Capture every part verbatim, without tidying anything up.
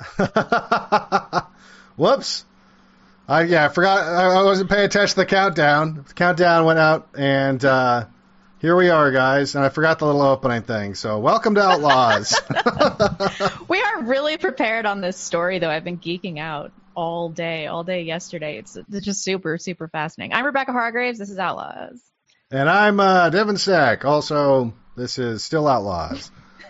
Whoops. I yeah, I forgot. I, I wasn't paying attention to the countdown. The countdown went out, and uh, here we are, guys. And I forgot the little opening thing. So welcome to Outlaws. We are really prepared on this story, though. I've been geeking out all day, all day yesterday. It's, it's just super, super fascinating. I'm Rebecca Hargraves. This is Outlaws. And I'm uh, Devin Sack. Also, this is still Outlaws.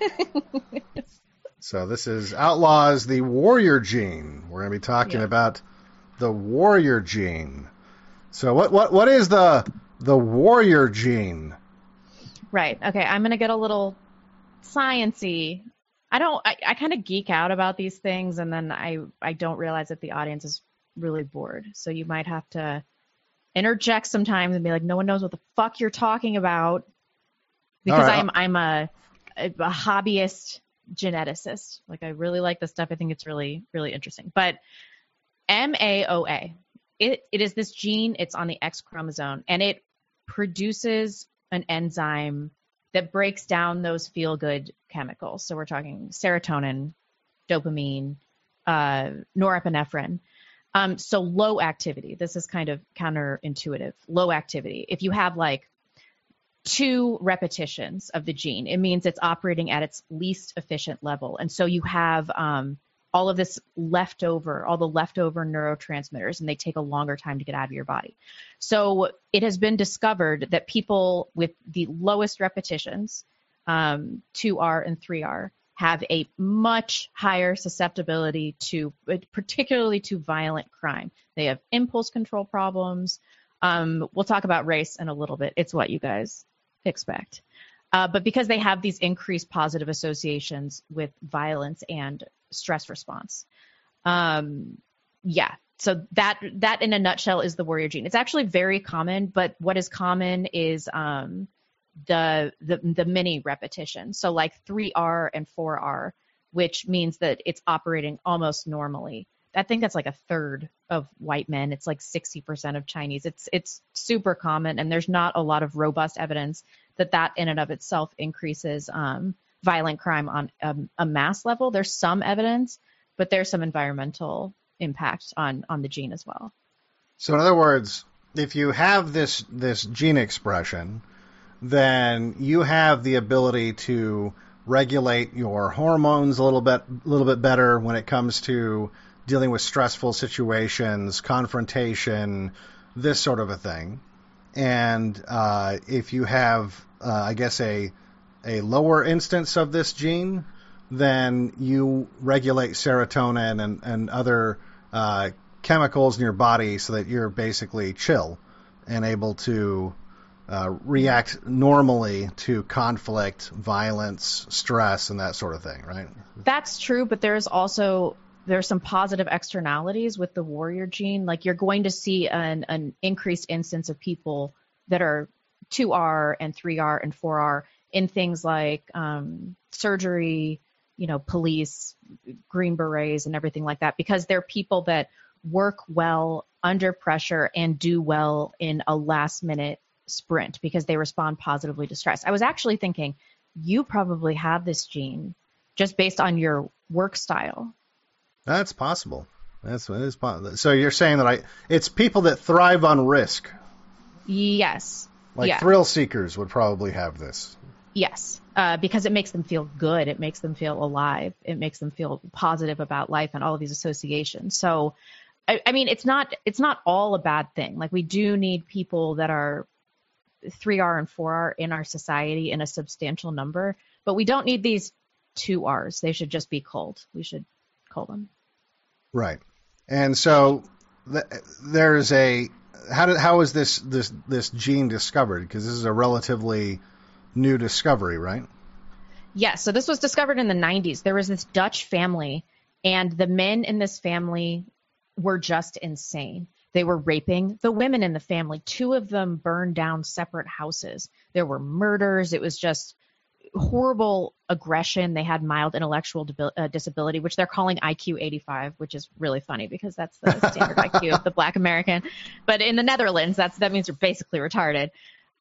So this is Outlaws, the warrior gene. We're going to be talking Yeah. about the warrior gene. So what what what is the the warrior gene? Right. Okay. I'm going to get a little science-y. I don't, I, I kind of geek out about these things, and then I, I don't realize that the audience is really bored. So you might have to interject sometimes and be like, no one knows what the fuck you're talking about. Because right. I'm, I'm a, a, a hobbyist geneticist. Like, I really like this stuff. I think it's really, really interesting. But M A O A, it, it is this gene. It's on the X chromosome, and it produces an enzyme that breaks down those feel-good chemicals. So we're talking serotonin, dopamine, uh, norepinephrine. Um, so low activity. This is kind of counterintuitive. Low activity. If you have like two repetitions of the gene, it means it's operating at its least efficient level. And so you have um, all of this leftover, all the leftover neurotransmitters, and they take a longer time to get out of your body. So it has been discovered that people with the lowest repetitions, um, two R and three R, have a much higher susceptibility to, particularly to violent crime. They have impulse control problems. Um, we'll talk about race in a little bit. It's what you guys expect. Uh, but because they have these increased positive associations with violence and stress response. Um, yeah. So that, that in a nutshell is the warrior gene. It's actually very common, but what is common is, um, the, the, the mini repetition. So like three R and four R, which means that it's operating almost normally. I think that's like a third of white men. It's like sixty percent of Chinese. It's, it's super common. And there's not a lot of robust evidence that that in and of itself increases, um, violent crime on a, a mass level. There's some evidence, but there's some environmental impact on, on the gene as well. So in other words, if you have this this gene expression, then you have the ability to regulate your hormones a little bit a little bit better when it comes to dealing with stressful situations, confrontation, this sort of a thing. And uh, if you have, uh, I guess, a a lower instance of this gene, then you regulate serotonin and, and other uh, chemicals in your body so that you're basically chill and able to uh, react normally to conflict, violence, stress, and that sort of thing, right? That's true, but there's also there's some positive externalities with the warrior gene. Like you're going to see an, an increased instance of people that are two R and three R and four R in things like um, surgery, you know, police, Green Berets, and everything like that, because they're people that work well under pressure and do well in a last minute sprint because they respond positively to stress. I was actually thinking you probably have this gene just based on your work style. That's possible. That's what is possible. So you're saying that I it's people that thrive on risk. Yes. Like yeah. thrill seekers would probably have this. Yes, uh, because it makes them feel good. It makes them feel alive. It makes them feel positive about life and all of these associations. So, I, I mean, it's not it's not all a bad thing. Like we do need people that are three R and four R in our society in a substantial number, but we don't need these two R's. They should just be culled. We should cull them. Right. And so th- there's a how did how is this this this gene discovered? Because this is a relatively new discovery, right? Yes. So this was discovered in the nineties. There was this Dutch family, and the men in this family were just insane. They were raping the women in the family. Two of them burned down separate houses. There were murders. It was just horrible aggression. They had mild intellectual debil- uh, disability, which they're calling I Q eighty-five, which is really funny because that's the standard I Q of the Black American. But in the Netherlands, that's that means you're basically retarded.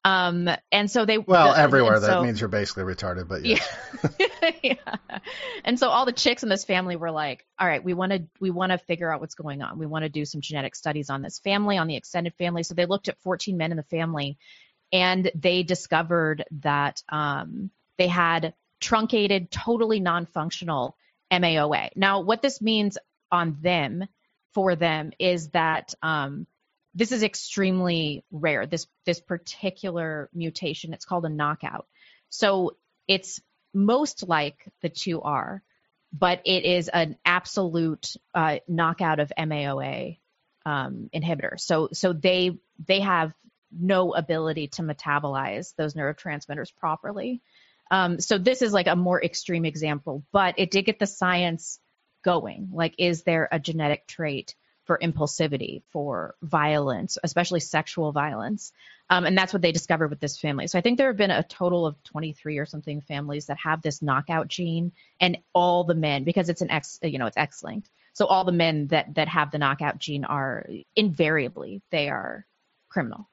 Um, and so they well the, everywhere so, that means you're basically retarded, but yes. yeah. yeah. And so all the chicks in this family were like, all right, we want to we want to figure out what's going on. We want to do some genetic studies on this family, on the extended family. So they looked at fourteen men in the family, and they discovered that um, they had truncated, totally non-functional M A O A. Now, what this means on them, for them, is that um, this is extremely rare, this this particular mutation. It's called a knockout. So it's most like the two R, but it is an absolute uh, knockout of M A O A um, inhibitor. So so they they have no ability to metabolize those neurotransmitters properly. Um, so this is like a more extreme example, but it did get the science going. Like, is there a genetic trait for impulsivity, for violence, especially sexual violence? Um, and that's what they discovered with this family. So I think there have been a total of twenty-three or something families that have this knockout gene, and all the men, because it's an X, you know, it's X-linked. So all the men that, that have the knockout gene are invariably, they are criminal.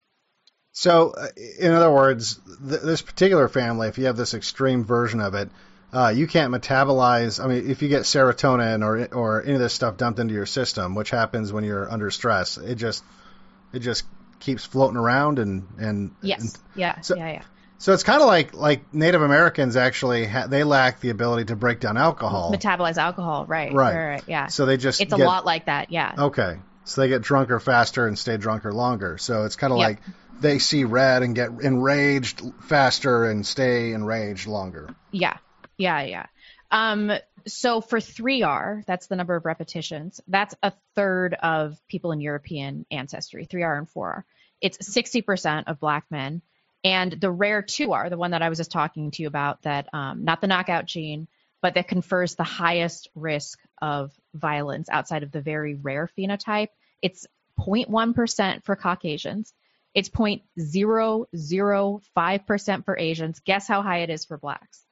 So uh, in other words, th- this particular family, if you have this extreme version of it, Uh, you can't metabolize. I mean, if you get serotonin or or any of this stuff dumped into your system, which happens when you're under stress, it just it just keeps floating around and and yes, and, yeah, so, yeah, yeah. So it's kind of like like Native Americans actually ha- they lack the ability to break down alcohol, metabolize alcohol, right? Right, right, right yeah. So they just it's get, a lot like that, yeah. Okay, so they get drunker faster and stay drunker longer. So it's kind of yep. like they see red and get enraged faster and stay enraged longer. Yeah. Yeah, yeah. Um, so for three R, that's the number of repetitions. That's a third of people in European ancestry, three R and four R. It's sixty percent of Black men. And the rare two R, the one that I was just talking to you about, that um, not the knockout gene, but that confers the highest risk of violence outside of the very rare phenotype, it's zero point one percent for Caucasians. It's zero point zero zero five percent for Asians. Guess how high it is for Blacks?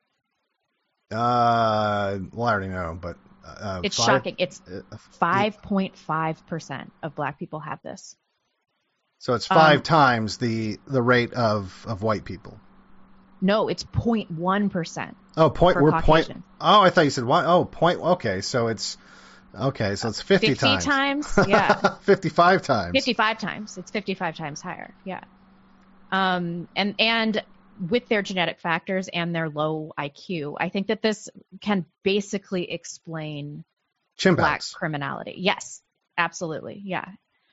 Uh, well, I already know, but uh, it's five, shocking. It's uh, five point five percent of Black people have this. So it's five um, times the the rate of, of white people. No, it's zero point one percent. Oh, point. For We're Caucasian. point. Oh, I thought you said one. Oh, point. Okay, so it's okay. So it's fifty, fifty times. times. Yeah. fifty-five times. fifty-five times. It's fifty-five times higher. Yeah. Um, and and. with their genetic factors and their low I Q, I think that this can basically explain Chimpanzees. Black criminality. Yes, absolutely. Yeah.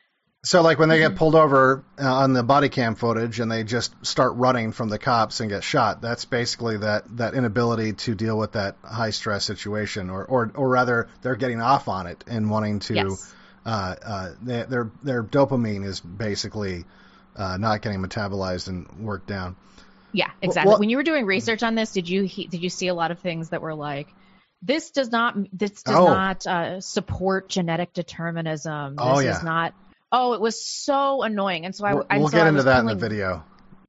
So like when they mm-hmm. get pulled over uh, on the body cam footage and they just start running from the cops and get shot, that's basically that, that inability to deal with that high stress situation, or, or, or rather they're getting off on it and wanting to, yes. uh, uh, they, their, their dopamine is basically uh, not getting metabolized and worked down. Yeah, exactly. Well, when you were doing research on this, did you did you see a lot of things that were like, this does not this does oh. not uh, support genetic determinism. This oh, yeah. is not. Oh, it was so annoying, and so I. We'll, and we'll so get I into was that pulling... in the video.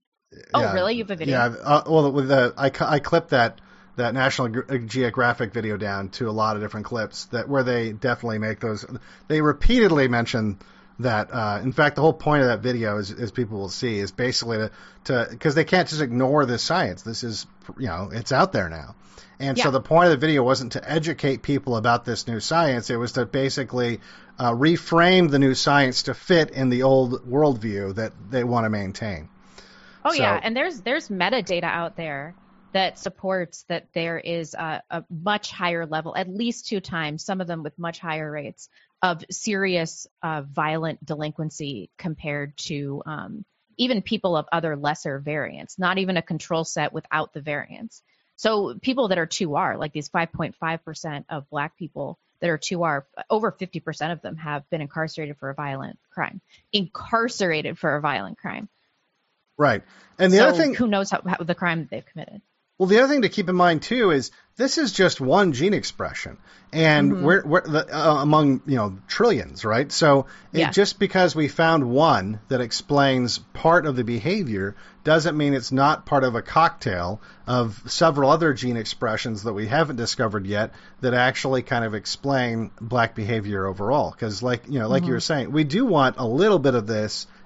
Oh, yeah. really? You have a video? Yeah. Uh, well, with the I, I clipped that that National Geographic video down to a lot of different clips that where they definitely make those. They repeatedly mention that. Uh, in fact, the whole point of that video, is, as people will see, is basically to to because they can't just ignore this science. This is, you know, it's out there now. And yeah. so the point of the video wasn't to educate people about this new science. It was to basically uh, reframe the new science to fit in the old worldview that they want to maintain. Oh, so, yeah. And there's there's metadata out there that supports that there is a, a much higher level, at least two times, some of them with much higher rates of serious uh, violent delinquency compared to um, even people of other lesser variants, not even a control set without the variants. So people that are two R, like these five point five percent of Black people that are two R, over fifty percent of them have been incarcerated for a violent crime. Incarcerated for a violent crime. Right. And the so other thing, who knows how, how the crime that they've committed. Well, the other thing to keep in mind too is this is just one gene expression, and mm-hmm. we're, we're the, uh, among you know trillions, right? So it, yeah. just because we found one that explains part of the behavior doesn't mean it's not part of a cocktail of several other gene expressions that we haven't discovered yet that actually kind of explain Black behavior overall. Because, like you know, like mm-hmm. you were saying, we do want a little bit of this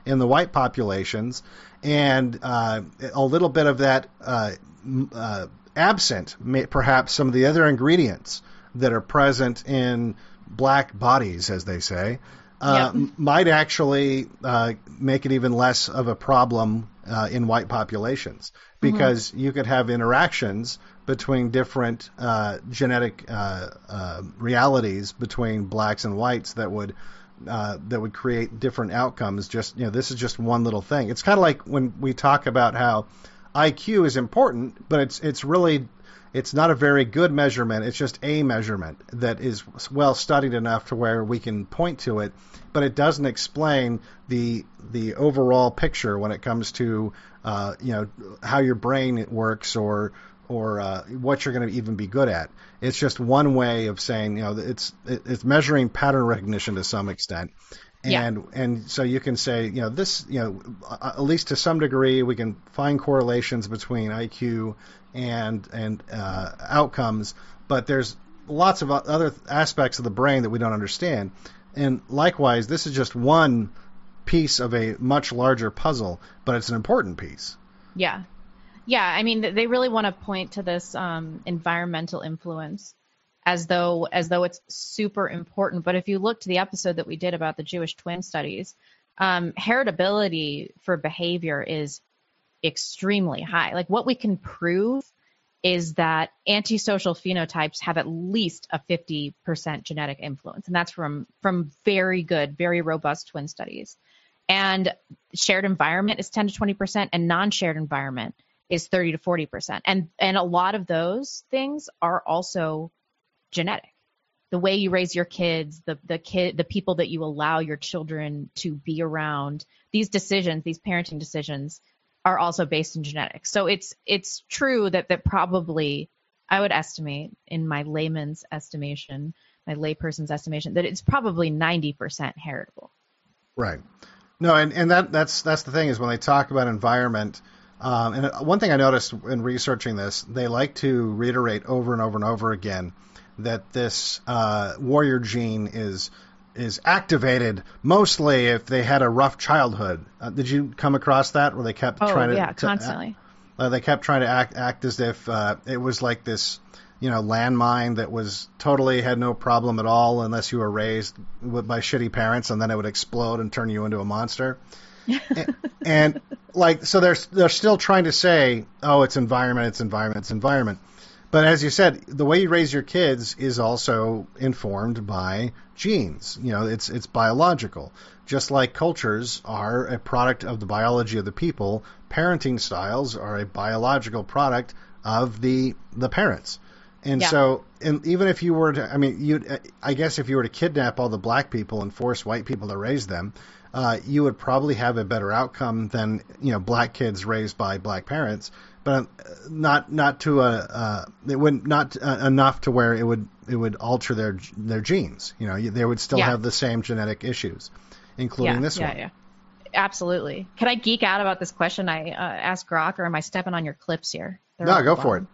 in the white populations, and uh, a little bit of that uh, uh, absent, may, perhaps some of the other ingredients that are present in black bodies, as they say, uh, yep. might actually uh, make it even less of a problem uh, in white populations, because mm-hmm. you could have interactions between different uh, genetic uh, uh, realities between blacks and whites that would uh, that would create different outcomes. Just, you know, this is just one little thing. It's kind of like when we talk about how I Q is important, but it's it's really it's not a very good measurement. It's just a measurement that is well studied enough to where we can point to it, but it doesn't explain the the overall picture when it comes to uh, you know, how your brain works, or or uh, what you're going to even be good at. It's just one way of saying, you know, it's it's measuring pattern recognition to some extent. And yeah. and so you can say, you know, this, you know, at least to some degree, we can find correlations between I Q and and uh, outcomes, but there's lots of other aspects of the brain that we don't understand. And likewise, this is just one piece of a much larger puzzle, but it's an important piece. Yeah. Yeah, I mean, they really want to point to this um, environmental influence as though as though it's super important. But if you look to the episode that we did about the Jewish twin studies, um, heritability for behavior is extremely high. Like, what we can prove is that antisocial phenotypes have at least a fifty percent genetic influence. And that's from, from very good, very robust twin studies. And shared environment is ten to twenty percent, and non-shared environment is thirty to forty percent. And, and a lot of those things are also genetic. The way you raise your kids, the, the kid, the people that you allow your children to be around, these decisions, these parenting decisions are also based in genetics. So it's, it's true that, that probably, I would estimate, in my layman's estimation, my layperson's estimation, that it's probably ninety percent heritable. Right. No, and, and that that's that's the thing, is when they talk about environment, um, and one thing I noticed in researching this, they like to reiterate over and over and over again that this uh, warrior gene is is activated mostly if they had a rough childhood. Uh, did you come across that, where they kept oh, trying to? yeah, to constantly. Uh, they kept trying to act act as if uh, it was like this, you know, landmine that was totally had no problem at all unless you were raised with, by shitty parents, and then it would explode and turn you into a monster. and, and like, so they're they're still trying to say, oh, it's environment, it's environment, it's environment. But as you said, the way you raise your kids is also informed by genes. You know, it's it's biological. Just like cultures are a product of the biology of the people, parenting styles are a biological product of the the parents. And yeah. so, and even if you were to, I mean, you, I guess if you were to kidnap all the black people and force white people to raise them, uh, you would probably have a better outcome than, you know, black kids raised by black parents. But not not to a uh, it wouldn't not uh, enough to where it would it would alter their their genes. You know, they would still yeah. have the same genetic issues, including yeah, this yeah, one. Yeah, Absolutely. Can I geek out about this question I uh, asked Grok, or am I stepping on your clips here? They're no, go for it.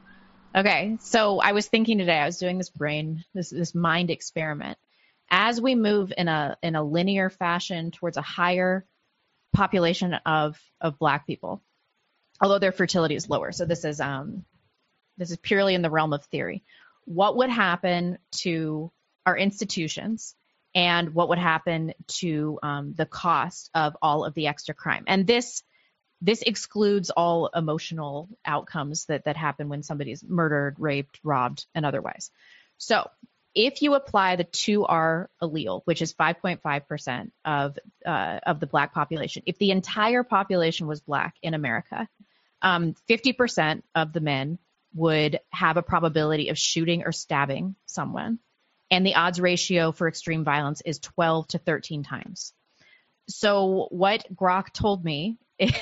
Okay, so I was thinking today, I was doing this brain, this this mind experiment. As we move in a in a linear fashion towards a higher population of of black people, although their fertility is lower, so this is um this is purely in the realm of theory, what would happen to our institutions, and what would happen to um, the cost of all of the extra crime? And this This excludes all emotional outcomes that, that happen when somebody's murdered, raped, robbed, and otherwise. So if you apply the two R allele, which is five point five percent of uh, of the black population, if the entire population was black in America, um, fifty percent of the men would have a probability of shooting or stabbing someone. And the odds ratio for extreme violence is twelve to thirteen times. So what Grok told me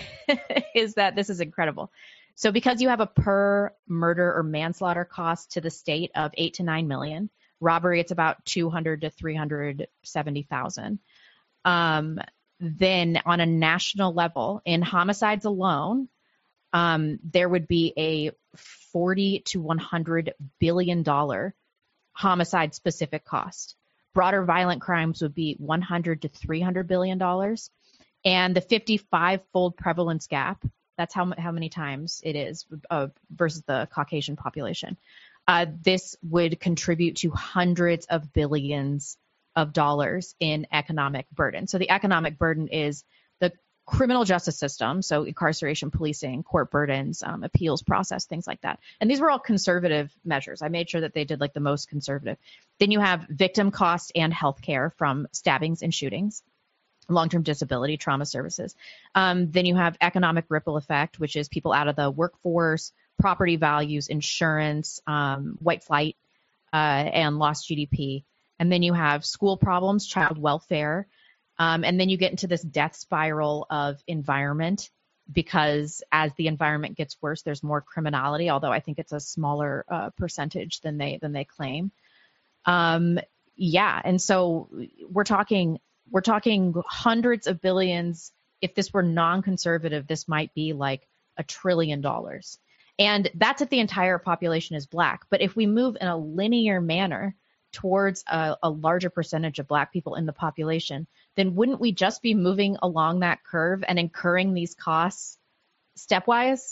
is that this is incredible. So because you have a per murder or manslaughter cost to the state of eight to nine million, robbery, it's about two hundred to three hundred seventy thousand. Um, then on a national level, in homicides alone, um, there would be a forty to one hundred billion dollars homicide specific cost. Broader violent crimes would be one hundred to three hundred billion dollars. And the fifty-five-fold prevalence gap, that's how how many times it is uh, versus the Caucasian population. Uh, this would contribute to hundreds of billions of dollars in economic burden. So the economic burden is the criminal justice system, so incarceration, policing, court burdens, um, appeals process, things like that. And these were all conservative measures. I made sure that they did like the most conservative. Then you have victim cost and healthcare from stabbings and shootings, long-term disability, trauma services. Um, then you have economic ripple effect, which is people out of the workforce, property values, insurance, um, white flight, uh, and lost G D P. And then you have school problems, child welfare. Um, and then you get into this death spiral of environment, because as the environment gets worse, there's more criminality, although I think it's a smaller uh, percentage than they than they claim. Um, yeah, and so we're talking we're talking hundreds of billions. If this were non-conservative, this might be like a trillion dollars. And that's if the entire population is Black. But if we move in a linear manner towards a, a larger percentage of Black people in the population, then wouldn't we just be moving along that curve and incurring these costs stepwise?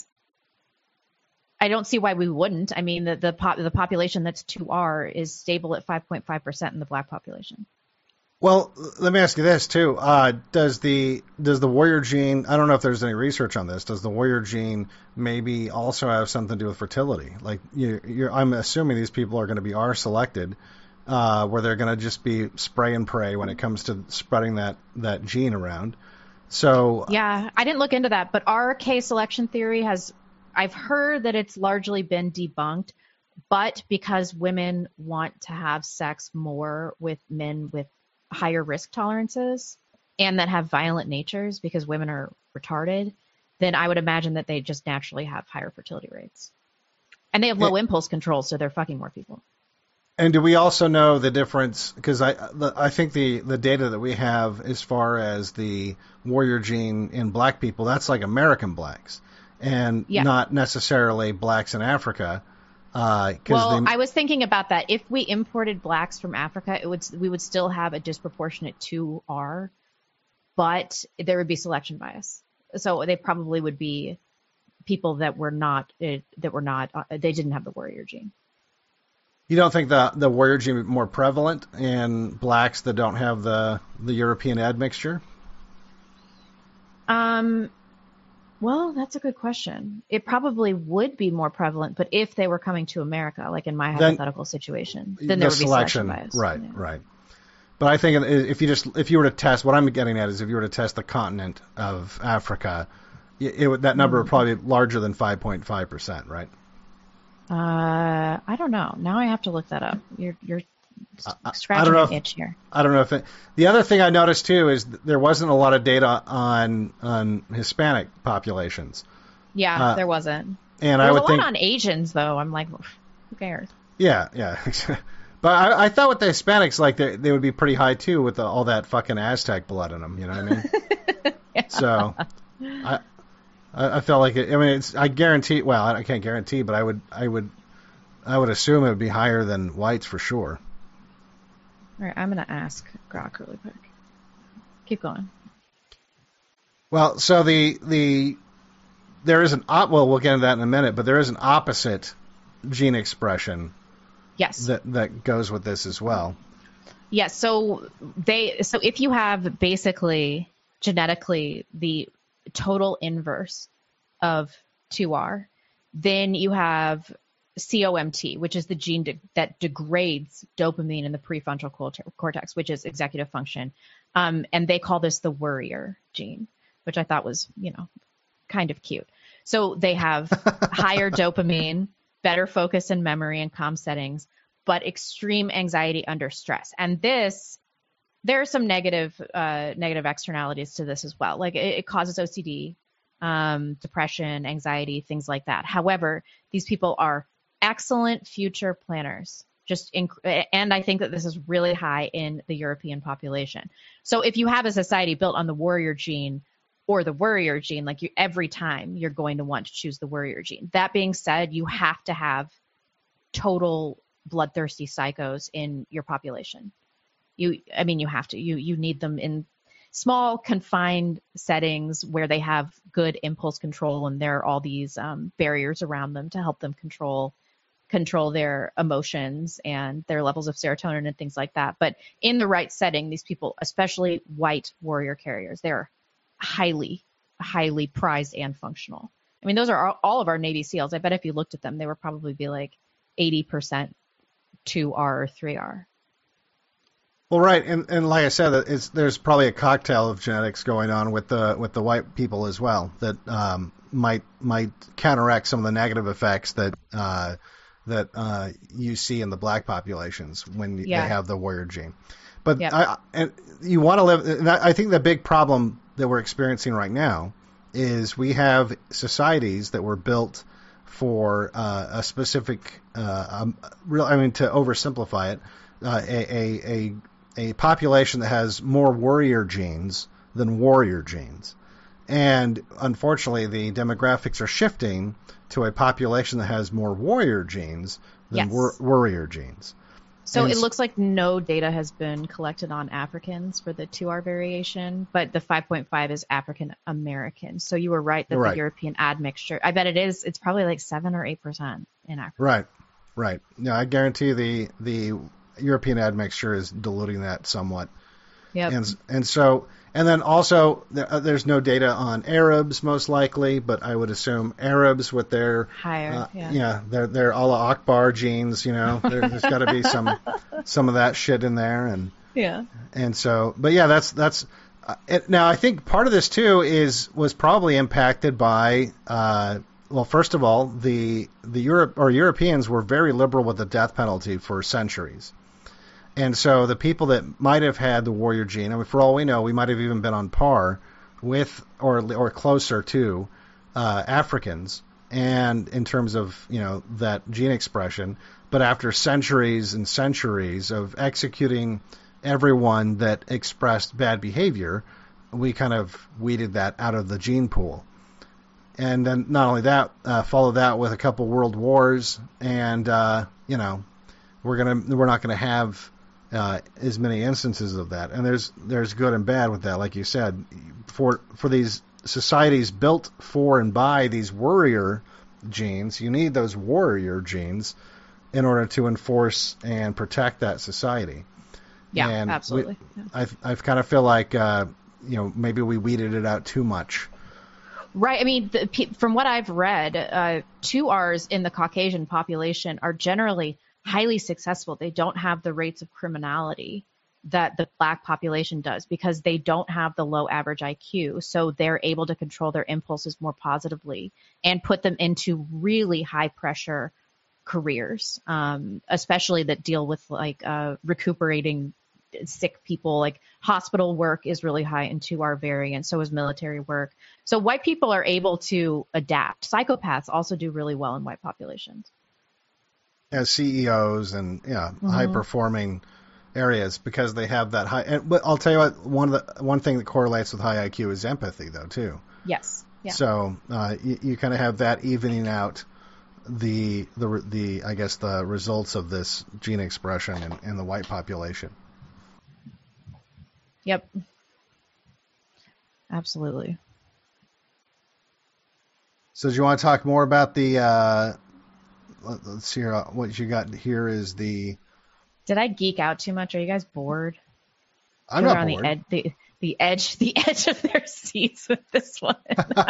I don't see why we wouldn't. I mean, the the, pop, the population that's two R is stable at five point five percent in the Black population. Well, let me ask you this too. Uh, does the does the warrior gene? I don't know if there's any research on this. Does the warrior gene maybe also have something to do with fertility? Like, you, you're, I'm assuming these people are going to be R selected, uh, where they're going to just be spray and pray when it comes to spreading that that gene around. So yeah, I didn't look into that, but R K selection theory has. I've heard that it's largely been debunked, but because women want to have sex more with men with higher risk tolerances and that have violent natures because women are retarded, then I would imagine that they just naturally have higher fertility rates. And they have low it, impulse control, so they're fucking more people. And do we also know the difference? Because I I think the, the data that we have as far as the warrior gene in Black people, that's like American Blacks and yeah. not necessarily Blacks in Africa. Uh, well, they... I was thinking about that. If we imported Blacks from Africa, it would we would still have a disproportionate two R, but there would be selection bias. So they probably would be people that were not uh, that were not uh, they didn't have the warrior gene. You don't think the the warrior gene is more prevalent in Blacks that don't have the the European admixture? Um. Well, that's a good question. It probably would be more prevalent, but if they were coming to America, like in my then, hypothetical situation, then there the would be selection, selection bias. Right, yeah. right. But I think if you just if you were to test, what I'm getting at is if you were to test the continent of Africa, it would, that number mm-hmm. would probably be larger than five point five percent, right? Uh, I don't know. Now I have to look that up. You're you're I, scratching I don't know an if, itch here. I don't know if it, the other thing I noticed too is there wasn't a lot of data on on Hispanic populations. Yeah, uh, there wasn't. And there I was would a think lot on Asians though. I'm like, who cares? Yeah, yeah. But I, I thought with the Hispanics, like they they would be pretty high too, with the, all that fucking Aztec blood in them. You know what I mean? yeah. So, I I felt like it. I mean, it's I guarantee. Well, I can't guarantee, but I would I would I would assume it would be higher than whites for sure. All right, I'm gonna ask Grok really quick. Keep going. Well, so the the there is an op. Well, we'll get into that in a minute, but there is an opposite gene expression. Yes. That that goes with this as well. Yes. So they so if you have basically genetically the total inverse of two R, then you have C O M T, which is the gene de- that degrades dopamine in the prefrontal cortex, which is executive function. Um, and they call this the worrier gene, which I thought was, you know, kind of cute. So they have higher dopamine, better focus and memory and calm settings, but extreme anxiety under stress. And this, there are some negative, uh, negative externalities to this as well. Like it, it causes O C D, um, depression, anxiety, things like that. However, these people are excellent future planners. Just inc- and I think that this is really high in the European population. So if you have a society built on the warrior gene or the worrier gene, like you, every time you're going to want to choose the worrier gene. That being said, you have to have total bloodthirsty psychos in your population. You, I mean, you have to. You you need them in. small confined settings where they have good impulse control, and there are all these um, barriers around them to help them control control their emotions and their levels of serotonin and things like that. But in the right setting, these people, especially white warrior carriers, they're highly, highly prized and functional. I mean, those are all of our Navy SEALs. I bet if you looked at them, they would probably be like eighty percent two R or three R. Well, right, and and like I said, it's, there's probably a cocktail of genetics going on with the with the white people as well that um, might might counteract some of the negative effects that uh, that uh, you see in the black populations when yeah. they have the warrior gene. But yep. I, and you want to live. And I think the big problem that we're experiencing right now is we have societies that were built for uh, a specific, uh, um, real. I mean, to oversimplify it, uh, a, a a a population that has more warrior genes than warrior genes, and unfortunately, the demographics are shifting to a population that has more warrior genes than yes. wor- warrior genes. So and it looks like no data has been collected on Africans for the two R variation, but the five point five is African American. So you were right that right. the European admixture, I bet it is, it's probably like seven or eight percent in Africa. Right, right. Yeah, I guarantee the the European admixture is diluting that somewhat. Yep. And, and so, and then also, there, there's no data on Arabs most likely, but I would assume Arabs with their higher, uh, yeah, yeah, their their Allah Akbar genes, you know, there, there's got to be some some of that shit in there, and yeah, and so, but yeah, that's that's. Uh, it, now I think part of this too is was probably impacted by. Uh, well, first of all, the the Europe or Europeans were very liberal with the death penalty for centuries. And so the people that might have had the warrior gene, I mean, for all we know, we might have even been on par with or or closer to uh, Africans, and in terms of you know that gene expression. But after centuries and centuries of executing everyone that expressed bad behavior, we kind of weeded that out of the gene pool. And then not only that, uh, follow that with a couple world wars, and uh, you know we're gonna we're not gonna have Uh, as many instances of that, and there's there's good and bad with that, like you said. For for these societies built for and by these warrior genes, you need those warrior genes in order to enforce and protect that society. Yeah, and absolutely. We, yeah. I I kind of feel like uh, you know maybe we weeded it out too much. Right. I mean, the, from what I've read, uh, two R's in the Caucasian population are generally highly successful. They don't have the rates of criminality that the black population does because they don't have the low average I Q. So they're able to control their impulses more positively and put them into really high pressure careers, um, especially that deal with like uh, recuperating sick people. Like hospital work is really high in two R variant. So is military work. So white people are able to adapt. Psychopaths also do really well in white populations. As C E Os and yeah, mm-hmm. high performing areas because they have that high. And, but I'll tell you what, one of the one thing that correlates with high I Q is empathy, though, too. Yes. Yeah. So uh, you, you kind of have that evening out the the the I guess the results of this gene expression in, in the white population. Yep. Absolutely. So do you want to talk more about the? Uh, Let's see here. What you got here is the. Did I geek out too much? Are you guys bored? I'm not on bored. The, ed- the, the edge, the edge of their seats with this one.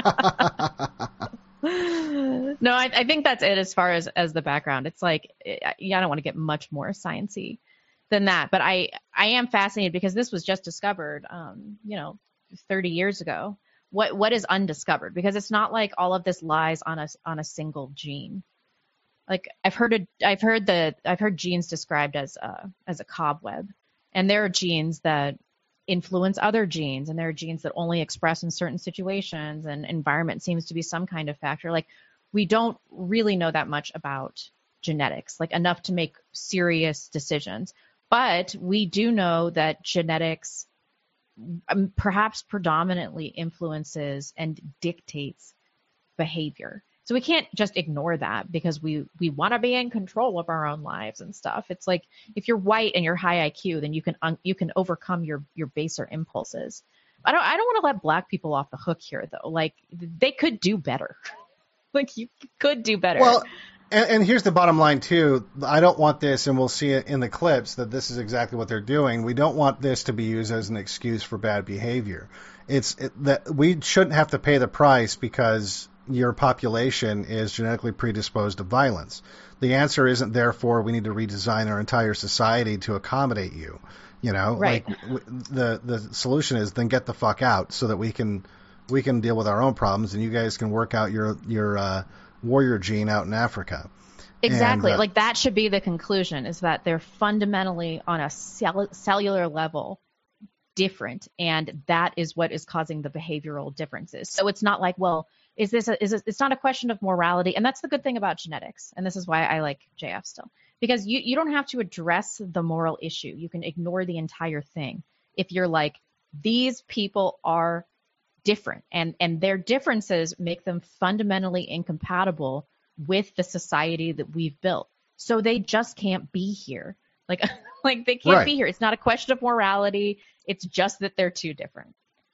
No, I, I think that's it as far as, as the background. It's like, yeah, I don't want to get much more sciencey than that, but I, I am fascinated because this was just discovered, um, you know, thirty years ago. What what is undiscovered? Because it's not like all of this lies on a on a single gene. Like I've heard it, I've heard the I've heard genes described as a as a cobweb, and there are genes that influence other genes, and there are genes that only express in certain situations, and environment seems to be some kind of factor. Like we don't really know that much about genetics, like enough to make serious decisions. But we do know that genetics um, perhaps predominantly influences and dictates behavior. So we can't just ignore that because we, we want to be in control of our own lives and stuff. It's like if you're white and you're high I Q, then you can un, you can overcome your, your baser impulses. I don't I don't want to let black people off the hook here though. Like they could do better. Like you could do better. Well, and, and here's the bottom line too. I don't want this, and we'll see it in the clips that this is exactly what they're doing. We don't want this to be used as an excuse for bad behavior. It's it, that we shouldn't have to pay the price because your population is genetically predisposed to violence. The answer isn't therefore we need to redesign our entire society to accommodate you. You know, right. like w- the the solution is then get the fuck out so that we can we can deal with our own problems and you guys can work out your your uh, warrior gene out in Africa. Exactly. And, uh, like that should be the conclusion, is that they're fundamentally on a cell- cellular level different, and that is what is causing the behavioral differences. So it's not like, well, is this a, is it, it's not a question of morality, and that's the good thing about genetics, and this is why I like J F still, because you you don't have to address the moral issue. You can ignore the entire thing if you're like, these people are different, and and their differences make them fundamentally incompatible with the society that we've built. So they just can't be here. Like like they can't Right. be here. It's not a question of morality. It's just that they're too different.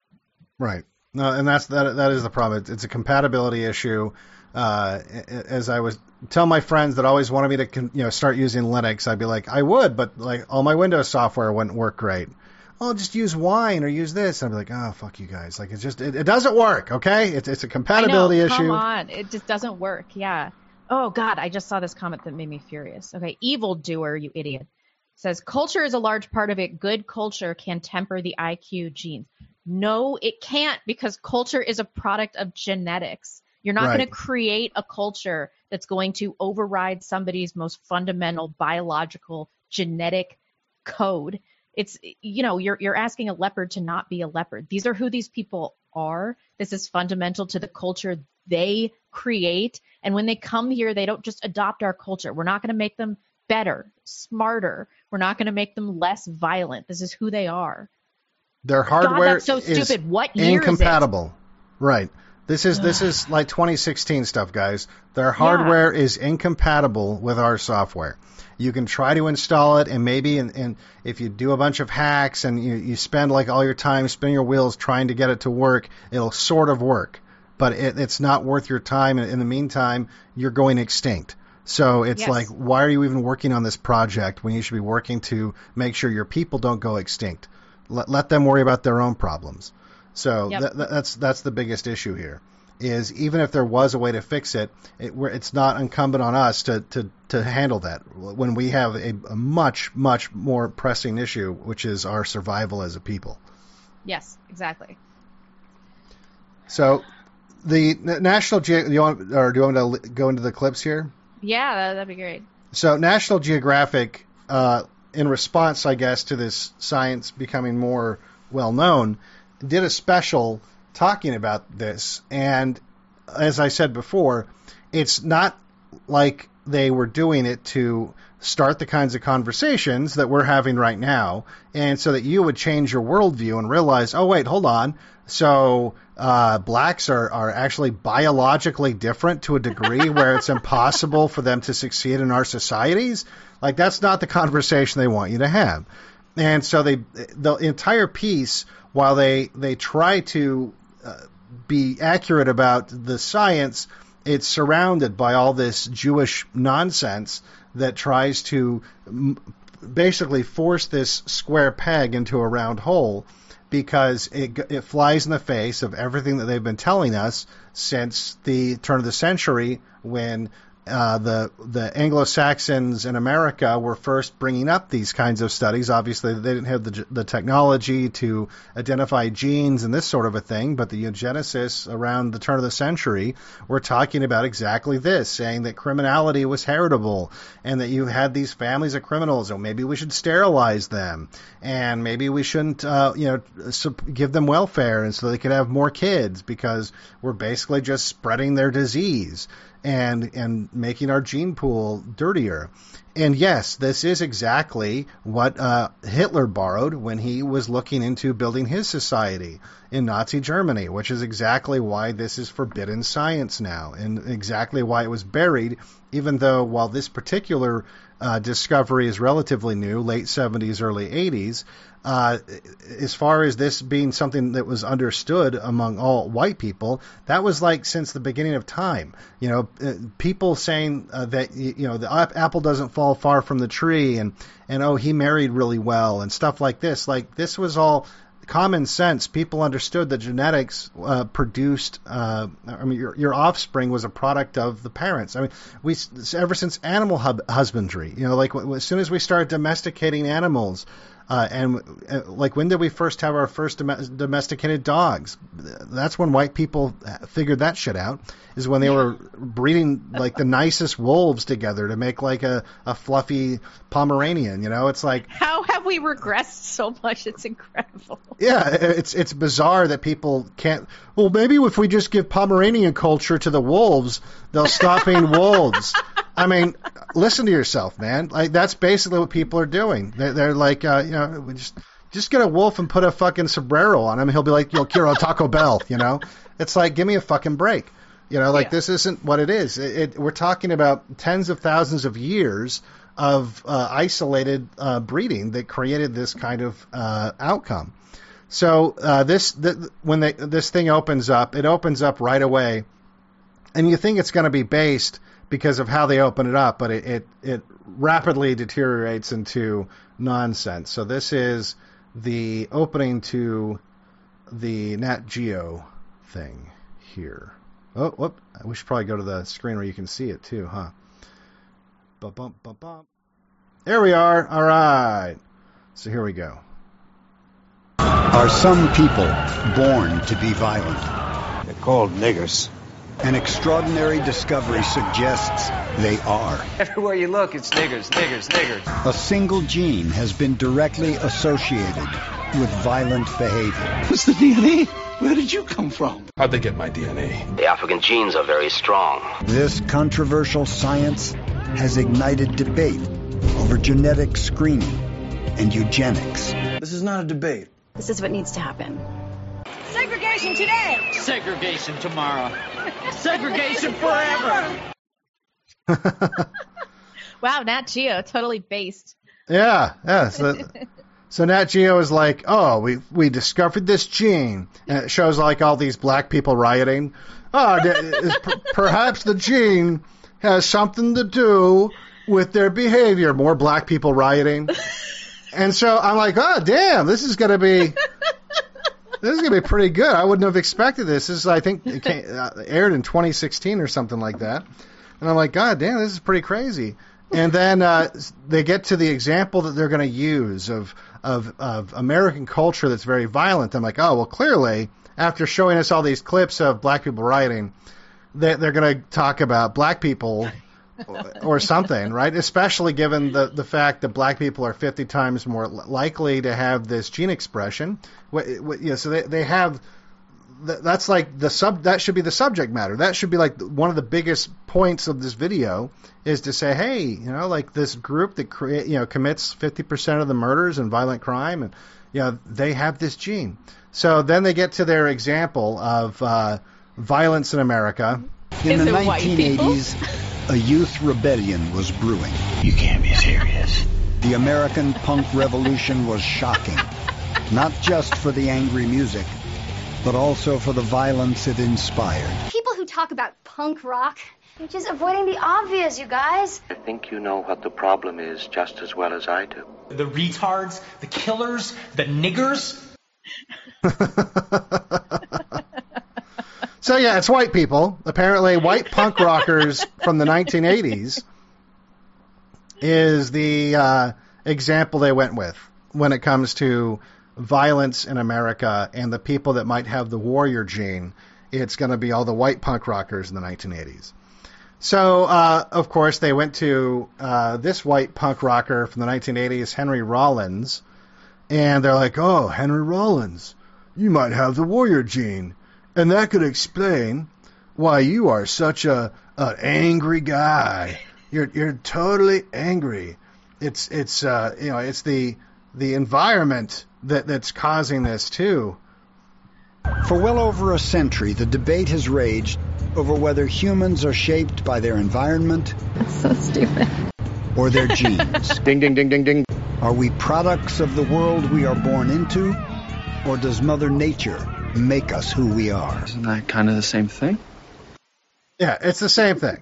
Right. No, and that's that. That is the problem. It's, it's a compatibility issue. Uh, as I was tell my friends that always wanted me to, you know, start using Linux, I'd be like, I would, but like all my Windows software wouldn't work great. Oh, just use Wine or use this. And I'd be like, oh, fuck you guys. Like it's just it, it doesn't work. Okay, it's it's a compatibility I know, issue. Come on, it just doesn't work. Yeah. Oh God, I just saw this comment that made me furious. Okay, evil doer, you idiot. Says culture is a large part of it. Good culture can temper the I Q genes. No, it can't, because culture is a product of genetics. You're not Right. going to create a culture that's going to override somebody's most fundamental biological genetic code. It's, you know, you're you're asking a leopard to not be a leopard. These are who these people are. This is fundamental to the culture they create. And when they come here, they don't just adopt our culture. We're not going to make them better, smarter. We're not going to make them less violent. This is who they are. Their God, hardware that's so is stupid. What year incompatible. Right. This is this is like twenty sixteen stuff, guys. Their hardware yeah. is incompatible with our software. You can try to install it, and maybe and, and if you do a bunch of hacks and you, you spend like all your time spinning your wheels trying to get it to work, it'll sort of work. But it, it's not worth your time. In the meantime, you're going extinct. So it's yes. like, why are you even working on this project when you should be working to make sure your people don't go extinct? Let, let them worry about their own problems. So yep. th- that's that's the biggest issue here. Is even if there was a way to fix it, it it's not incumbent on us to, to, to handle that when we have a, a much, much more pressing issue, which is our survival as a people. Yes, exactly. So the National Ge- you want, or do you want to go into the clips here? Yeah, that, that'd be great. So National Geographic, uh, in response, I guess, to this science becoming more well-known, did a special talking about this. And as I said before, it's not like they were doing it to start the kinds of conversations that we're having right now, and so that you would change your worldview and realize, oh, wait, hold on. So uh, blacks are, are actually biologically different to a degree where it's impossible for them to succeed in our societies? Like, that's not the conversation they want you to have. And so they the entire piece, while they, they try to uh, be accurate about the science, it's surrounded by all this Jewish nonsense that tries to m- basically force this square peg into a round hole, because it, it flies in the face of everything that they've been telling us since the turn of the century, when uh, the the Anglo-Saxons in America were first bringing up these kinds of studies. Obviously, they didn't have the, the technology to identify genes and this sort of a thing, but the eugenicists around the turn of the century were talking about exactly this, saying that criminality was heritable and that you had these families of criminals, and maybe we should sterilize them, and maybe we shouldn't, uh, you know, give them welfare and so they could have more kids, because we're basically just spreading their disease and and making our gene pool dirtier. And yes, this is exactly what uh, Hitler borrowed when he was looking into building his society in Nazi Germany, which is exactly why this is forbidden science now, and exactly why it was buried, even though while this particular uh, discovery is relatively new, late seventies, early eighties, uh, as far as this being something that was understood among all white people, that was like since the beginning of time. You know, uh, people saying uh, that, you know, the apple doesn't fall far from the tree, and, and oh, he married really well, and stuff like this. Like, this was all common sense. People understood that genetics uh, produced, uh, I mean, your, your offspring was a product of the parents. I mean, we, ever since animal hub, husbandry, you know, like w- as soon as we started domesticating animals, Uh, and uh, like, when did we first have our first dom- domesticated dogs? That's when white people figured that shit out, is when they were breeding like the nicest wolves together to make like a, a fluffy Pomeranian. You know, it's like, how have we regressed so much? It's incredible. Yeah, it's it's bizarre that people can't. Well, maybe if we just give Pomeranian culture to the wolves, they'll stop being wolves. I mean, listen to yourself, man. Like, that's basically what people are doing. They're, they're like, uh, you know, we just just get a wolf and put a fucking sombrero on him. He'll be like, you'll cure a Taco Bell. You know, it's like, give me a fucking break. You know, like, yeah. This isn't what it is. It, it, we're talking about tens of thousands of years of uh, isolated uh, breeding that created this kind of uh, outcome. So uh, this the, when they, this thing opens up, it opens up right away, and you think it's going to be based because of how they open it up, but it, it, it rapidly deteriorates into nonsense. So this is the opening to the Nat Geo thing here. Oh, whoop. We should probably go to the screen where you can see it too, huh? Bump, bump, bump, bump. There we are. All right. So here we go. Are some people born to be violent? They're called niggers. An extraordinary discovery suggests they are. Everywhere you look, it's niggers, niggers, niggers. A single gene has been directly associated with violent behavior. What's the D N A? Where did you come from? How'd they get my D N A? The African genes are very strong. This controversial science has ignited debate over genetic screening and eugenics. This is not a debate. This is what needs to happen. Segregation today. Segregation tomorrow. Segregation forever. Wow, Nat Geo, totally based. Yeah, yeah. So, so Nat Geo is like, oh, we we discovered this gene, and it shows like all these black people rioting. Oh, p- perhaps the gene has something to do with their behavior. More black people rioting, and so I'm like, oh, damn, this is gonna be. This is going to be pretty good. I wouldn't have expected this. This is, I think, it came, uh, aired in twenty sixteen or something like that. And I'm like, God damn, this is pretty crazy. And then uh, they get to the example that they're going to use of, of of American culture that's very violent. I'm like, oh, well, clearly, after showing us all these clips of black people rioting, they, they're going to talk about black people or, or something, right? Especially given the, the fact that black people are fifty times more likely to have this gene expression. You know, so they, they have, that's like the sub, that should be the subject matter. That should be like one of the biggest points of this video, is to say, hey, you know, like this group that create, you know, commits fifty percent of the murders and violent crime, and, you know, they have this gene. So then they get to their example of uh, violence in America. In the nineteen eighties, a youth rebellion was brewing. You can't be serious. The American punk revolution was shocking, not just for the angry music, but also for the violence it inspired. People who talk about punk rock, you're just avoiding the obvious, you guys. I think you know what the problem is just as well as I do. The retards, the killers, the niggers. So yeah, it's white people. Apparently, white punk rockers from the nineteen eighties is the uh, example they went with when it comes to violence in America and the people that might have the warrior gene. It's going to be all the white punk rockers in the nineteen eighties. So, uh, of course, they went to uh, this white punk rocker from the nineteen eighties, Henry Rollins, and they're like, oh, Henry Rollins, you might have the warrior gene. And that could explain why you are such a an angry guy. you're you're totally angry. It's it's uh, you know it's the the environment that that's causing this too. For well over a century, the debate has raged over whether humans are shaped by their environment. That's so stupid. Or their genes. Ding, ding, ding, ding, ding. Are we products of the world we are born into? Or does Mother Nature make us who we are? Isn't that kind of the same thing? Yeah, it's the same thing.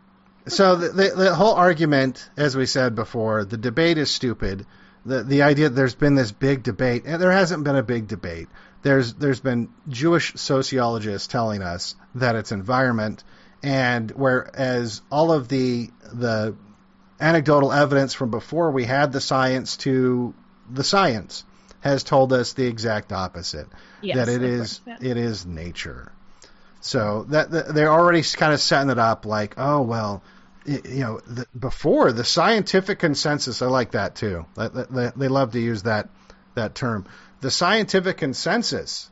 So the, the, the whole argument, as we said before, the debate is stupid. The the idea that there's been this big debate, and there hasn't been a big debate. There's there's been Jewish sociologists telling us that it's environment, and whereas all of the the anecdotal evidence from before we had the science to the science has told us the exact opposite. Yes, that it is course, yeah. it is nature. So that, that they're already kind of setting it up like, oh well, it, you know, the, before the scientific consensus. I like that too. They, they love to use that that term. The scientific consensus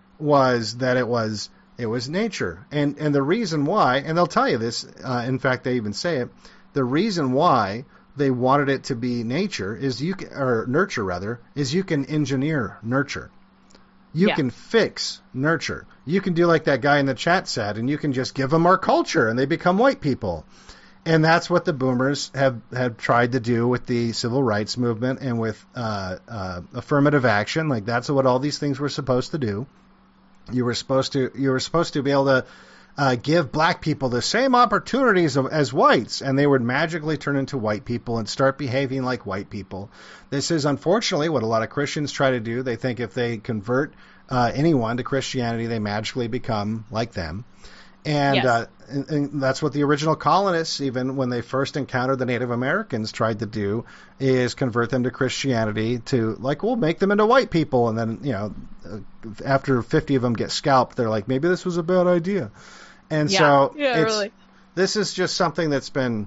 was that it was it was nature, and and the reason why, and they'll tell you this. Uh, in fact, they even say it. The reason why they wanted it to be nature is you can, or nurture rather, is you can engineer nurture. You yeah. can fix nurture. You can do like that guy in the chat said, and you can just give them our culture, and they become white people. And that's what the boomers have, have tried to do with the civil rights movement and with uh, uh, affirmative action. Like that's what all these things were supposed to do. You were supposed to you were supposed to be able to uh, give black people the same opportunities of, as whites, and they would magically turn into white people and start behaving like white people. This is unfortunately what a lot of Christians try to do. They think if they convert uh, anyone to Christianity, they magically become like them. And, yes. uh, and, and that's what the original colonists, even when they first encountered the Native Americans, tried to do, is convert them to Christianity to, like, we'll make them into white people. And then, you know, after fifty of them get scalped, they're like, maybe this was a bad idea. And yeah. so yeah, it's, really. this is just something that's been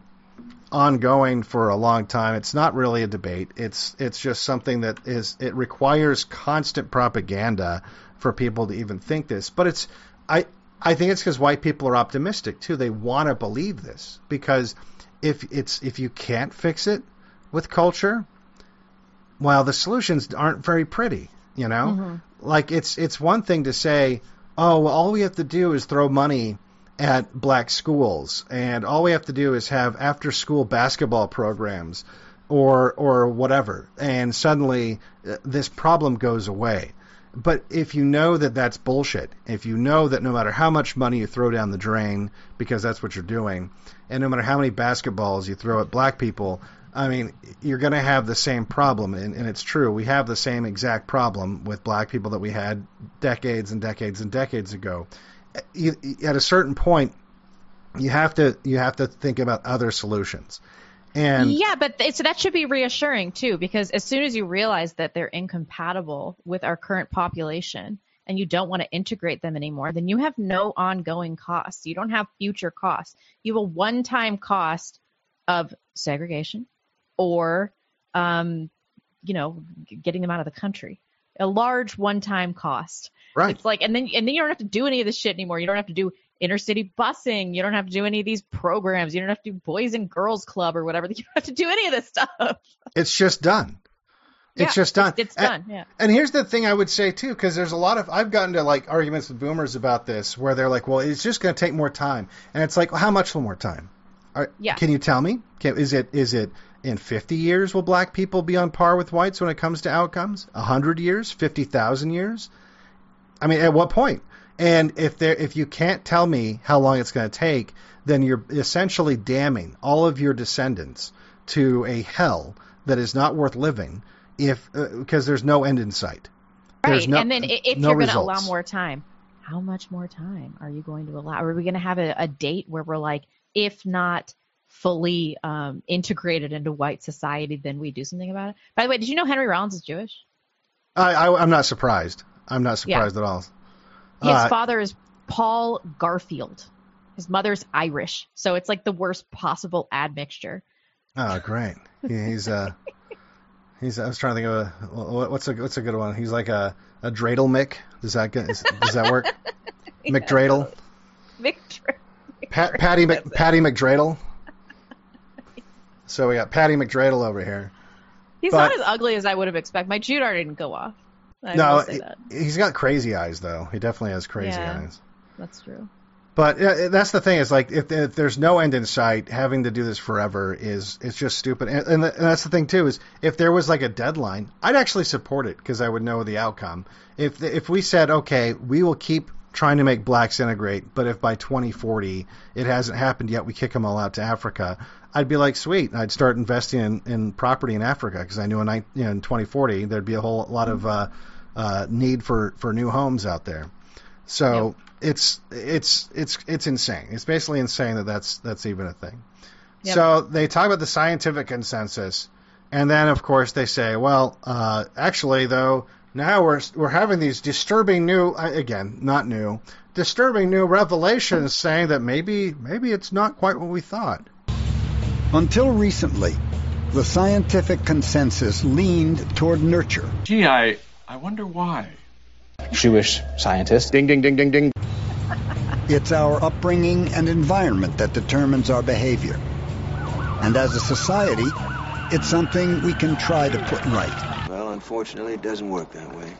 ongoing for a long time. It's not really a debate. It's it's just something that is, it requires constant propaganda for people to even think this. But it's, I... I think it's because white people are optimistic too. They want to believe this because if it's if you can't fix it with culture, well, the solutions aren't very pretty. You know, mm-hmm. like it's it's one thing to say, oh, well, all we have to do is throw money at black schools, and all we have to do is have after school basketball programs, or or whatever, and suddenly uh, this problem goes away. But if you know that that's bullshit, if you know that no matter how much money you throw down the drain, because that's what you're doing, and no matter how many basketballs you throw at black people, I mean, you're going to have the same problem. And, and it's true. We have the same exact problem with black people that we had decades and decades and decades ago. You, at a certain point, you have to you have to think about other solutions. And yeah, but th- so that should be reassuring too, because as soon as you realize that they're incompatible with our current population and you don't want to integrate them anymore, then you have no ongoing costs. You don't have future costs. You have a one-time cost of segregation or, um, you know, getting them out of the country. A large one-time cost. Right. It's like, and then and then you don't have to do any of this shit anymore. You don't have to do intercity busing. You don't have to do any of these programs. You don't have to do Boys and Girls Club or whatever. You don't have to do any of this stuff. It's just done. It's yeah, just done. It's, it's and, done. Yeah. And here's the thing I would say too, because there's a lot of I've gotten to like arguments with boomers about this, where they're like, "Well, it's just going to take more time," and it's like, well, how much more time? Are, yeah. Can you tell me? Can, is it is it in fifty years will black people be on par with whites when it comes to outcomes? A hundred years? Fifty thousand years? I mean, at what point? And if there, if you can't tell me how long it's going to take, then you're essentially damning all of your descendants to a hell that is not worth living, if uh, because there's no end in sight. Right, no, and then if no you're going to results. allow more time, how much more time are you going to allow? Are we going to have a, a date where we're like, if not fully um, integrated into white society, then we do something about it? By the way, did you know Henry Rollins is Jewish? I, I, I'm not surprised. I'm not surprised yeah. at all. His uh, father is Paul Garfield. His mother's Irish, so it's like the worst possible admixture. Oh, great! He, he's uh, he's. I was trying to think of a what's a what's a good one. He's like a a dreidel Mick. Does that get, does that work? yeah, McDreidel. McDreidel. Pat, Patty Mc, Patty McDreidel. So we got Patty McDradle over here. He's but, not as ugly as I would have expected. My Judar didn't go off. I no, will say that. He's got crazy eyes, though. He definitely has crazy yeah, eyes. That's true. But uh, that's the thing is like if, if there's no end in sight, having to do this forever is it's just stupid. And, and, the, and that's the thing too is if there was like a deadline, I'd actually support it because I would know the outcome. If if we said okay, we will keep trying to make blacks integrate, but if by twenty forty it hasn't happened yet, we kick them all out to Africa. I'd be like sweet. I'd start investing in, in property in Africa because I knew in, you know, in twenty forty there'd be a whole lot of uh, uh, need for, for new homes out there. So. Yep. It's it's it's it's insane. It's basically insane that that's that's even a thing. Yep. So they talk about the scientific consensus, and then of course they say, well, uh, actually though, now we're we're having these disturbing new again, not new, disturbing new revelations saying that maybe maybe it's not quite what we thought. Until recently, the scientific consensus leaned toward nurture. Gee, I I wonder why. Jewish scientist. Ding ding ding ding ding. It's our upbringing and environment that determines our behavior. And as a society, it's something we can try to put right. Well, unfortunately, it doesn't work that way.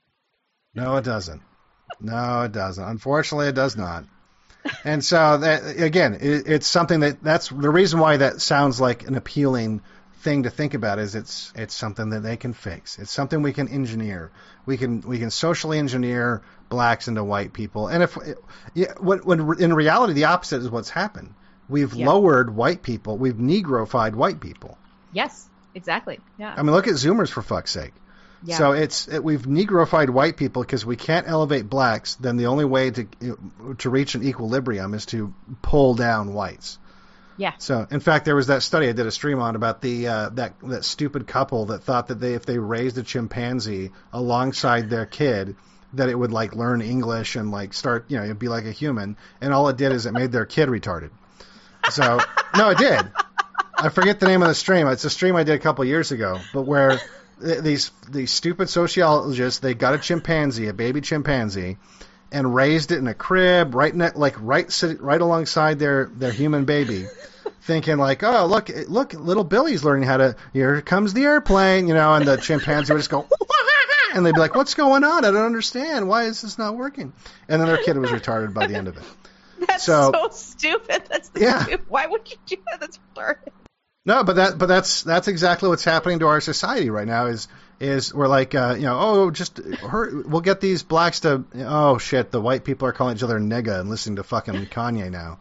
No, it doesn't. No, it doesn't. Unfortunately, it does not. And so, that, again, it, it's something that that's the reason why that sounds like an appealing thing to think about is it's it's something that they can fix. It's something we can engineer. We can we can socially engineer blacks into white people. And if yeah, when, when in reality the opposite is what's happened. We've yeah. lowered white people. We've Negrofied white people. Yes, exactly. Yeah. I mean, look at Zoomers for fuck's sake. Yeah. So it's it, we've Negrofied white people because we can't elevate blacks. Then the only way to to reach an equilibrium is to pull down whites. Yeah. So, in fact, there was that study I did a stream on about the uh, that that stupid couple that thought that they if they raised a chimpanzee alongside their kid, that it would like learn English and like start, you know, it'd be like a human. And all it did is it made their kid retarded. So, no, it did. I forget the name of the stream. It's a stream I did a couple years ago, but where th- these these stupid sociologists, they got a chimpanzee, a baby chimpanzee, and raised it in a crib right ne- like right sit- right alongside their, their human baby. Thinking like, oh, look, look, little Billy's learning how to, here comes the airplane, you know, and the chimpanzee would just go, and they'd be like, what's going on? I don't understand. Why is this not working? And then their kid was retarded by the end of it. That's so, so stupid. That's the yeah. stupid. Why would you do that? That's retarded. No, but that, but that's that's exactly what's happening to our society right now. Is is we're like, uh, you know, oh, just hurt, we'll get these blacks to, oh shit, the white people are calling each other nigga and listening to fucking Kanye now.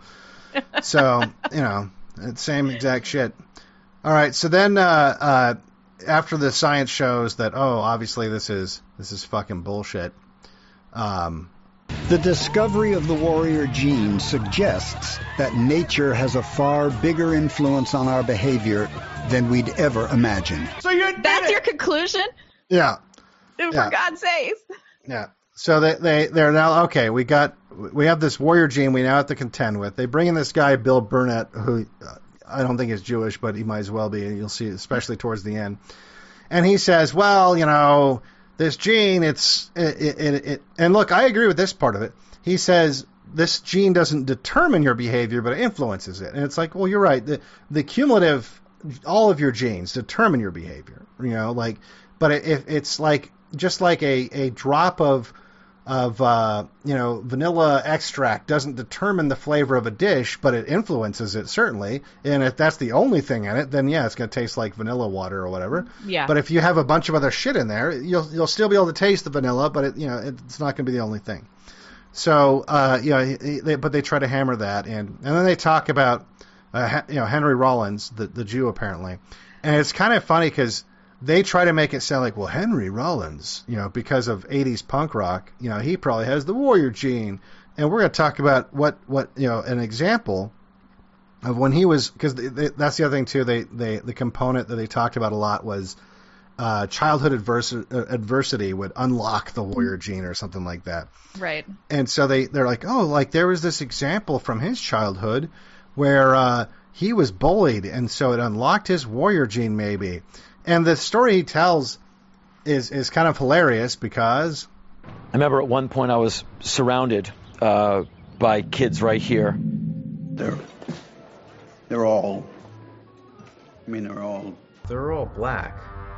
So you know. It's same exact shit. All right, so then uh, uh, after the science shows that, oh, obviously this is this is fucking bullshit. Um, the discovery of the warrior gene suggests that nature has a far bigger influence on our behavior than we'd ever imagine. So you're that's your conclusion? Yeah. For yeah. God's sakes. Yeah. So they they they're now okay. We got we have this warrior gene we now have to contend with. They bring in this guy Bill Burnett, who uh, I don't think is Jewish, but he might as well be. You'll see, especially towards the end. And he says, "Well, you know, this gene, it's it, it, it, it." And look, I agree with this part of it. He says this gene doesn't determine your behavior, but it influences it. And it's like, well, you're right. The the cumulative, all of your genes determine your behavior. You know, like, but if it's like just like a a drop of of uh, you know, vanilla extract doesn't determine the flavor of a dish, but it influences it certainly. And if that's the only thing in it, then yeah, it's going to taste like vanilla water or whatever. Yeah. But if you have a bunch of other shit in there, you'll you'll still be able to taste the vanilla, but it, you know, it's not going to be the only thing. So uh, you know, they, but they try to hammer that, and and then they talk about uh, you know, Henry Rollins, the the Jew apparently, and it's kind of funny because they try to make it sound like, well, Henry Rollins, you know, because of eighties punk rock, you know, he probably has the warrior gene. And we're going to talk about what, what, you know, an example of when he was, because that's the other thing, too. They, they, the component that they talked about a lot was uh, childhood adverse, uh, adversity would unlock the warrior gene or something like that. Right. And so they, they're like, oh, like there was this example from his childhood where uh, he was bullied, and so it unlocked his warrior gene maybe. And the story he tells is is kind of hilarious because I remember at one point I was surrounded uh, by kids right here. They're they're all I mean, they're all... They're all black.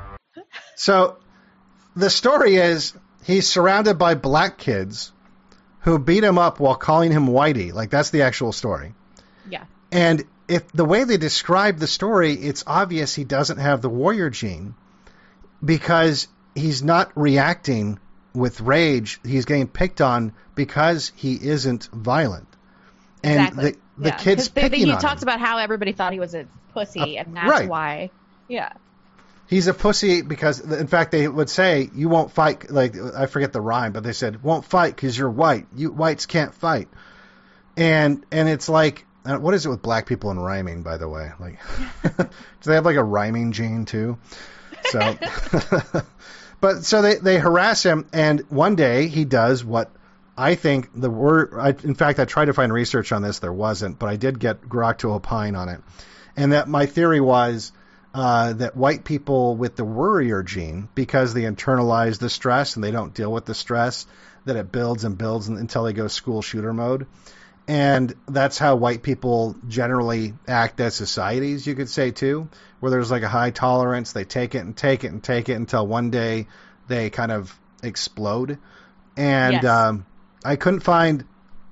So the story is he's surrounded by black kids who beat him up while calling him Whitey. Like, that's the actual story. Yeah. And if the way they describe the story, it's obvious he doesn't have the warrior gene because he's not reacting with rage. He's getting picked on because he isn't violent. And exactly. the, the yeah. kid's they, picking they, on He talks him. about how everybody thought he was a pussy, uh, and that's right. why. Yeah. He's a pussy because, in fact, they would say, you won't fight, like, I forget the rhyme, but they said, won't fight because you're white. You whites can't fight. And and it's like, what is it with black people and rhyming, by the way? Like, do they have, like, a rhyming gene, too? So, but so they, they harass him, and one day he does what I think the word, I, in fact, I tried to find research on this, there wasn't, but I did get Grok to opine on it. And that my theory was uh, that white people with the worrier gene, because they internalize the stress and they don't deal with the stress, that it builds and builds until they go school shooter mode. And that's how white people generally act as societies, you could say, too, where there's like a high tolerance. They take it and take it and take it until one day they kind of explode. And yes. um, I couldn't find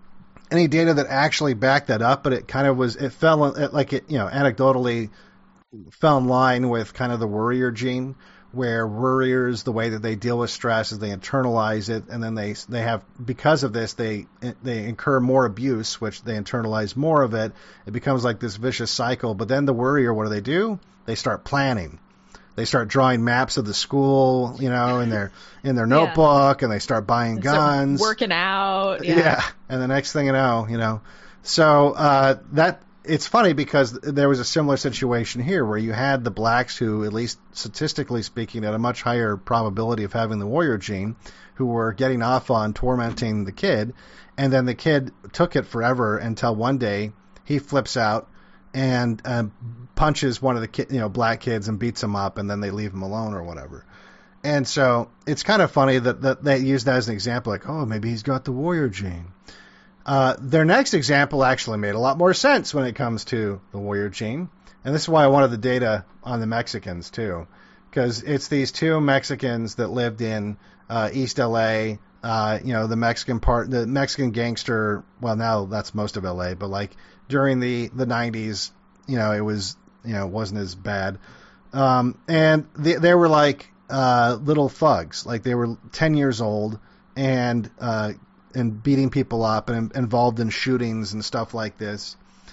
any data that actually backed that up, but it kind of was, it fell, it, like it, you know, anecdotally fell in line with kind of the worrier gene, where worriers, the way that they deal with stress is they internalize it, and then they they have, because of this, they they incur more abuse, which they internalize more of it. It becomes like this vicious cycle. But then the worrier, what do they do? They start planning. They start drawing maps of the school, you know, in their in their notebook, yeah. and they start buying and guns, working out. Yeah. yeah, and the next thing you know, you know, so uh, that. It's funny because there was a similar situation here where you had the blacks who, at least statistically speaking, had a much higher probability of having the warrior gene, who were getting off on tormenting the kid. And then the kid took it forever until one day he flips out and uh, punches one of the ki- you know black kids and beats him up, and then they leave him alone or whatever. And so it's kind of funny that, that they used that as an example, like, oh, maybe he's got the warrior gene. Uh, their next example actually made a lot more sense when it comes to the warrior gene. And this is why I wanted the data on the Mexicans, too. Because it's these two Mexicans that lived in uh, East L A, uh, you know, the Mexican part, the Mexican gangster, well, now that's most of L A, but like during the, the nineties, you know, it was, you know, it wasn't as bad. Um, and they, they were like uh, little thugs. Like they were ten years old and uh and beating people up and involved in shootings and stuff like this.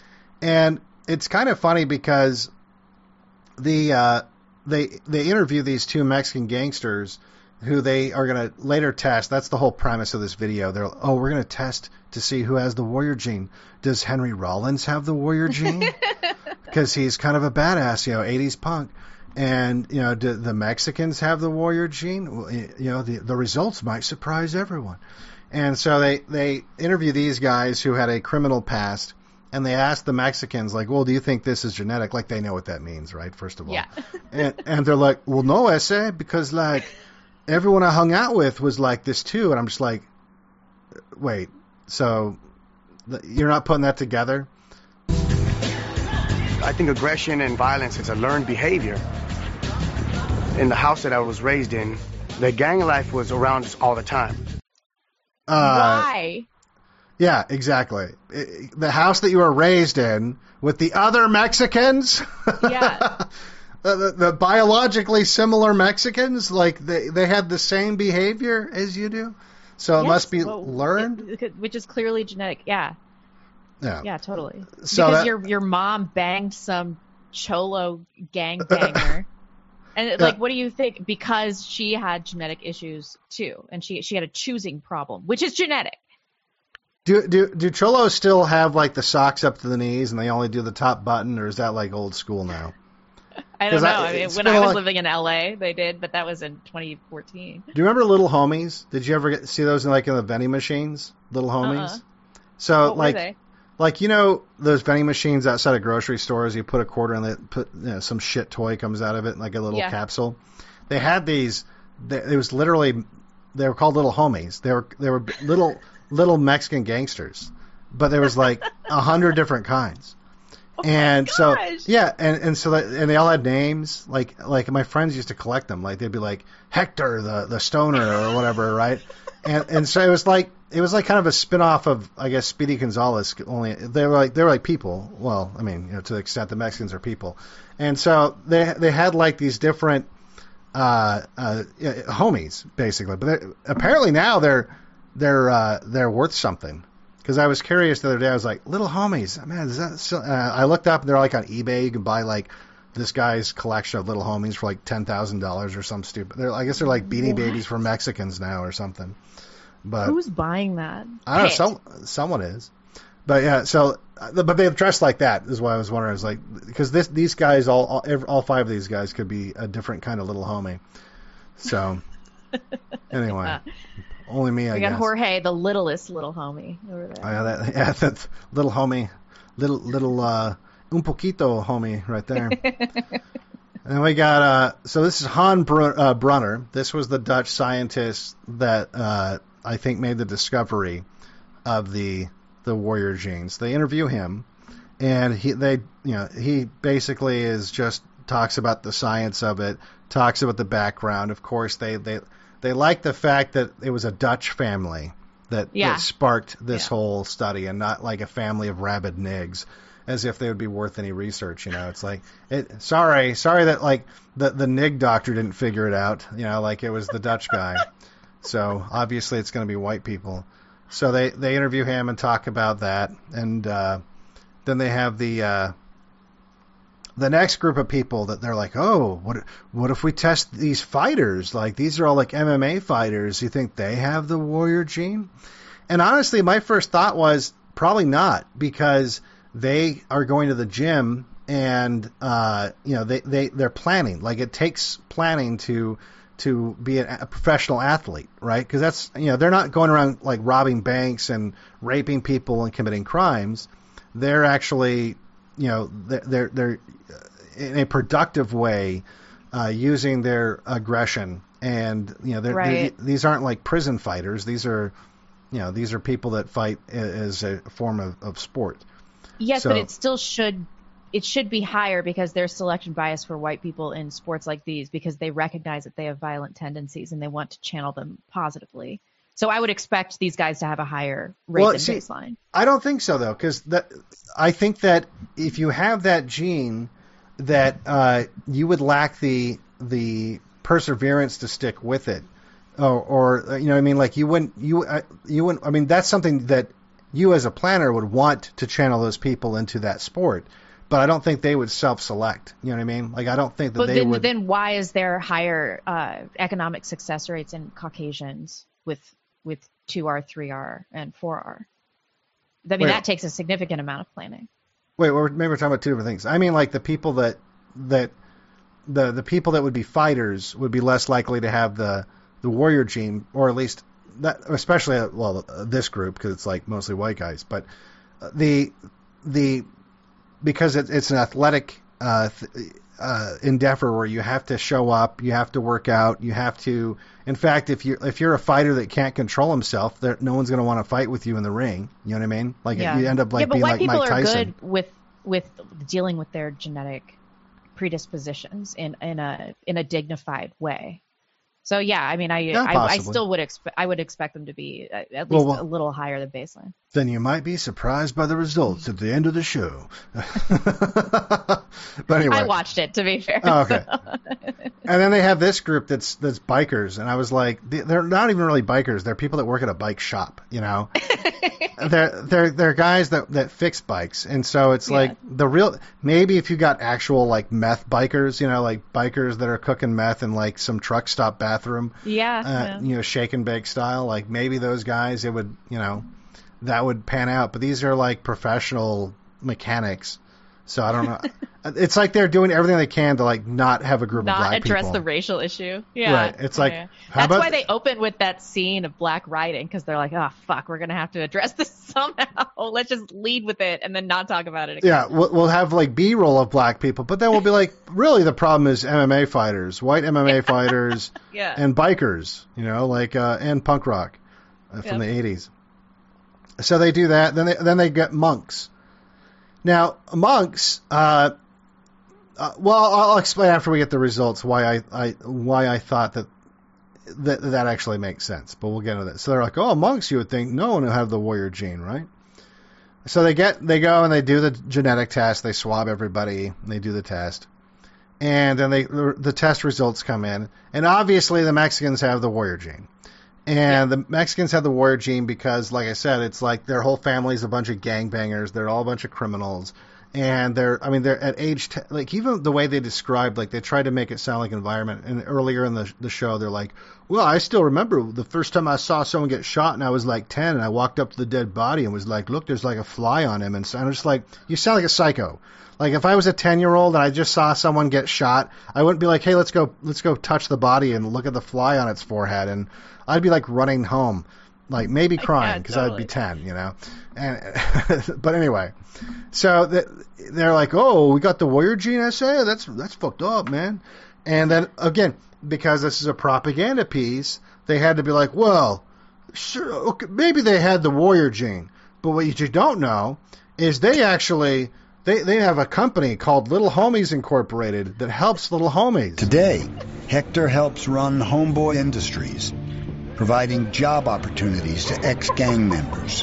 And it's kind of funny because the uh, they they interview these two Mexican gangsters who they are going to later test. That's the whole premise of this video. They're, oh, we're going to test to see who has the warrior gene. Does Henry Rollins have the warrior gene? Because he's kind of a badass, you know, eighties punk. And, you know, do the Mexicans have the warrior gene? Well, you know, the, the results might surprise everyone. And so they, they interview these guys who had a criminal past, and they ask the Mexicans, like, well, do you think this is genetic? Like, they know what that means, right, first of all. Yeah. and, and they're like, well, no, ese, because, like, everyone I hung out with was like this, too. And I'm just like, wait, so you're not putting that together? I think aggression and violence is a learned behavior. In the house that I was raised in, the gang life was around us all the time. Uh, Why? Yeah, exactly. It, the house that you were raised in with the other Mexicans, yeah, the, the, the biologically similar Mexicans, like they, they had the same behavior as you do, so it yes, must be well, learned, it, which is clearly genetic. Yeah, yeah, yeah, totally. So because that, your your mom banged some cholo gangbanger. And like, what do you think? Because she had genetic issues too, and she she had a choosing problem, which is genetic. Do do do cholos still have like the socks up to the knees, and they only do the top button, or is that like old school now? I don't know. I, I mean, when I was like, living in L A, they did, but that was in twenty fourteen. Do you remember Little Homies? Did you ever get see those in like in the vending machines? Little Homies. Uh-uh. So what like. Were they? Like, you know, those vending machines outside of grocery stores, you put a quarter in it, put you know, some shit toy comes out of it, like a little yeah. capsule. They had these, they, it was literally, they were called Little Homies. They were, they were little, little Mexican gangsters. But there was like a hundred different kinds. And oh so yeah, and and so that, and they all had names. Like like my friends used to collect them. Like they'd be like Hector the the stoner or whatever, right? And and so it was like it was like kind of a spin-off of I guess Speedy Gonzales. Only they were like they were like people. Well, I mean, you know, to the extent the Mexicans are people. And so they they had like these different uh, uh, homies basically. But apparently now they're they're uh, they're worth something. Because I was curious the other day, I was like, little homies, man, is that still? Uh, I looked up, and they're like on eBay. You can buy like this guy's collection of little homies for like ten thousand dollars or some stupid. They're, I guess they're like Beanie what? Babies for Mexicans now or something. But who's buying that? I don't know. Some, someone is. But yeah, so but they're dressed like that is why I was wondering. I was like, because this these guys, all all, every, all five of these guys could be a different kind of little homie. So anyway. Yeah. Only me, I we guess. We got Jorge, the littlest little homie over there. Oh, yeah, that, yeah, that little homie, little little uh, un poquito homie right there. And we got uh, so this is Han Br- uh, Brunner. This was the Dutch scientist that uh, I think made the discovery of the the warrior genes. They interview him, and he they you know he basically is just talks about the science of it, talks about the background. Of course, they they. They like the fact that it was a Dutch family that, yeah. that sparked this yeah. whole study and not like a family of rabid nigs, as if they would be worth any research. You know, it's like, it, sorry, sorry that like the, the nig doctor didn't figure it out, you know, like it was the Dutch guy. So obviously it's going to be white people. So they, they interview him and talk about that. And uh, then they have the... Uh, The next group of people that they're like, oh, what what if we test these fighters? Like, these are all like M M A fighters. You think they have the warrior gene? And honestly, my first thought was probably not, because they are going to the gym and, uh, you know, they, they, they're planning. Like, it takes planning to to be a, a professional athlete, right? Because that's, you know, they're not going around like robbing banks and raping people and committing crimes. They're actually... You know, they're they're in a productive way uh, using their aggression, and you know, they're, right. they're, these aren't like prison fighters. These are, you know, these are people that fight as a form of, of sport. Yes, so, but it still should it should be higher, because there's selection bias for white people in sports like these, because they recognize that they have violent tendencies and they want to channel them positively. So I would expect these guys to have a higher rate well, than see, baseline. I don't think so, though, because I think that if you have that gene, that uh, you would lack the the perseverance to stick with it, or, or you know, what I mean, like you wouldn't you uh, you wouldn't. I mean, that's something that you as a planner would want to channel those people into that sport. But I don't think they would self-select. You know what I mean? Like, I don't think that but they then, would. Then why is there higher uh, economic success rates in Caucasians with with two R, three R, and four R? I mean, Wait. that takes a significant amount of planning. Wait, we're, maybe we're talking about two different things. I mean, like the people that that the the people that would be fighters would be less likely to have the the warrior gene, or at least that, especially well this group, because it's like mostly white guys. But the the because it, it's an athletic uh, th- uh, endeavor where you have to show up, you have to work out, you have to. In fact, if you if you're a fighter that can't control himself, there, no one's going to want to fight with you in the ring. You know what I mean? Like yeah. you end up like yeah, but being white like people Mike are Tyson. good with with dealing with their genetic predispositions in in a in a dignified way. So yeah, I mean, I yeah, I, I still would expect I would expect them to be at least well, well, a little higher than baseline. Then you might be surprised by the results at the end of the show. But anyway, I watched it, to be fair. Oh, okay. So. And then they have this group that's that's bikers, and I was like, they're not even really bikers. They're people that work at a bike shop, you know. they're they're they're guys that, that fix bikes, and so it's yeah. like the real. Maybe if you got actual like meth bikers, you know, like bikers that are cooking meth in like some truck stop bathroom, yeah, uh, yeah. you know, shake and bake style. Like maybe those guys, it would, you know, that would pan out. But these are like professional mechanics. So I don't know. It's like they're doing everything they can to like not have a group not of black people. Not address the racial issue. Yeah. Right. It's like yeah. how that's about why they open with that scene of black riding, because they're like, oh fuck, we're gonna have to address this somehow. Let's just lead with it and then not talk about it again. Yeah, we'll, we'll have like B-roll of black people, but then we'll be like, really, the problem is M M A fighters, white M M A fighters, yeah. and bikers. You know, like uh, and punk rock uh, from yep. the eighties. So they do that. Then they then they get monks. Now, monks, uh, uh, well, I'll explain after we get the results why I, I why I thought that, that that actually makes sense, but we'll get into that. So they're like, oh, monks, you would think no one will have the warrior gene, right? So they get they go and they do the genetic test, they swab everybody, and they do the test. And then they the test results come in, and obviously the Mexicans have the warrior gene. And yeah. the Mexicans have the warrior gene because, like I said, it's like their whole family's a bunch of gangbangers. They're all a bunch of criminals. And they're, I mean, they're at age, t- like even the way they described, like they tried to make it sound like environment. And earlier in the the show, they're like, well, I still remember the first time I saw someone get shot and I was like ten and I walked up to the dead body and was like, look, there's like a fly on him. And so I'm just like, you sound like a psycho. Like if I was a ten year old and I just saw someone get shot, I wouldn't be like, hey, let's go, let's go touch the body and look at the fly on its forehead. And I'd be like running home, like maybe crying because yeah, totally. I'd be ten, you know. And but anyway, so the, they're like, oh, we got the warrior gene essay. That's that's fucked up, man. And then again, because this is a propaganda piece, they had to be like, well, sure, okay, maybe they had the warrior gene, but what you don't know is they actually. They they have a company called Little Homies Incorporated that helps little homies. Today, Hector helps run Homeboy Industries, providing job opportunities to ex-gang members.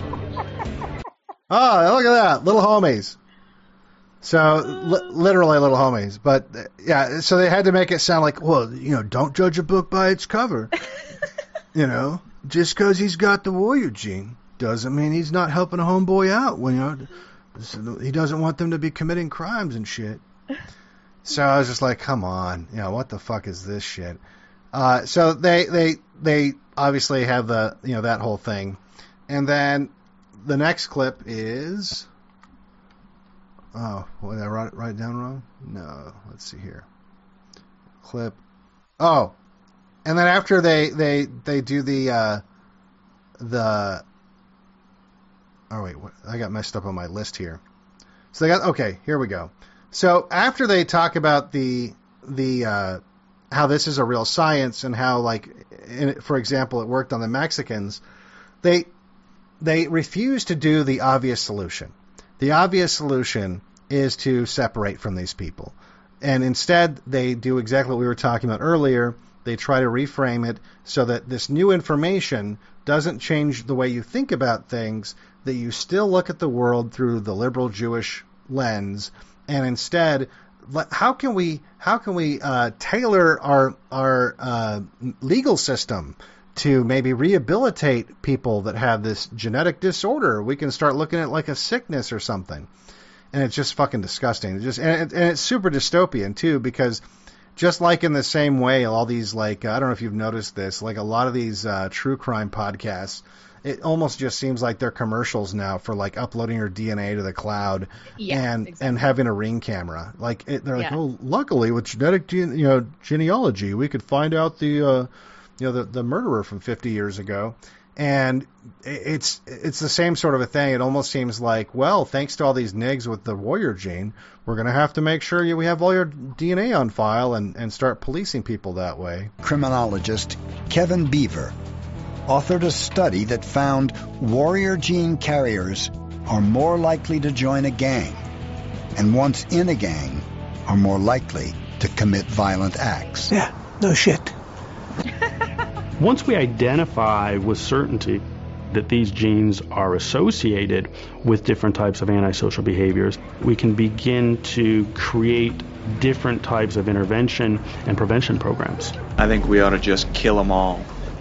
Oh, look at that, little homies. So, li- literally little homies. But, yeah, so they had to make it sound like, well, you know, don't judge a book by its cover. You know, just because he's got the warrior gene doesn't mean he's not helping a homeboy out when, you know, he doesn't want them to be committing crimes and shit. So I was just like, come on, you know, what the fuck is this shit? Uh, so they, they, they obviously have the, you know, that whole thing. And then the next clip is, oh, what, did I write it, write it down wrong? No, let's see here. Clip. Oh, and then after they, they, they do the, uh, the, Oh, wait, what? I got messed up on my list here. So they got, okay, here we go. So after they talk about the, the, uh, how this is a real science and how, like, in, for example, it worked on the Mexicans, they, they refuse to do the obvious solution. The obvious solution is to separate from these people. And instead, they do exactly what we were talking about earlier. They try to reframe it so that this new information doesn't change the way you think about things, that you still look at the world through the liberal Jewish lens, and instead, how can we how can we uh, tailor our our uh, legal system to maybe rehabilitate people that have this genetic disorder? We can start looking at it like a sickness or something, and it's just fucking disgusting. It's just and, it, and it's super dystopian too, because just like in the same way, all these like I don't know if you've noticed this, like a lot of these uh, true crime podcasts. It almost just seems like they're commercials now for like uploading your D N A to the cloud yeah, and exactly. and having a Ring camera. Like it, they're like, yeah. oh, luckily with genetic gene, you know genealogy, we could find out the uh, you know the, the murderer from fifty years ago. And it's it's the same sort of a thing. It almost seems like, well, thanks to all these nigs with the warrior gene, we're going to have to make sure we have all your D N A on file and, and start policing people that way. Criminologist Kevin Beaver authored a study that found warrior gene carriers are more likely to join a gang, and once in a gang, are more likely to commit violent acts. Yeah, no shit. Once we identify with certainty that these genes are associated with different types of antisocial behaviors, we can begin to create different types of intervention and prevention programs. I think we ought to just kill them all.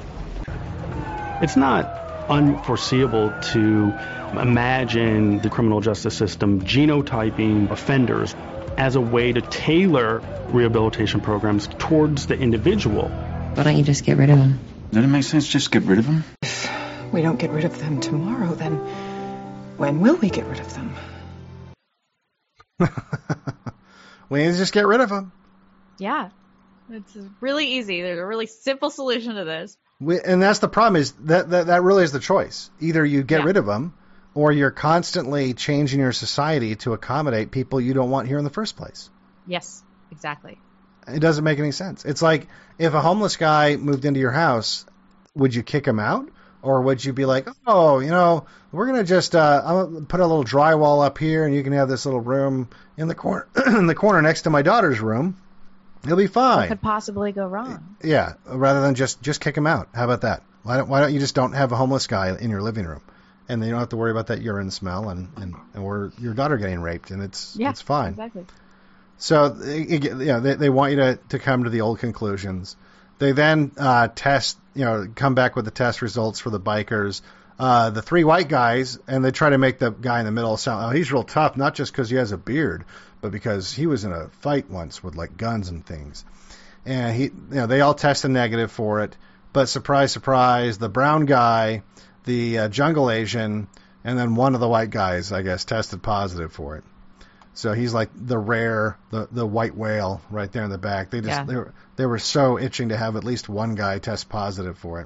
It's not unforeseeable to imagine the criminal justice system genotyping offenders as a way to tailor rehabilitation programs towards the individual. Why don't you just get rid of them? Doesn't it make sense just get rid of them? If we don't get rid of them tomorrow, then when will we get rid of them? We need to just get rid of them. Yeah. It's really easy. There's a really simple solution to this. We, and that's the problem is that, that that really is the choice. Either you get yeah. rid of them or you're constantly changing your society to accommodate people you don't want here in the first place. Yes, exactly. It doesn't make any sense. It's like if a homeless guy moved into your house, would you kick him out Or would you be like, oh, you know, we're going to just uh, I'll put a little drywall up here and you can have this little room in the corner in the corner next to my daughter's room. It'll be fine. What could possibly go wrong? Yeah, rather than just, just kick him out. How about that? Why don't, why don't you just don't have a homeless guy in your living room? And then you don't have to worry about that urine smell and, and, and or your daughter getting raped, and it's yeah, it's fine. Exactly. So it, you know, they, they want you to, to come to the old conclusions. They then uh, test, you know, come back with the test results for the bikers. Uh, the three white guys, and they try to make the guy in the middle sound, oh, he's real tough, not just because he has a beard, but because he was in a fight once with, like, guns and things. And, he, you know, they all tested negative for it. But surprise, surprise, the brown guy, the uh, jungle Asian, and then one of the white guys, I guess, tested positive for it. So he's like the rare, the, the white whale right there in the back. They just yeah. they were they were so itching to have at least one guy test positive for it.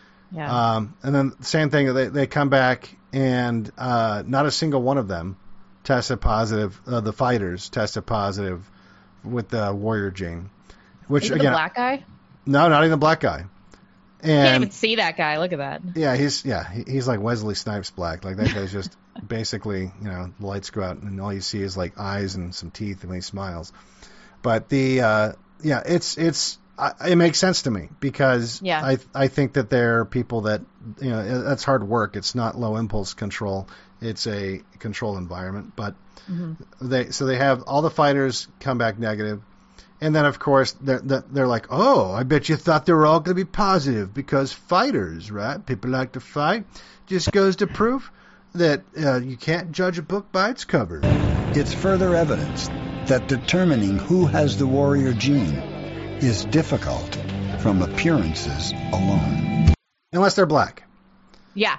Yeah. Um, and then same thing, they they come back and uh, not a single one of them tested positive. Uh, the fighters tested positive with the warrior gene. Which even again, the black guy? No, not even the black guy. And, can't even see that guy. Look at that. Yeah, he's yeah he, he's like Wesley Snipes black. Like that guy's just basically, you know, the lights go out and all you see is like eyes and some teeth when he smiles. But the uh, yeah, it's it's uh, it makes sense to me because yeah. I I think that they're people that, you know, that's hard work. It's not low impulse control. It's a control environment. But mm-hmm. they so they have all the fighters come back negative. And then, of course, they're, they're like, oh, I bet you thought they were all going to be positive because fighters, right? People like to fight. Just goes to prove that uh, you can't judge a book by its cover. It's further evidence that determining who has the warrior gene is difficult from appearances alone. Unless they're black. Yeah.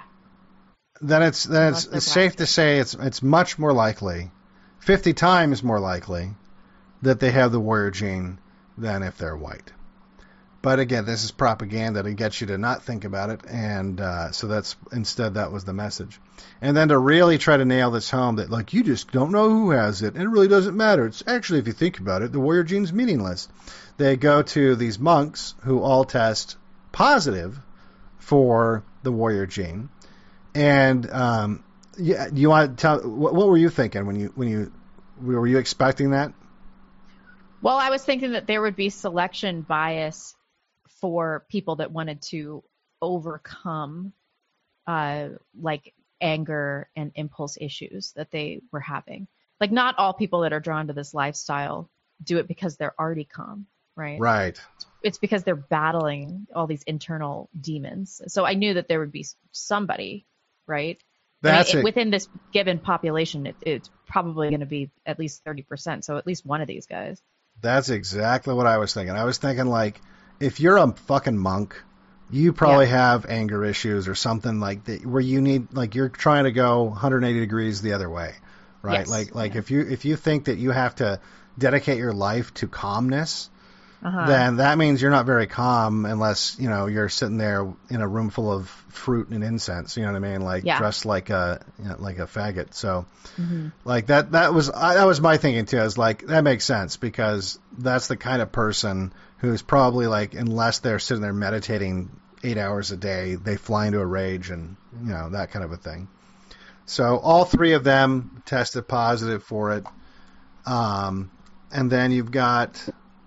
Then it's then it's, it's safe to say it's it's much more likely, fifty times more likely, that they have the warrior gene than if they're white. But again, this is propaganda to get you to not think about it, and uh, so that's instead that was the message. And then to really try to nail this home that, like, you just don't know who has it, and it really doesn't matter. It's actually, if you think about it, the warrior gene's meaningless. They go to these monks who all test positive for the warrior gene, and um, yeah, you want to tell what, what were you thinking when you when you were you expecting that? Well, I was thinking that there would be selection bias for people that wanted to overcome uh, like anger and impulse issues that they were having. Like, not all people that are drawn to this lifestyle do it because they're already calm, right? Right. It's because they're battling all these internal demons. So I knew that there would be somebody, right? That's I mean, it. Within this given population, it, it's probably going to be at least thirty percent. So at least one of these guys. That's exactly what I was thinking. I was thinking, like, if you're a fucking monk, you probably yeah. have anger issues or something like that, where you need, like, you're trying to go one hundred eighty degrees the other way, right? Yes. Like, like yeah. if you if you think that you have to dedicate your life to calmness, uh-huh. then that means you're not very calm unless, you know, you're sitting there in a room full of fruit and incense. You know what I mean? Like yeah. dressed like a you know, like a faggot. So, mm-hmm. like that that was I, that was my thinking too. I was like, that makes sense because that's the kind of person who's probably like, unless they're sitting there meditating eight hours a day, they fly into a rage and, you know, that kind of a thing. So all three of them tested positive for it. Um, and then you've got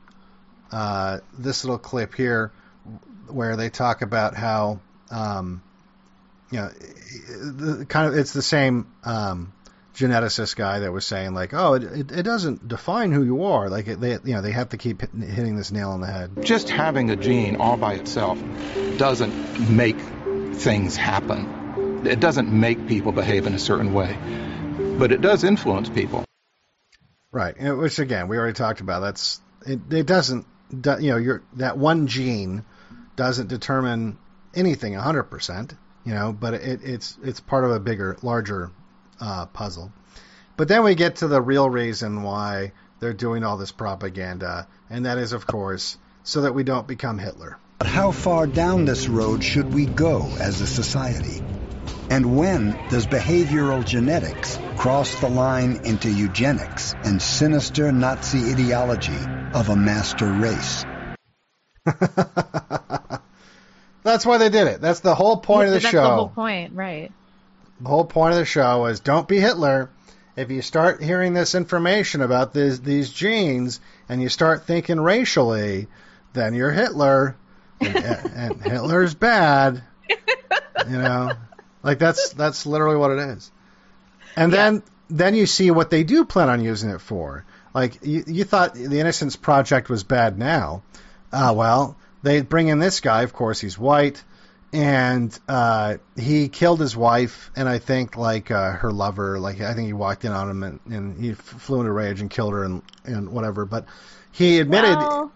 uh, this little clip here where they talk about how, um, you know, the, kind of it's the same um, geneticist guy that was saying, like, oh, it, it, it doesn't define who you are. Like, it, they, you know, they have to keep hit, hitting this nail on the head. Just having a gene all by itself doesn't make things happen. It doesn't make people behave in a certain way, but it does influence people. Right, which again we already talked about. That's it. It doesn't, you know, your that one gene doesn't determine anything one hundred percent. You know, but it, it's it's part of a bigger, larger uh, puzzle. But then we get to the real reason why they're doing all this propaganda, and that is, of course, so that we don't become Hitler. But how far down this road should we go as a society? And when does behavioral genetics cross the line into eugenics and sinister Nazi ideology of a master race? That's why they did it. That's the whole point of the That's show. That's the whole point, right. The whole point of the show is don't be Hitler. If you start hearing this information about this, these genes and you start thinking racially, then you're Hitler. And, and Hitler's bad. You know? Like, that's that's literally what it is. And then yeah. then you see what they do plan on using it for. Like, you, you thought the Innocence Project was bad now. Uh, well, they bring in this guy. Of course, he's white. And uh, he killed his wife and I think, like, uh, her lover. Like, I think he walked in on him and, and he flew into rage and killed her and, and whatever. But he admitted... Well...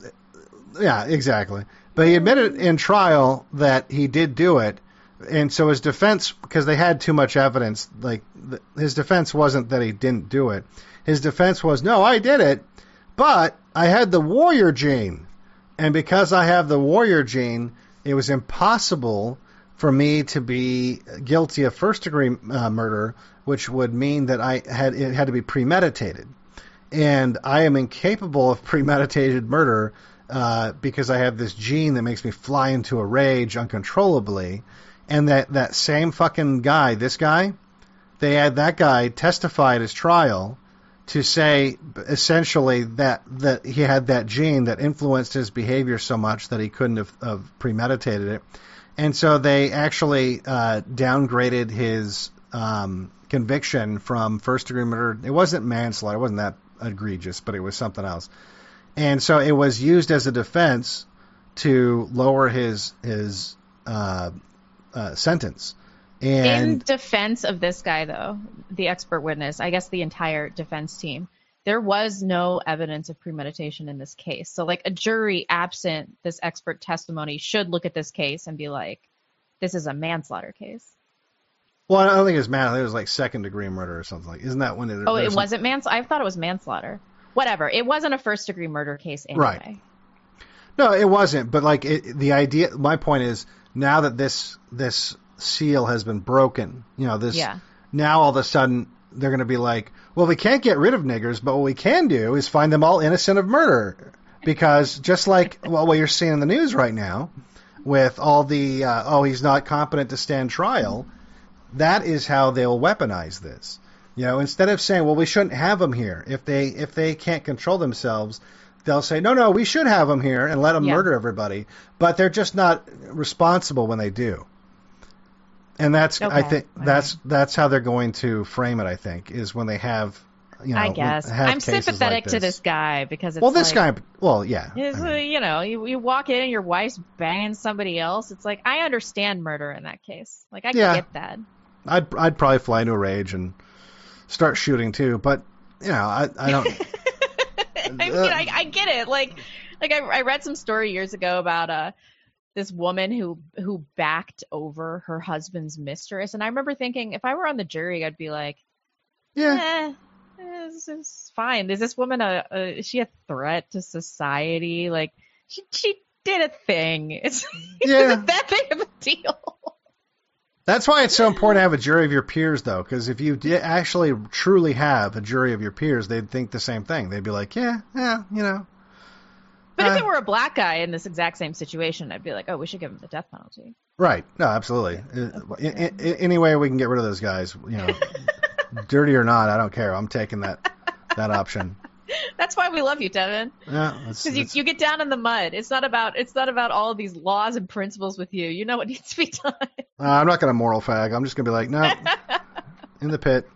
Yeah, exactly. But he admitted in trial that he did do it. And so his defense, because they had too much evidence, like, th- his defense wasn't that he didn't do it. His defense was, no, I did it, but I had the warrior gene. And because I have the warrior gene, it was impossible for me to be guilty of first-degree uh, murder, which would mean that I had it had to be premeditated. And I am incapable of premeditated murder uh, because I have this gene that makes me fly into a rage uncontrollably. And that, that same fucking guy, this guy, they had that guy testify at his trial to say essentially that, that he had that gene that influenced his behavior so much that he couldn't have, have premeditated it. And so they actually uh, downgraded his um, conviction from first-degree murder. It wasn't manslaughter. It wasn't that egregious, but it was something else. And so it was used as a defense to lower his his uh, uh, sentence. And in defense of this guy, though, the expert witness, I guess the entire defense team, there was no evidence of premeditation in this case. So, like, a jury absent this expert testimony should look at this case and be like, this is a manslaughter case. Well, I don't think it was manslaughter. It was like second-degree murder or something. Like, isn't that when it... Oh, it wasn't manslaughter? I thought it was manslaughter. Whatever. It wasn't a first-degree murder case anyway. Right. No, it wasn't. But, like, it, the idea... My point is, now that this this... seal has been broken, you know, this yeah. now all of a sudden they're going to be like, well, we can't get rid of niggers, but what we can do is find them all innocent of murder, because just like well what you're seeing in the news right now with all the uh, oh he's not competent to stand trial, that is how they'll weaponize this. You know, instead of saying, well, we shouldn't have them here, if they if they can't control themselves, they'll say, no, no, we should have them here and let them yeah. murder everybody, but they're just not responsible when they do. And that's, okay. I think, okay. that's that's how they're going to frame it. I think is when they have, you know, I guess have I'm cases sympathetic like this. to this guy because it's well, this like, guy, well, yeah, is, I mean, you know, you, you walk in and your wife's banging somebody else. It's like I understand murder in that case. Like I yeah, get that. I'd I'd probably fly into a rage and start shooting too, but you know, I I don't. I mean, I, I get it. Like like I, I read some story years ago about uh. this woman who who backed over her husband's mistress, and I remember thinking, if I were on the jury, I'd be like, yeah, eh, this is fine. Is this woman a, a is she a threat to society? Like she she did a thing. It's yeah. Isn't that big of a deal? That's why it's so important to have a jury of your peers, though, because if you did actually truly have a jury of your peers, they'd think the same thing. They'd be like, yeah, yeah, you know. But uh, if it were a black guy in this exact same situation, I'd be like, oh, we should give him the death penalty. Right. No, absolutely. In, in, in, any way we can get rid of those guys, you know, dirty or not, I don't care. I'm taking that that option. That's why we love you, Devin. Yeah, because you, you get down in the mud. It's not about it's not about all of these laws and principles with you. You know what needs to be done. Uh, I'm not going to moral fag. I'm just going to be like, no, in the pit.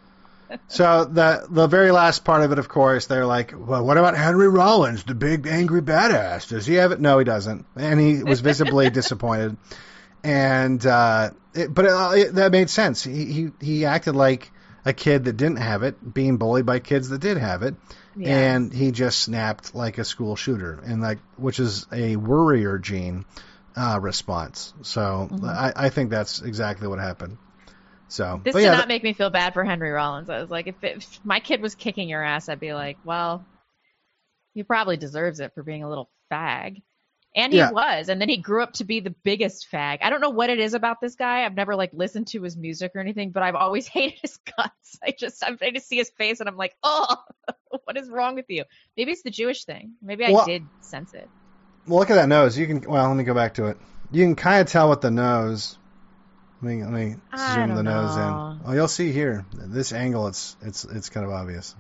So the the very last part of it, of course, they're like, well, what about Henry Rollins, the big angry badass? Does he have it? No, he doesn't. And he was visibly disappointed. And uh, it, but it, it, that made sense. He, he he acted like a kid that didn't have it, being bullied by kids that did have it, yeah. and he just snapped like a school shooter, and like which is a worrier gene uh, response. So mm-hmm. I, I think that's exactly what happened. So, this but did yeah, not th- make me feel bad for Henry Rollins. I was like, if, if my kid was kicking your ass, I'd be like, well, he probably deserves it for being a little fag. And he yeah. was. And then he grew up to be the biggest fag. I don't know what it is about this guy. I've never like listened to his music or anything, but I've always hated his guts. I just, I'm trying to see his face and I'm like, oh, what is wrong with you? Maybe it's the Jewish thing. Maybe I well, did sense it. Well, look at that nose. You can, well, let me go back to it. You can kind of tell with the nose. Let me, let me I zoom don't the nose know. in. Oh, you'll see here. This angle, it's it's it's kind of obvious.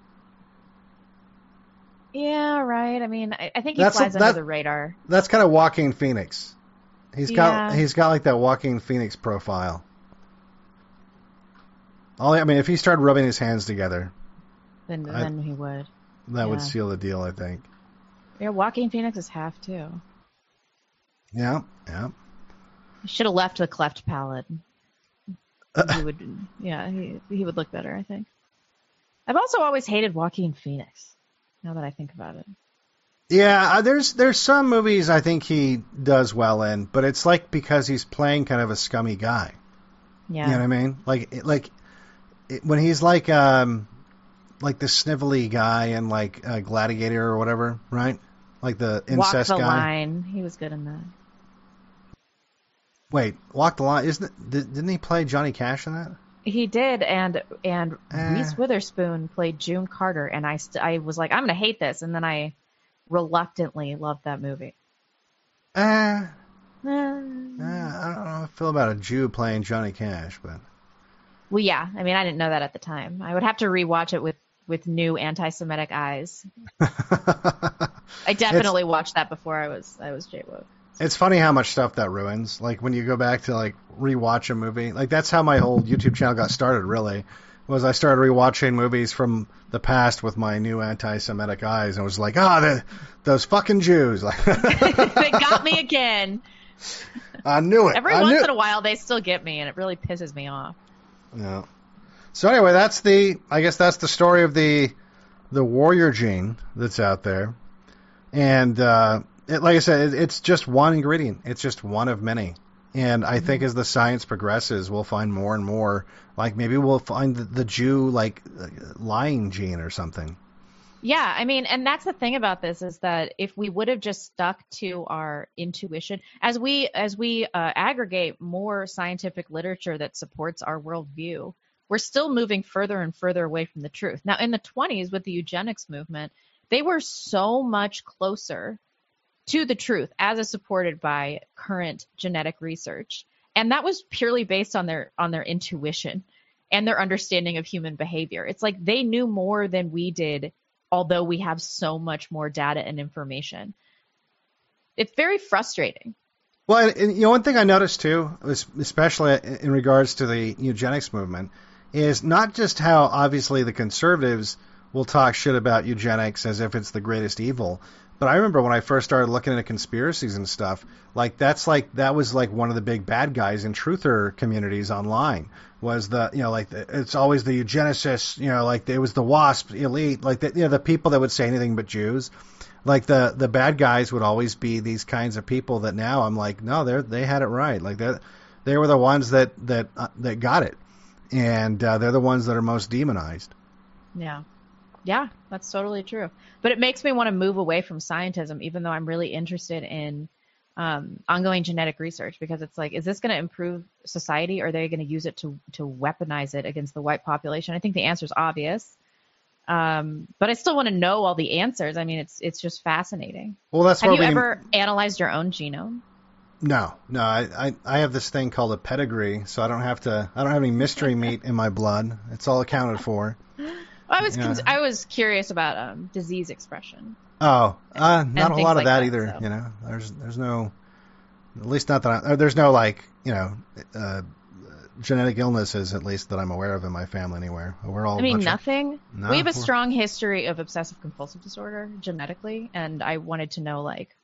Yeah, right. I mean, I, I think he That's flies a- under that- the radar. That's kind of Joaquin Phoenix. He's got Yeah. he's got like that Joaquin Phoenix profile. All I mean, if he started rubbing his hands together, Then I- then he would. that would Yeah. seal the deal, I think. Yeah, Joaquin Phoenix is half too. Yeah, yeah. He should have left the cleft palate. He would, yeah, he he would look better, I think. I've also always hated Joaquin Phoenix. Now that I think about it. Yeah, uh, there's there's some movies I think he does well in, but it's like because he's playing kind of a scummy guy. Yeah. You know what I mean? Like it- like it, when he's like um like the snivelly guy in like uh, Gladiator or whatever, right? Like the incest Walk the guy. Line. He was good in that. Wait, Walk the Line. Isn't it, did, didn't he play Johnny Cash in that? He did, and and Eh. Reese Witherspoon played June Carter, and I st- I was like, I'm gonna hate this, and then I reluctantly loved that movie. Uh, Eh. uh, I don't know how I feel about a Jew playing Johnny Cash, but Well, yeah, I mean, I didn't know that at the time. I would have to rewatch it with with new anti-Semitic eyes. I definitely watched that before I was I was J-woke. it's funny how much stuff that ruins. Like when you go back to like rewatch a movie, like that's how my whole YouTube channel got started. Really, was I started rewatching movies from the past with my new anti-Semitic eyes, and was like, ah, oh, those fucking Jews! Like, They got me again. I knew it. Every I once knew in a while, they still get me, and it really pisses me off. Yeah. So anyway, that's the. I guess that's the story of the the warrior gene that's out there, and uh, it, like I said, it, it's just one ingredient. It's just one of many. And I think as the science progresses, we'll find more and more. Like maybe we'll find the, the Jew like lying gene or something. Yeah, I mean, and that's the thing about this is that if we would have just stuck to our intuition, as we as we uh, aggregate more scientific literature that supports our worldview, we're still moving further and further away from the truth. Now, in the twenties with the eugenics movement, they were so much closer to the truth as is supported by current genetic research. And that was purely based on their on their intuition and their understanding of human behavior. It's like they knew more than we did, although we have so much more data and information. It's very frustrating. Well, and, and, you know, one thing I noticed too, especially in regards to the eugenics movement, is not just how obviously the conservatives will talk shit about eugenics as if it's the greatest evil, but I remember when I first started looking into conspiracies and stuff, like that's like that was like one of the big bad guys in truther communities online was the, you know, like the, it's always the eugenicists, you know, like it was the WASP elite, like the, you know, the people that would say anything but Jews. Like the, the bad guys would always be these kinds of people that now I'm like, no, they they had it right. Like they they were the ones that that uh, that got it, and uh, they're the ones that are most demonized. Yeah. Yeah, that's totally true. But it makes me want to move away from scientism, even though I'm really interested in um, ongoing genetic research, because it's like, is this going to improve society, or are they going to use it to to weaponize it against the white population? I think the answer is obvious. Um, but I still want to know all the answers. I mean, it's it's just fascinating. Well, that's Have what you we, ever analyzed your own genome? No, no. I, I I have this thing called a pedigree, so I don't have to. I don't have any mystery meat in my blood. It's all accounted for. I was Yeah. cons- I was curious about um, disease expression. Oh, uh, not a things lot of like that, that, either. so. You know, there's there's no, at least not that I, there's no like you know, uh, genetic illnesses at least that I'm aware of in my family anywhere. We're all. I mean, a bunch of- nothing. No, we have a we're- strong history of obsessive compulsive disorder genetically, and I wanted to know like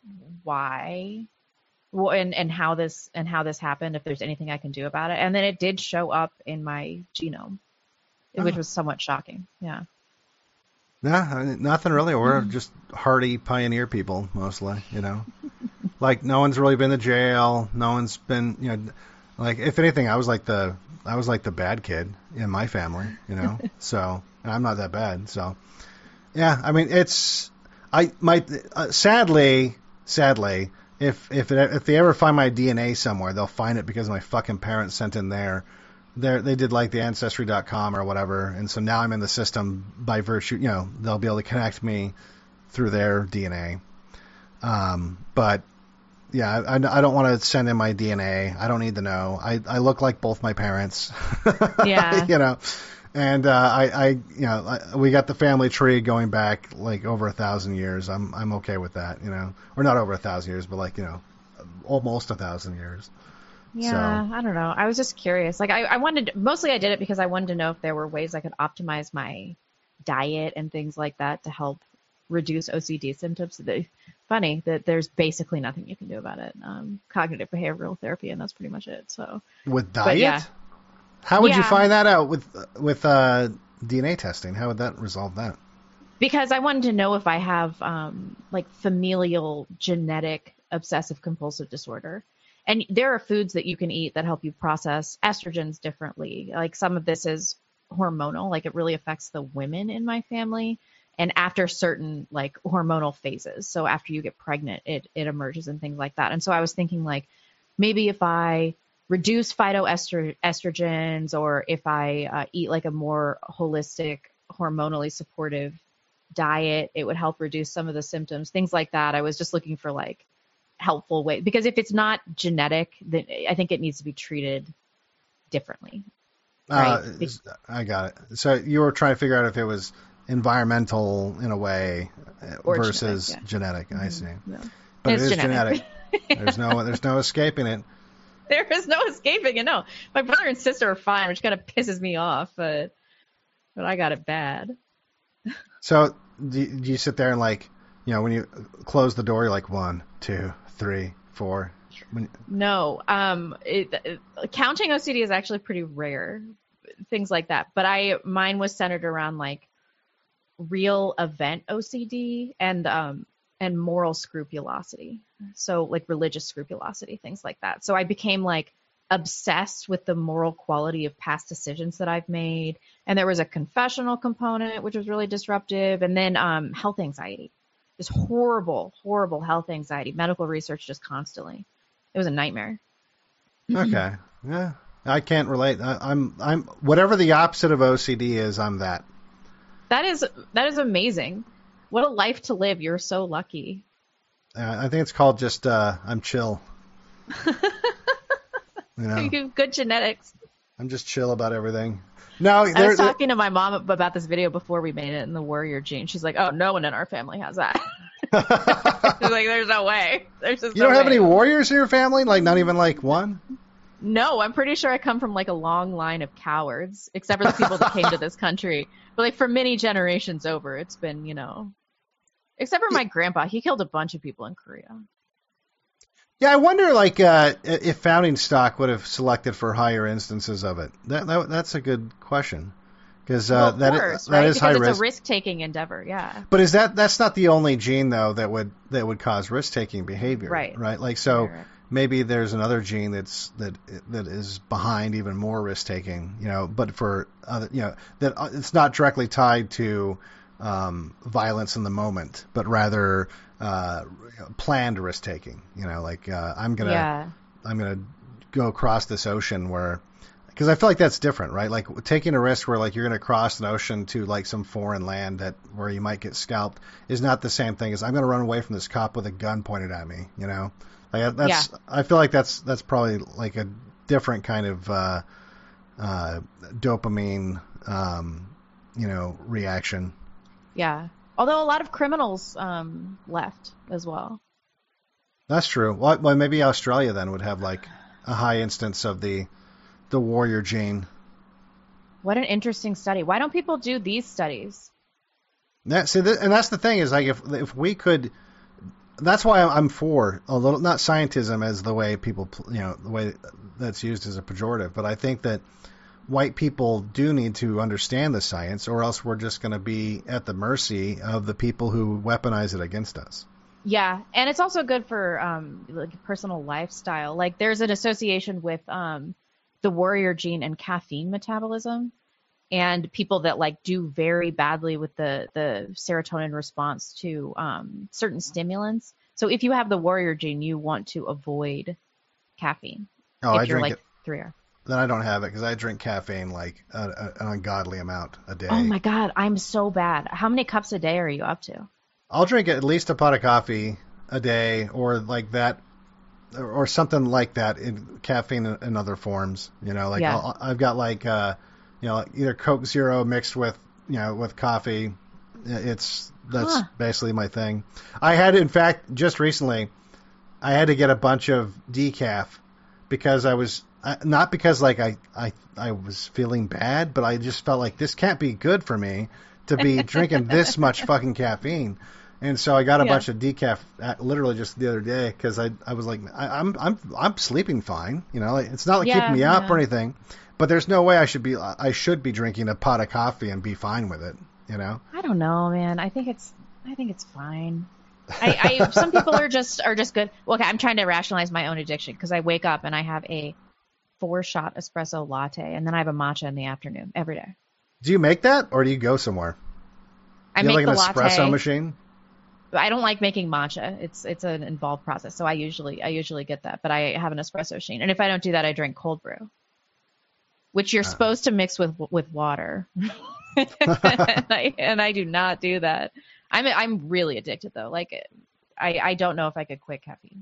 why, wh- and and how this and how this happened. If there's anything I can do about it, and then it did show up in my genome, which Oh. was somewhat shocking. Yeah. No, I mean, nothing really. We're Mm-hmm. just hardy pioneer people mostly, you know. Like no one's really been to jail. No one's been, you know, like if anything, I was like the I was like the bad kid in my family, you know. So and I'm not that bad. So yeah, I mean it's I might uh, sadly sadly if if it, if they ever find my D N A somewhere, they'll find it because my fucking parents sent in there. They they did like the ancestry dot com or whatever, and so now I'm in the system by virtue, you know, they'll be able to connect me through their D N A. Um, but Yeah, I, I don't want to send in my D N A. I don't need to know. I, I look like both my parents. Yeah. You know, and uh, I, I, you know, I, we got the family tree going back like over a thousand years. I'm, I'm okay with that. You know, or not over a thousand years, but like you know, almost a thousand years. Yeah, so. I don't know. I was just curious. Like I, I wanted, mostly I did it because I wanted to know if there were ways I could optimize my diet and things like that to help reduce O C D symptoms. They, funny that there's basically nothing you can do about it. Um, cognitive behavioral therapy, and that's pretty much it. So with diet, yeah. How would yeah. you find that out with with uh, D N A testing? How would that resolve that? Because I wanted to know if I have um, like familial genetic obsessive compulsive disorder. And there are foods that you can eat that help you process estrogens differently. Like some of this is hormonal, like it really affects the women in my family. And after certain like hormonal phases, so after you get pregnant, it it emerges and things like that. And so I was thinking like maybe if I reduce phytoestrogens or if I uh, eat like a more holistic, hormonally supportive diet, it would help reduce some of the symptoms, things like that. I was just looking for like helpful way, because if it's not genetic, then I think it needs to be treated differently. Right? Uh, I got it. So you were trying to figure out if it was environmental in a way or versus genetic. Yeah. genetic. Mm-hmm. I see. No. But it's it is genetic. genetic. There's no there's no escaping it. There is no escaping it. No, my brother and sister are fine, which kind of pisses me off, but but I got it bad. So do, do you sit there and like, you know, when you close the door, you're like one, two, three, four. When... No, um, it, it, counting O C D is actually pretty rare, things like that. But I mine was centered around like real event O C D and um and moral scrupulosity. So like religious scrupulosity, things like that. So I became like obsessed with the moral quality of past decisions that I've made. And there was a confessional component, which was really disruptive. And then um, health anxiety, this horrible, horrible health anxiety, medical research just constantly. It was a nightmare. Okay. Yeah. I can't relate. I, I'm, I'm, whatever the opposite of O C D is, I'm that. That is, that is amazing. What a life to live. You're so lucky. Uh, I think it's called just, uh, I'm chill. You know, you have good genetics. I'm just chill about everything. No, I was talking to my mom about this video before we made it in the warrior gene. She's like, "Oh, no one in our family has that." She's like, "There's no way. There's just you no don't have way. any warriors in your family? Like, not even like one?" No, I'm pretty sure I come from like a long line of cowards, except for the people that came to this country. But like for many generations over, it's been, you know, except for my grandpa, he killed a bunch of people in Korea. Yeah, I wonder, like, uh, if founding stock would have selected for higher instances of it. That, that that's a good question, because uh, well, of that course, is, right? that is because high it's risk. a risk-taking endeavor, yeah. But is that that's not the only gene though that would that would cause risk-taking behavior, right? Right. Like so, right, right. maybe there's another gene that's that that is behind even more risk-taking, you know. But for other, you know, that it's not directly tied to um, violence in the moment, but rather uh, planned risk taking. You know, like uh, I'm gonna yeah. I'm gonna go across this ocean where, because I feel like that's different, right? Like taking a risk where like you're gonna cross an ocean to like some foreign land that where you might get scalped is not the same thing as I'm gonna run away from this cop with a gun pointed at me. You know, like that's yeah. I feel like that's that's probably like a different kind of uh, uh, dopamine, um, you know, reaction. Yeah. Although a lot of criminals um, left as well. That's true. Well, well, maybe Australia then would have like a high instance of the the warrior gene. What an interesting study. Why don't people do these studies? That, see, th- and that's the thing is like if if we could, that's why I'm for a little not scientism as the way people you know the way that's used as a pejorative, but I think that white people do need to understand the science, or else we're just going to be at the mercy of the people who weaponize it against us. Yeah, and it's also good for um, like personal lifestyle. Like there's an association with um, the warrior gene and caffeine metabolism, and people that like do very badly with the the serotonin response to um, certain stimulants. So if you have the warrior gene, you want to avoid caffeine. Oh, if I you're drink like it. three hours. Then I don't have it because I drink caffeine like a, a, an ungodly amount a day. Oh my God, I'm so bad. How many cups a day are you up to? I'll drink at least a pot of coffee a day, or like that or, or something like that in caffeine in, in other forms. You know, like Yeah. I'll, I've got like uh, you know either Coke Zero mixed with you know with coffee. It's that's Huh. basically my thing. I had in fact just recently, I had to get a bunch of decaf because I was I- not because like I I I was feeling bad, but I just felt like this can't be good for me to be drinking this much fucking caffeine. And so I got a Yeah. bunch of decaf at, literally just the other day because I I was like I, I'm I'm I'm sleeping fine, you know. Like, it's not like Yeah, keeping me up yeah. or anything, but there's no way I should be I should be drinking a pot of coffee and be fine with it, you know. I don't know, man. I think it's I think it's fine. I, I some people are just are just good. Well, okay, I'm trying to rationalize my own addiction because I wake up and I have a four shot espresso latte and then I have a matcha in the afternoon every day. Do you make that or do you go somewhere? I Do you make have the like an espresso latte. machine? I don't like making matcha. It's it's an involved process, so I usually I usually get that. But I have an espresso machine, and if I don't do that, I drink cold brew, which you're Ah. supposed to mix with with water. and, I, and I do not do that. I'm I'm really addicted though. Like I I don't know if I could quit caffeine,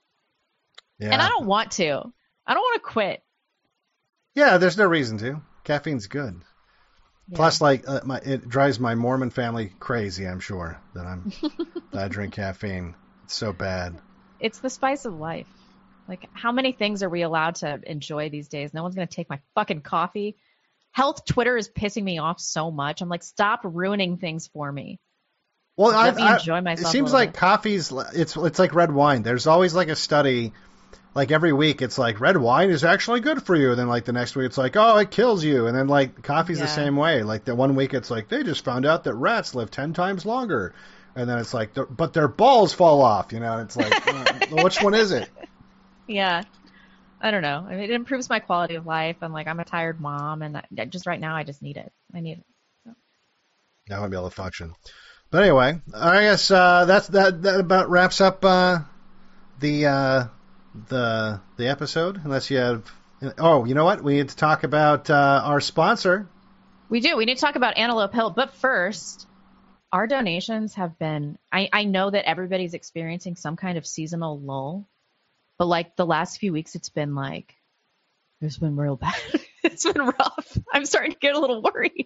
Yeah. and I don't want to. I don't want to quit. Yeah, there's no reason to. Caffeine's good. Yeah. Plus, like, uh, my it drives my Mormon family crazy. I'm sure that I'm that I drink caffeine. It's so bad. It's the spice of life. Like, how many things are we allowed to enjoy these days? No one's gonna take my fucking coffee. Health Twitter is pissing me off so much. I'm like, stop ruining things for me. Well, Let I, me I- enjoy myself it a seems little like bit. coffee's it's it's like red wine. There's always like a study, like every week it's like red wine is actually good for you, and then like the next week it's like oh it kills you, and then like coffee's the Yeah. same way. Like the one week it's like they just found out that rats live ten times longer, and then it's like but their balls fall off, you know. And it's like uh, which one is it? Yeah. I don't know. I mean, it improves my quality of life. I'm like, I'm a tired mom, and I, just right now, I just need it. I need it. I want to be able to function. But anyway, I guess uh, that's that. That about wraps up uh, the uh, the the episode. Unless you have, oh, you know what? We need to talk about uh, our sponsor. We do. We need to talk about Antelope Hill. But first, our donations have been, I, I know that everybody's experiencing some kind of seasonal lull, but like the last few weeks, it's been like, it's been real bad. It's been rough. I'm starting to get a little worried.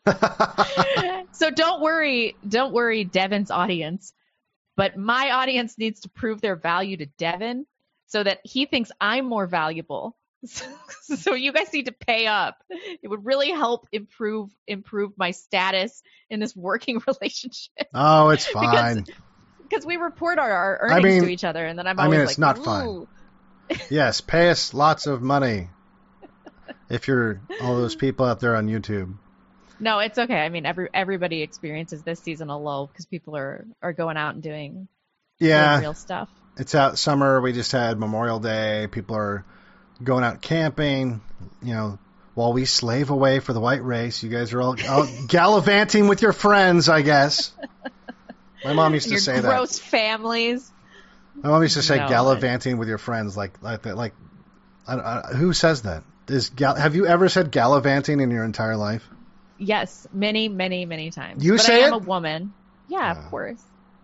So don't worry. Don't worry, Devin's audience. But my audience needs to prove their value to Devin so that he thinks I'm more valuable. So you guys need to pay up. It would really help improve improve my status in this working relationship. Oh, it's fine. Because, because we report our, our I earnings mean- to each other, and then I'm I always mean, it's like, not fine. "Ooh." Yes, pay us lots of money. If you're all those people out there on YouTube. No, it's okay. I mean, every everybody experiences this seasonal lull because people are, are going out and doing Yeah. real, real stuff. It's out summer. We just had Memorial Day. People are going out camping, you know, while we slave away for the white race. You guys are all out gallivanting with your friends, I guess. My mom used to Your say gross families. that. My mom used to say No, gallivanting with your friends, like like that. Like, I, I, who says that? Is gal- have you ever said gallivanting in your entire life? Yes, many, many, many times. You but say I am it? a woman. Yeah, of course.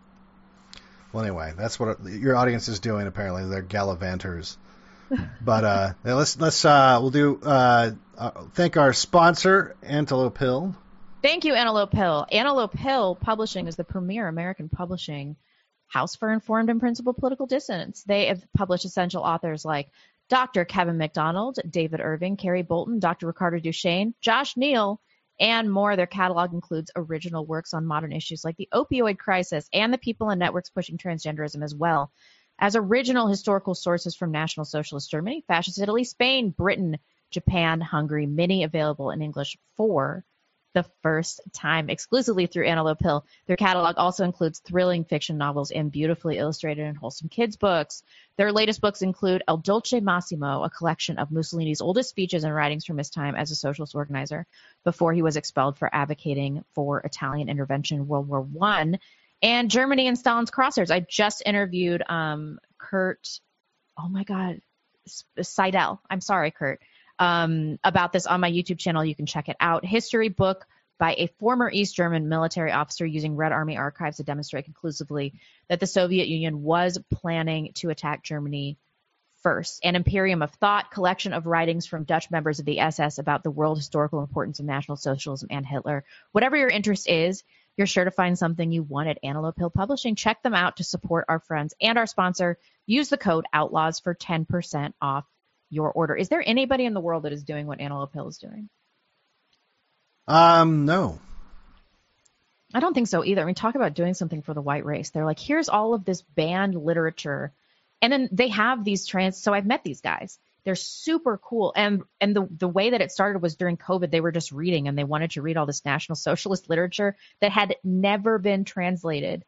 Well, anyway, that's what your audience is doing. Apparently, they're gallivanters. But uh, let's let's uh, we'll do uh, uh, thank our sponsor, Antelope Hill. Thank you, Antelope Hill. Antelope Hill Publishing is the premier American publishing house for informed and principled political dissidents. They have published essential authors like Doctor Kevin McDonald, David Irving, Carrie Bolton, Doctor Ricardo Duchesne, Josh Neal, and more. Their catalog includes original works on modern issues like the opioid crisis and the people and networks pushing transgenderism, as well as original historical sources from National Socialist Germany, Fascist Italy, Spain, Britain, Japan, Hungary, many available in English for the first time exclusively through Antelope Hill. Their catalog also includes thrilling fiction novels and beautifully illustrated and wholesome kids books. Their latest books include El Dolce Massimo, a collection of Mussolini's oldest speeches and writings from his time as a socialist organizer before he was expelled for advocating for Italian intervention in World War One, and Germany and Stalin's Crosshairs. I just interviewed um, Kurt, oh my God, Seidel. I'm sorry, Kurt. Um, about this on my YouTube channel. You can check it out. History book by a former East German military officer using Red Army archives to demonstrate conclusively that the Soviet Union was planning to attack Germany first, an Imperium of Thought, collection of writings from Dutch members of the S S about the world historical importance of National Socialism and Hitler. Whatever your interest is, you're sure to find something you want at Antelope Hill Publishing. Check them out to support our friends and our sponsor. Use the code OUTLAWS for ten percent off your order. Is there anybody in the world that is doing what Antelope Hill is doing? Um, no. I don't think so either. I mean, talk about doing something for the white race. They're like, here's all of this banned literature. And then they have these trans. So I've met these guys. They're super cool. And and the, the way that it started was during COVID, they were just reading and they wanted to read all this National Socialist literature that had never been translated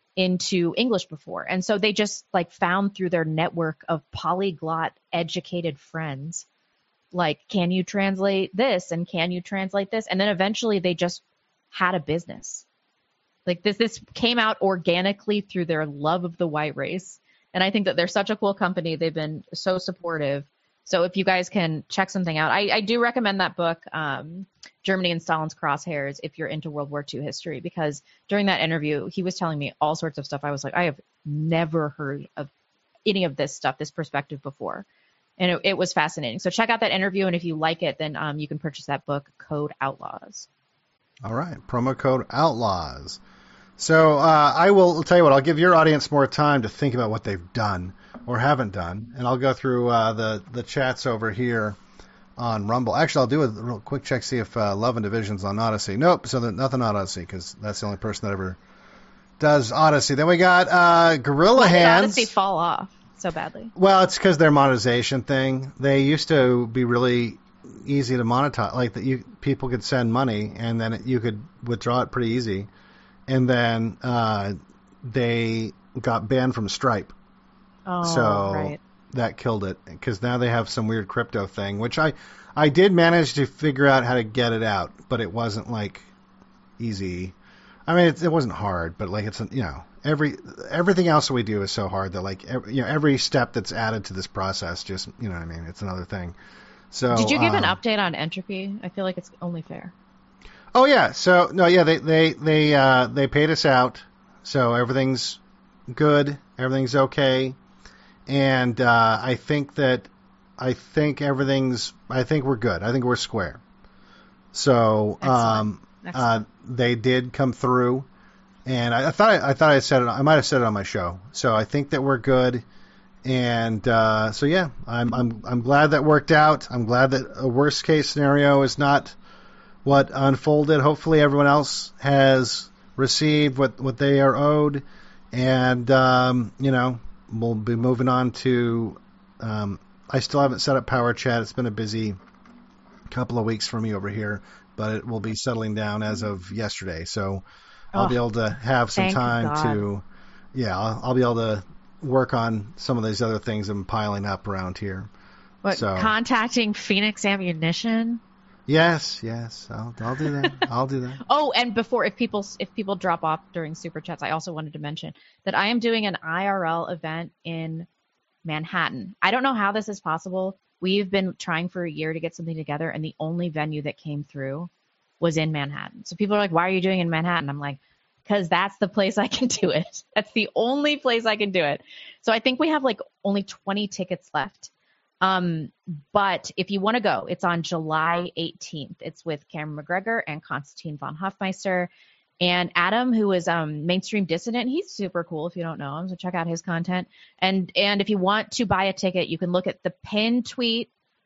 into English before. And so they just like found through their network of polyglot educated friends, like, can you translate this? And can you translate this? And then eventually they just had a business. Like this, this came out organically through their love of the white race. And I think that they're such a cool company. They've been so supportive. So if you guys can check something out, I, I do recommend that book, um, Germany in Stalin's Crosshairs, if you're into World War Two history, because during that interview, he was telling me all sorts of stuff. I was like, I have never heard of any of this stuff, this perspective before. And it, it was fascinating. So check out that interview. And if you like it, then um, you can purchase that book, Code Outlaws. All right. Promo code OUTLAWS. So uh, I will tell you what, I'll give your audience more time to think about what they've done or haven't done. And I'll go through uh, the, the chats over here on Rumble. Actually, I'll do a real quick check, see if uh, Love and Division's on Odyssey. Nope, so nothing on Odyssey because that's the only person that ever does Odyssey. Then we got uh, Gorilla Why Hands. did Odyssey fall off so badly? Well, it's because their monetization thing. They used to be really easy to monetize. Like that, you people could send money and then it, you could withdraw it pretty easy. And then uh, they got banned from Stripe. Oh, so right. That killed it because now they have some weird crypto thing, which I, I did manage to figure out how to get it out, but it wasn't like easy. I mean, it, it wasn't hard, but like it's, you know, every everything else that we do is so hard that like, every, you know, every step that's added to this process just, you know what I mean? It's another thing. So did you give um, an update on Entropy? I feel like it's only fair. Oh yeah, so no, yeah, they they they uh, they paid us out, so everything's good, everything's okay, and uh, I think that I think everything's I think we're good. I think we're square. So um, uh, they did come through, and I, I thought I, I thought I said it. I might have said it on my show. So I think that we're good, and uh, so yeah, I'm I'm I'm glad that worked out. I'm glad that a worst case scenario is not what unfolded. Hopefully everyone else has received what, what they are owed. And, um, you know, we'll be moving on to, um, I still haven't set up Power Chat. It's been a busy couple of weeks for me over here, but it will be settling down as of yesterday. So I'll oh, be able to have some time God. to, yeah, I'll, I'll be able to work on some of these other things I'm piling up around here. What, so, contacting Phoenix Ammunition? Yes, yes, I'll I'll do that. I'll do that. Oh, and before, if people if people drop off during super chats, I also wanted to mention that I am doing an I R L event in Manhattan. I don't know how this is possible. We've been trying for a year to get something together, and the only venue that came through was in Manhattan. So people are like, "Why are you doing it in Manhattan?" I'm like, "Because that's the place I can do it. That's the only place I can do it." So I think we have like only twenty tickets left. Um, but if you want to go, it's on July eighteenth. It's with Cameron McGregor and Konstantin von Hofmeister and Adam, who is um Mainstream Dissident. He's super cool if you don't know him, so check out his content. And and if you want to buy a ticket, you can look at the pinned tweet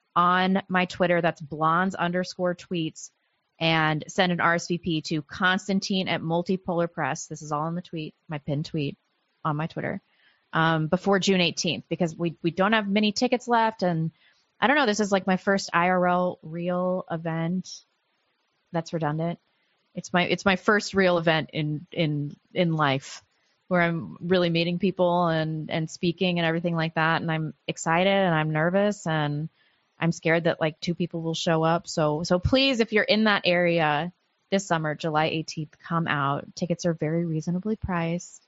on my Twitter. That's blondes underscore tweets, and send an R S V P to Konstantin at Multipolar Press. This is all in the tweet, my pinned tweet on my Twitter. Um, before June eighteenth, because we, we don't have many tickets left. And I don't know, this is like my first I R L real event. That's redundant. It's my, it's my first real event in, in, in life where I'm really meeting people and, and speaking and everything like that. And I'm excited and I'm nervous and I'm scared that like two people will show up. So, so please, if you're in that area this summer, July eighteenth, come out. Tickets are very reasonably priced.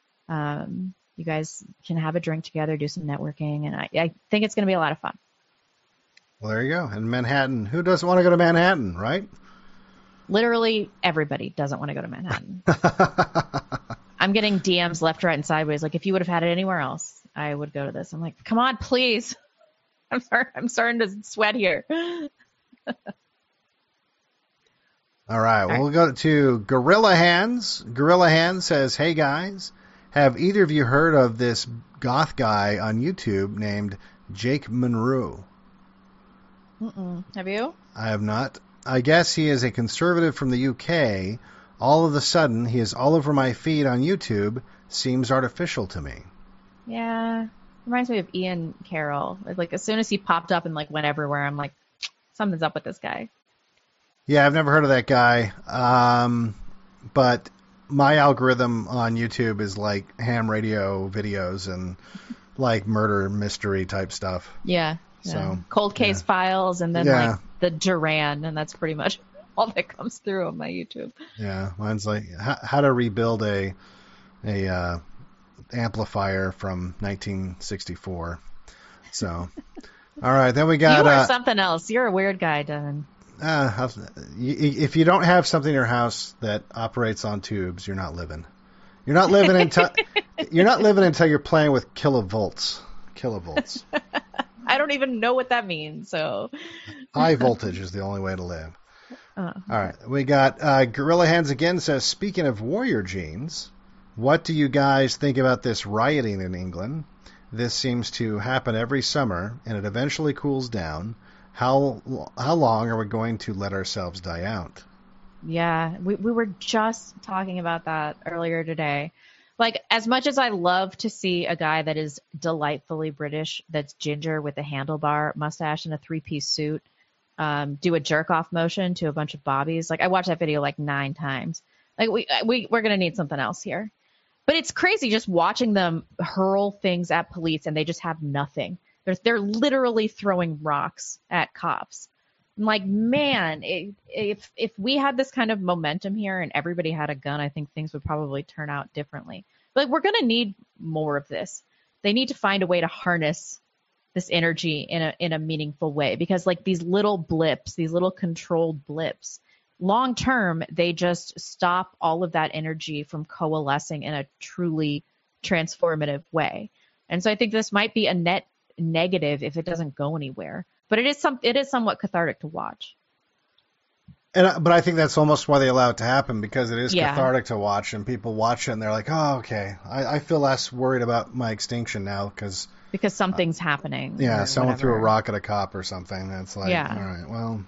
Um, You guys can have a drink together, do some networking, and I, I think it's going to be a lot of fun. Well, there you go. And Manhattan. Who doesn't want to go to Manhattan, right? Literally everybody doesn't want to go to Manhattan. I'm getting D Ms left, right, and sideways. Like, if you would have had it anywhere else, I would go to this. I'm like, come on, please. I'm sorry. I'm starting to sweat here. All right, well, we'll go to Gorilla Hands. Gorilla Hands says, hey, guys, have either of you heard of this goth guy on YouTube named Jake Monroe? Mm-mm. Have you? I have not. I guess he is a conservative from the U K. All of a sudden, he is all over my feed on YouTube. Seems artificial to me. Yeah. Reminds me of Ian Carroll. Like, as soon as he popped up and, like, went everywhere, I'm like, something's up with this guy. Yeah, I've never heard of that guy. Um, but my algorithm on YouTube is like ham radio videos and like murder mystery type stuff. Yeah. So yeah. Cold case yeah. files and then yeah. like the Duran, and that's pretty much all that comes through on my YouTube. Yeah, mine's like how, how to rebuild a a uh, amplifier from nineteen sixty-four. So, all right, then we got you are uh, something else. You're a weird guy, Devin. Uh, if you don't have something in your house that operates on tubes, you're not living. You're not living until you're not living until you're playing with kilovolts. Kilovolts. I don't even know what that means. So high voltage is the only way to live. Uh, All right, we got uh, Gorilla Hands again says, speaking of warrior genes, what do you guys think about this rioting in England? This seems to happen every summer, and it eventually cools down. How how long are we going to let ourselves die out? Yeah, we we were just talking about that earlier today. Like, as much as I love to see a guy that is delightfully British, that's ginger with a handlebar mustache and a three-piece suit, um, do a jerk-off motion to a bunch of bobbies. Like, I watched that video like nine times. Like, we we we're gonna need something else here. But it's crazy just watching them hurl things at police and they just have nothing. They're, they're literally throwing rocks at cops. I'm like, man, it, if if we had this kind of momentum here and everybody had a gun, I think things would probably turn out differently. But like, we're going to need more of this. They need to find a way to harness this energy in a in a meaningful way, because like these little blips, these little controlled blips, long term, they just stop all of that energy from coalescing in a truly transformative way. And so I think this might be a net negative if it doesn't go anywhere, but it is some it is somewhat cathartic to watch. And but I think that's almost why they allow it to happen, because it is Yeah. cathartic to watch, and people watch it and they're like, oh, okay, I, I feel less worried about my extinction now because because something's uh, happening. Yeah, someone whatever. through a rock at a cop or something. That's like, Yeah. all right, well,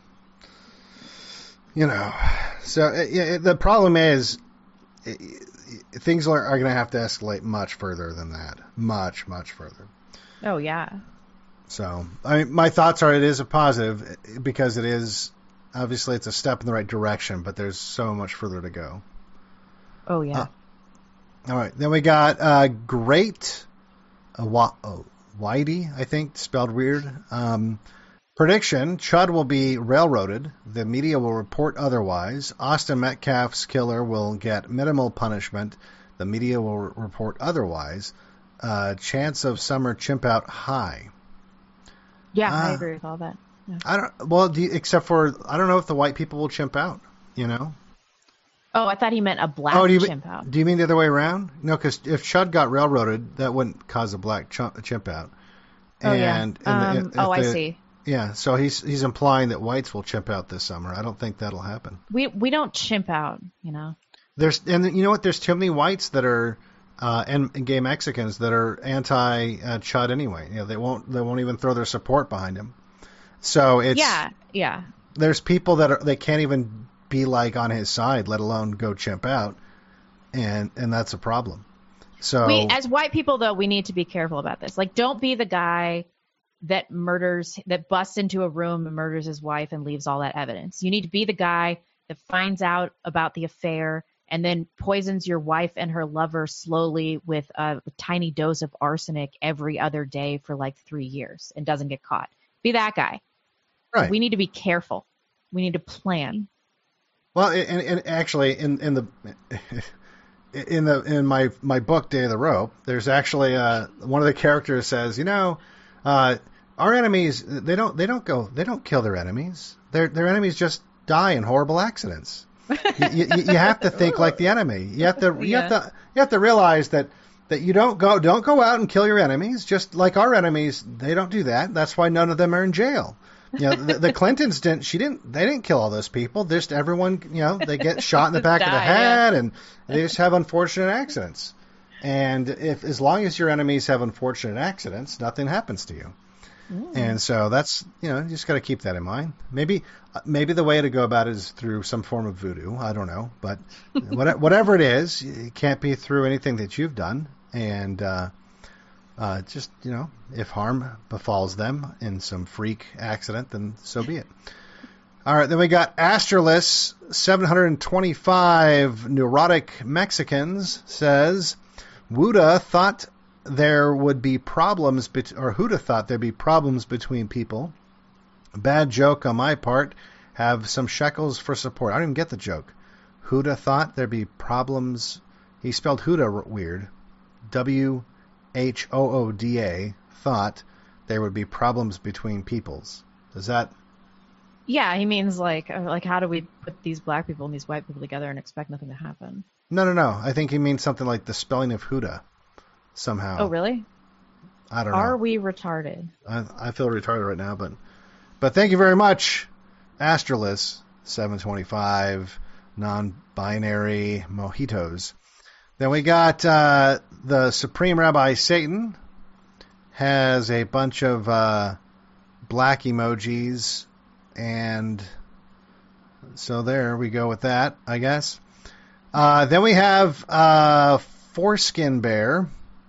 you know. So it, it, the problem is it, it, things are, are going to have to escalate much further than that, much much further. Oh yeah. So, I mean, my thoughts are it is a positive because it is, obviously it's a step in the right direction, but there's so much further to go. Oh yeah. Uh, all right, then we got uh, Great uh, Wa- oh, Whitey, I think, spelled weird. Um, prediction, Chud will be railroaded. The media will report otherwise. Austin Metcalf's killer will get minimal punishment. The media will re- report otherwise. Uh, chance of summer chimp out high. Yeah, Uh, I agree with all that. Yeah. I don't. Well, do you, except for I don't know if the white people will chimp out. You know. Oh, I thought he meant a black Oh, do you chimp mean, out. do you mean the other way around? No, because if Chud got railroaded, that wouldn't cause a black chump, chimp out. Oh yeah. And, Um, and the, oh, I the, see. Yeah, so he's he's implying that whites will chimp out this summer. I don't think that'll happen. We we don't chimp out, you know. There's and you know what? There's too many whites that are uh, and, and gay Mexicans that are anti uh, Chud anyway. You know, they won't they won't even throw their support behind him. So it's Yeah, yeah. there's people that are they can't even be like on his side, let alone go chimp out, and and that's a problem. So We as white people though, we need to be careful about this. Like, don't be the guy that murders that busts into a room and murders his wife and leaves all that evidence. You need to be the guy that finds out about the affair and then poisons your wife and her lover slowly with a tiny dose of arsenic every other day for like three years and doesn't get caught. Be that guy. Right. We need to be careful. We need to plan. Well, and, and actually, in in the in the in my my book Day of the Rope, there's actually uh, one of the characters says, you know, uh, our enemies they don't they don't go they don't kill their enemies. Their their enemies just die in horrible accidents. you, you, you have to think like the enemy. You have to you Yeah. have to you have to realize that that you don't go don't go out and kill your enemies. Just like our enemies, they don't do that. That's why none of them are in jail. You know, the, the Clintons didn't. She didn't. They didn't kill all those people. Just everyone. You know, they get shot in the back Die, of the head, yeah. and they just have unfortunate accidents. And if as long as your enemies have unfortunate accidents, nothing happens to you. Mm. And so that's, you know, you just got to keep that in mind. Maybe maybe the way to go about it is through some form of voodoo. I don't know, but whatever it is, it can't be through anything that you've done. And uh, uh, just, you know, if harm befalls them in some freak accident, then so be it. All right, then we got Astralis seven hundred twenty-five Neurotic Mexicans says, Wuda thought there would be problems, bet- or Huda thought there'd be problems between people. Bad joke on my part. Have some shekels for support. I don't even get the joke. Huda thought there'd be problems. He spelled Huda weird. W H O O D A, thought there would be problems between peoples. Does that... Yeah, he means like, like how do we put these black people and these white people together and expect nothing to happen? No, no, no. I think he means something like the spelling of Huda somehow. Oh, really? I don't know. Are we retarded? I, I feel retarded right now, but but thank you very much, Astralis seven twenty-five non-binary mojitos. Then we got uh, the Supreme Rabbi Satan has a bunch of uh, black emojis, and so there we go with that, I guess. Uh, then we have uh, Foreskin Bear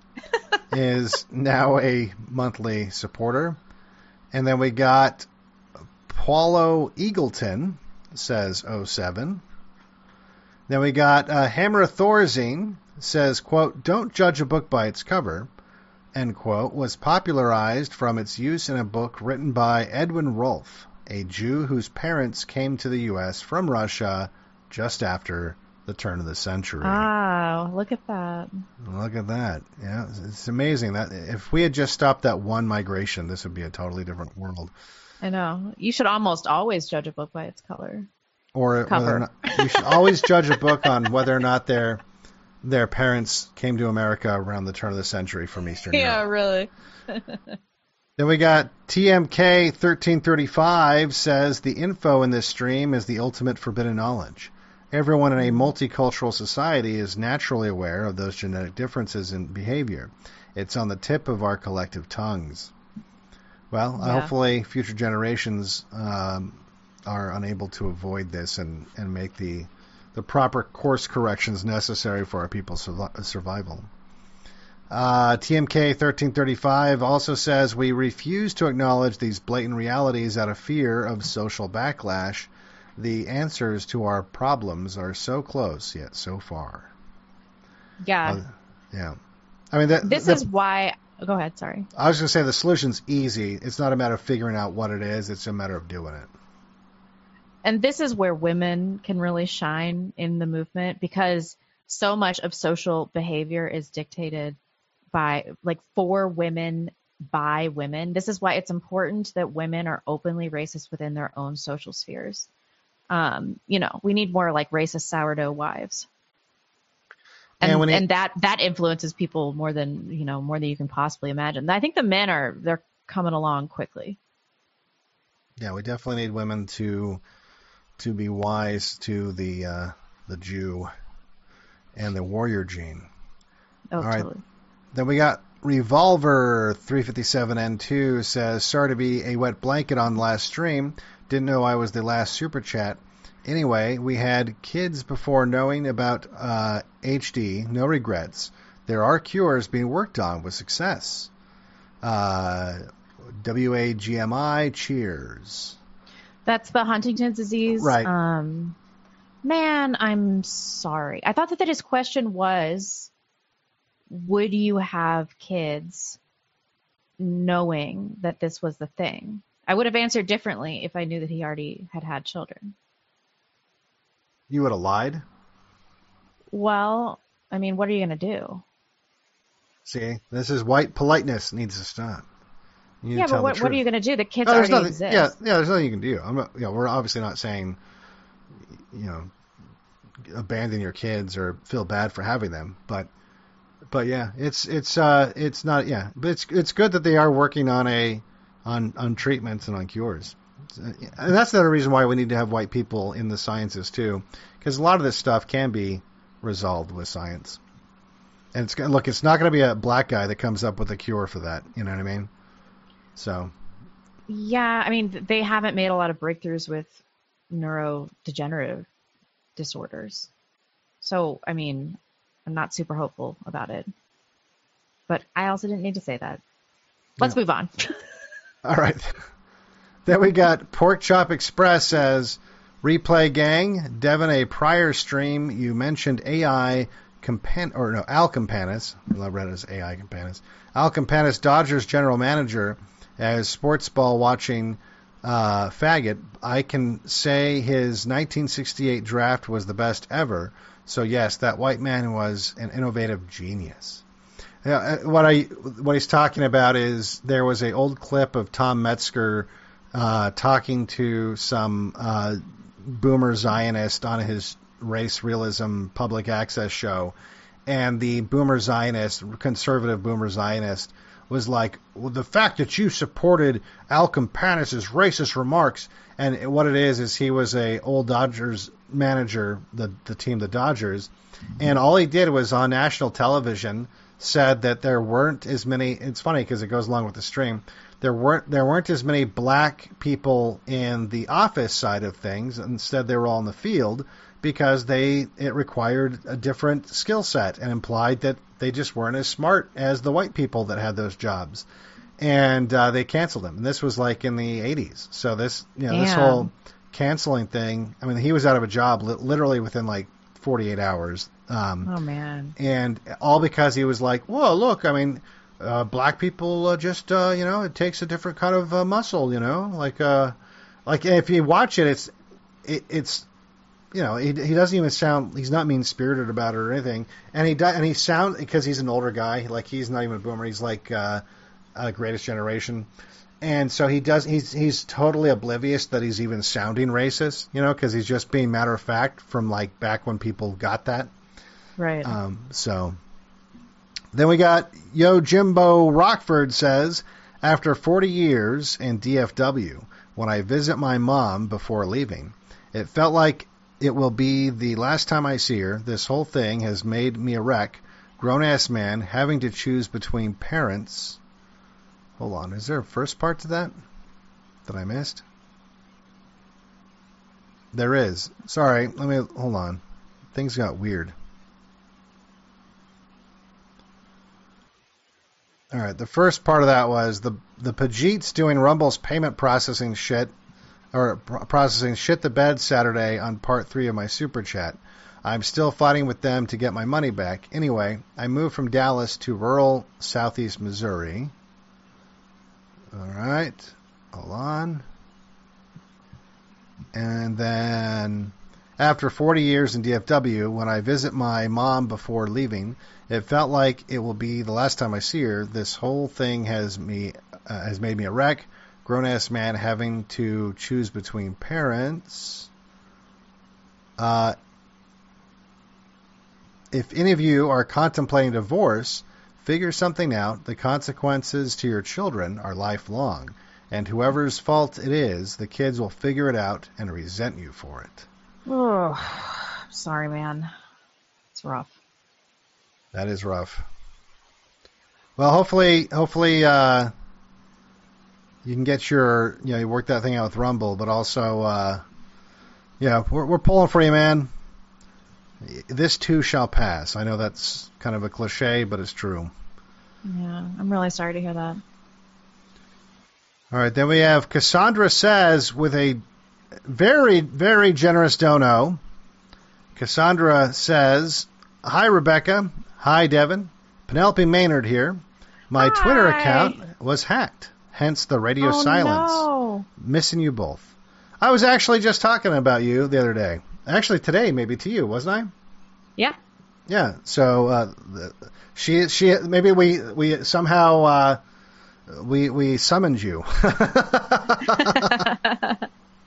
is now a monthly supporter. And then we got Paulo Eagleton, says oh seven. Then we got uh, Hammer Thorazine, says, quote, don't judge a book by its cover, end quote, was popularized from its use in a book written by Edwin Rolfe, a Jew whose parents came to the U S from Russia just after the turn of the century. Wow, look at that. Look at that. Yeah, it's amazing. That if we had just stopped that one migration, this would be a totally different world. I know. You should almost always judge a book by its color. Or Cover. whether or not, you should always judge a book on whether or not their their parents came to America around the turn of the century from Eastern yeah, Europe. Yeah, really. Then we got T M K thirteen thirty-five says the info in this stream is the ultimate forbidden knowledge. Everyone in a multicultural society is naturally aware of those genetic differences in behavior. It's on the tip of our collective tongues. Well, yeah. hopefully future generations um, are unable to avoid this and, and make the the proper course corrections necessary for our people's survi- survival. Uh, T M K thirteen thirty-five also says we refuse to acknowledge these blatant realities out of fear of social backlash. The answers to our problems are so close yet so far. Yeah. Uh, yeah. I mean, that, this the, is why. Oh, go ahead. Sorry. I was going to say the solution's easy. It's not a matter of figuring out what it is. It's a matter of doing it. And this is where women can really shine in the movement, because so much of social behavior is dictated by, like, for women, by women. This is why it's important that women are openly racist within their own social spheres. Um, you know, we need more like racist sourdough wives. And, and, and that, that influences people more than, you know, more than you can possibly imagine. I think the men are, they're coming along quickly. Yeah, we definitely need women to to be wise to the uh, the Jew and the warrior gene. Oh, All right. totally. Then we got Revolver three fifty-seven N two says, sorry to be a wet blanket on last stream. Didn't know I was the last super chat. Anyway, we had kids before knowing about uh, H D. No regrets. There are cures being worked on with success. Uh, W A G M I, cheers. That's the Huntington's disease. Right. Um, man, I'm sorry. I thought that, that his question was, would you have kids knowing that this was the thing? I would have answered differently if I knew that he already had had children. You would have lied? Well, I mean, what are you going to do? See, this is white politeness needs to stop. Yeah, but what, what are you going to do? The kids no, already nothing, exist. Yeah, yeah, there's nothing you can do. I'm not, you know, we're obviously not saying, you know, abandon your kids or feel bad for having them, but but yeah, it's it's uh it's not yeah, but it's it's good that they are working on a on on treatments and on cures, and that's another reason why we need to have white people in the sciences too, because a lot of this stuff can be resolved with science. And it's look, it's not going to be a black guy that comes up with a cure for that. You know what I mean? So. Yeah, I mean, they haven't made a lot of breakthroughs with neurodegenerative disorders. So, I mean, I'm not super hopeful about it. But I also didn't need to say that. Let's no. move on. All right. Then we got Pork Chop Express says, Replay Gang, Devin, a prior stream, you mentioned A I Campan or no, Al Campanis. I read it as A I Campanis. Al Campanis, Dodgers general manager, as sports ball watching uh, faggot. I can say his nineteen sixty-eight draft was the best ever. So yes, that white man was an innovative genius. Uh, what I what he's talking about is there was a old clip of Tom Metzger uh, talking to some uh, boomer Zionist on his race realism public access show, and the boomer Zionist, conservative boomer Zionist, was like, well, the fact that you supported Al Campanis' racist remarks, and what it is is he was a old Dodgers manager, the the team, the Dodgers, and all he did was on national television said that there weren't as many. It's funny because it goes along with the stream. There weren't there weren't as many black people in the office side of things. Instead, they were all in the field because they it required a different skill set and implied that they just weren't as smart as the white people that had those jobs, and uh, they canceled him. And this was like in the eighties. So this you know Damn. this whole canceling thing. I mean, he was out of a job li- literally within like forty-eight hours. Um, oh man! And all because he was like, "Whoa, look! I mean, uh, black people uh, just uh, you know, it takes a different kind of uh, muscle, you know, like uh, like if you watch it, it's it, it's you know, he, he doesn't even sound, he's not mean spirited about it or anything, and he and he sound because he's an older guy, like he's not even a boomer, he's like uh, a Greatest Generation." And so he does. He's he's totally oblivious that he's even sounding racist, you know, because he's just being matter of fact from like back when people got that. Right. Um, so then we got Yo Jimbo Rockford says, after forty years in D F W, when I visit my mom before leaving, it felt like it will be the last time I see her. This whole thing has made me a wreck, grown ass man having to choose between parents. Hold on, is there a first part to that that I missed? There is. Sorry, let me, hold on. Things got weird. All right, the first part of that was the the Pajits doing Rumble's payment processing shit, or pr- processing shit the bed Saturday on part three of my super chat. I'm still fighting with them to get my money back. Anyway, I moved from Dallas to rural southeast Missouri. All right, hold on. And then after forty years in D F W, when I visit my mom before leaving, it felt like it will be the last time I see her. This whole thing has me uh, has made me a wreck, grown-ass man having to choose between parents. Uh, if any of you are contemplating divorce, figure something out. The consequences to your children are lifelong, and whoever's fault it is, the kids will figure it out and resent you for it. Oh, sorry, man. It's rough. That is rough. Well, hopefully, hopefully, uh, you can get your, you know, you work that thing out with Rumble, but also, uh, yeah, we're, we're pulling for you, man. This too shall pass. I know that's kind of a cliche, but it's true. Yeah, I'm really sorry to hear that. All right, then we have Cassandra Says with a very, very generous dono. Cassandra says, "Hi, Rebecca. Hi, Devin. Penelope Maynard here. My Hi. Twitter account was hacked, hence the radio oh, silence. No. Missing you both. I was actually just talking about you the other day. Actually, today, maybe to you, wasn't I? Yeah. Yeah. So uh, she, she, maybe we, we somehow uh, we we summoned you.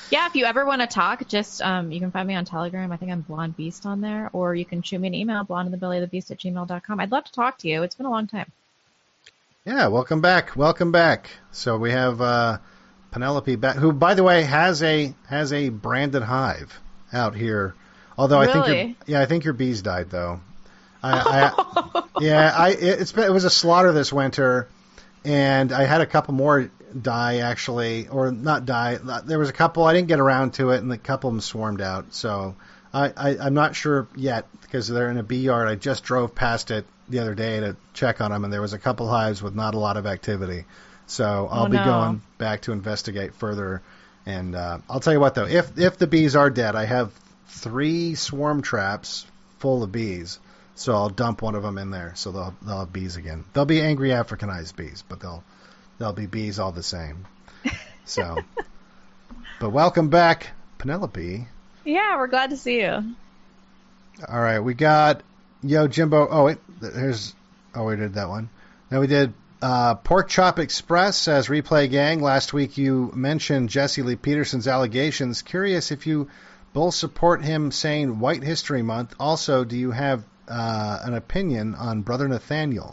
Yeah, if you ever want to talk, just um, you can find me on Telegram. I think I'm Blonde Beast on there, or you can shoot me an email, blondeinthebellyofthebeast at gmail dot com. I'd love to talk to you. It's been a long time. Yeah, welcome back. Welcome back. So we have uh, Penelope back, who, by the way, has a has a branded hive out here. Although really? I think your, yeah, I think your bees died though. I, I, yeah, I it's been, it was a slaughter this winter, and I had a couple more die actually, or not die. There was a couple I didn't get around to it, and a couple of them swarmed out. So I, I I'm not sure yet because they're in a bee yard. I just drove past it the other day to check on them, and there was a couple hives with not a lot of activity. So I'll oh, be no. going back to investigate further. And uh, I'll tell you what though, if if the bees are dead, I have three swarm traps full of bees. So I'll dump one of them in there, so they'll they'll have bees again. They'll be angry Africanized bees, but they'll they'll be bees all the same. So, but welcome back, Penelope. Yeah, we're glad to see you. All right, we got Yo Jimbo. Oh wait, here's oh we did that one. Now we did uh, Pork Chop Express says Replay Gang. Last week you mentioned Jesse Lee Peterson's allegations. Curious if you both support him saying White History Month. Also, do you have Uh, an opinion on Brother Nathaniel?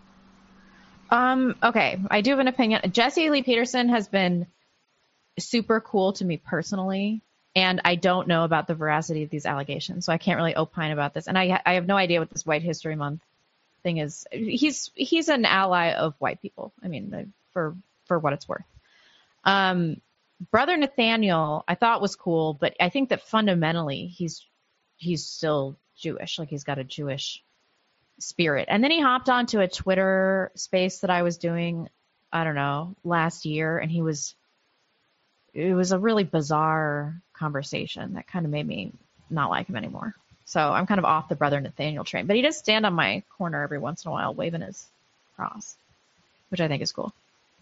Um, okay, I do have an opinion. Jesse Lee Peterson has been super cool to me personally, and I don't know about the veracity of these allegations, so I can't really opine about this. And I I have no idea what this White History Month thing is. He's he's an ally of white people. I mean, for for what it's worth. Um, Brother Nathaniel, I thought was cool, but I think that fundamentally he's he's still Jewish, like he's got a Jewish spirit. And then he hopped onto a Twitter space that I was doing, I don't know, last year, and he was, it was a really bizarre conversation that kind of made me not like him anymore. So I'm kind of off the Brother Nathaniel train, but he does stand on my corner every once in a while waving his cross, which I think is cool.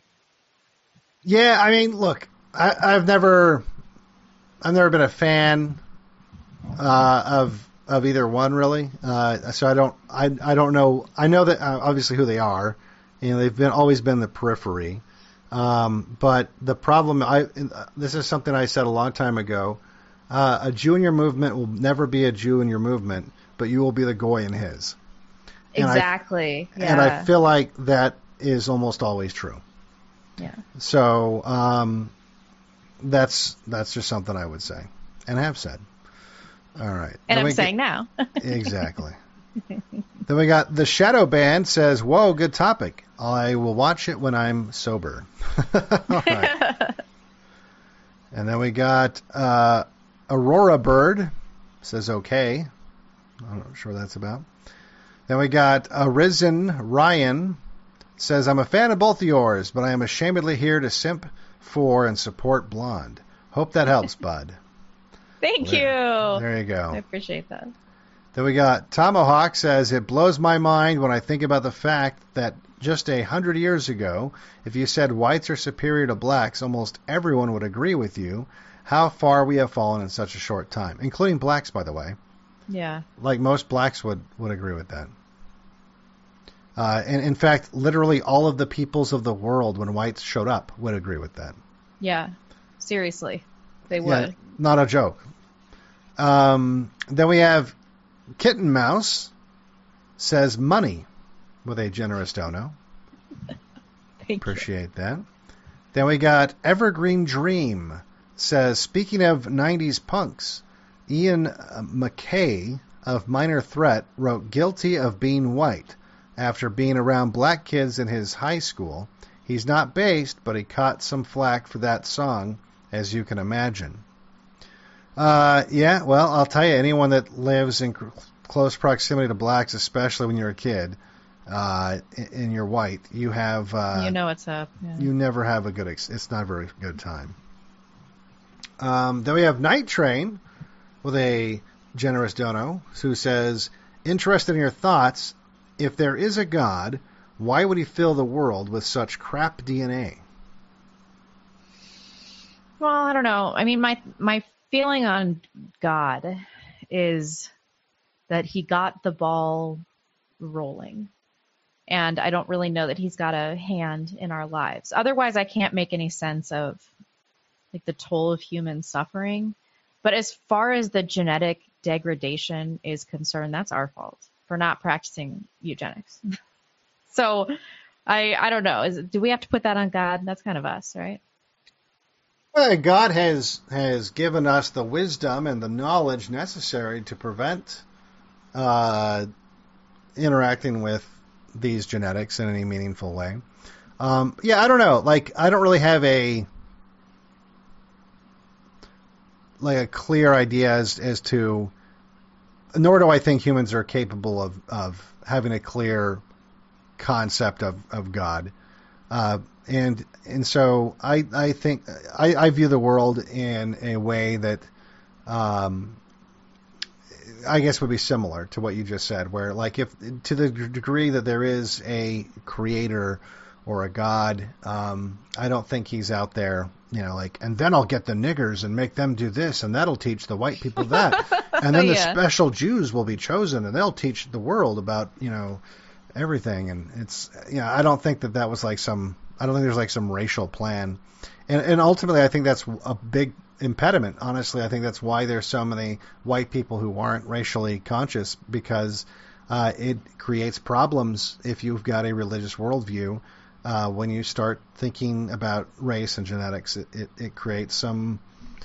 Yeah, I mean, look, I, I've never, I've never been a fan uh, of of either one really. Uh, so I don't, I, I don't know. I know that uh, obviously who they are, and they've been always been the periphery. Um, but the problem, I, this is something I said a long time ago. Uh, a Jew in your movement will never be a Jew in your movement, but you will be the goy in his. And exactly. I, yeah. And I feel like that is almost always true. Yeah. So, um, that's, that's just something I would say and have said. All right. And then I'm saying get, now. Exactly. Then we got the Shadow Band says, whoa, good topic. I will watch it when I'm sober. All right. And then we got uh, Aurora Bird says, okay. I'm not sure what that's about. Then we got Arisen Ryan says, I'm a fan of both of yours, but I am ashamedly here to simp for and support Blonde. Hope that helps, bud. Thank there, you. There you go. I appreciate that. Then we got Tomahawk says, it blows my mind when I think about the fact that just a hundred years ago, if you said whites are superior to blacks, almost everyone would agree with you. How far we have fallen in such a short time, including blacks, by the way. Yeah. Like most blacks would, would agree with that. Uh, and in fact, literally all of the peoples of the world, when whites showed up, would agree with that. Yeah. Seriously. They would. Yeah, not a joke. Um, then we have Kitten Mouse says money with a generous dono. Thank Appreciate you. that. Then we got Evergreen Dream says, speaking of nineties punks, Ian McKay of Minor Threat wrote Guilty of Being White after being around black kids in his high school. He's not based, but he caught some flack for that song, as you can imagine. Uh, yeah, well, I'll tell you, anyone that lives in cr- close proximity to blacks, especially when you're a kid, uh, and you're white, you have... Uh, you know what's up. Yeah. You never have a good... Ex- it's not a very good time. Um, then we have Night Train with a generous dono who says, interested in your thoughts, if there is a God, why would he fill the world with such crap D N A? Well, I don't know. I mean, my my feeling on God is that he got the ball rolling. And I don't really know that he's got a hand in our lives. Otherwise, I can't make any sense of like the toll of human suffering. But as far as the genetic degradation is concerned, that's our fault for not practicing eugenics. So I I don't know. Is, do we have to put that on God? That's kind of us, right? Well, God has has given us the wisdom and the knowledge necessary to prevent uh, interacting with these genetics in any meaningful way. Um, yeah, I don't know. Like, I don't really have a like a clear idea as as to. Nor do I think humans are capable of of having a clear concept of of God. Uh, and and so I I think I, I view the world in a way that um, I guess would be similar to what you just said, where like if to the degree that there is a creator or a God, um, I don't think he's out there, you know, like, and then I'll get the niggers and make them do this, and that'll teach the white people that, and then yeah. the special Jews will be chosen, and they'll teach the world about, you know, everything. And it's, you know, I don't think that that was like some, I don't think there's like some racial plan. And, and ultimately, I think that's a big impediment. Honestly, I think that's why there's so many white people who aren't racially conscious, because uh, it creates problems if you've got a religious worldview. Uh, when you start thinking about race and genetics, it, it, it creates some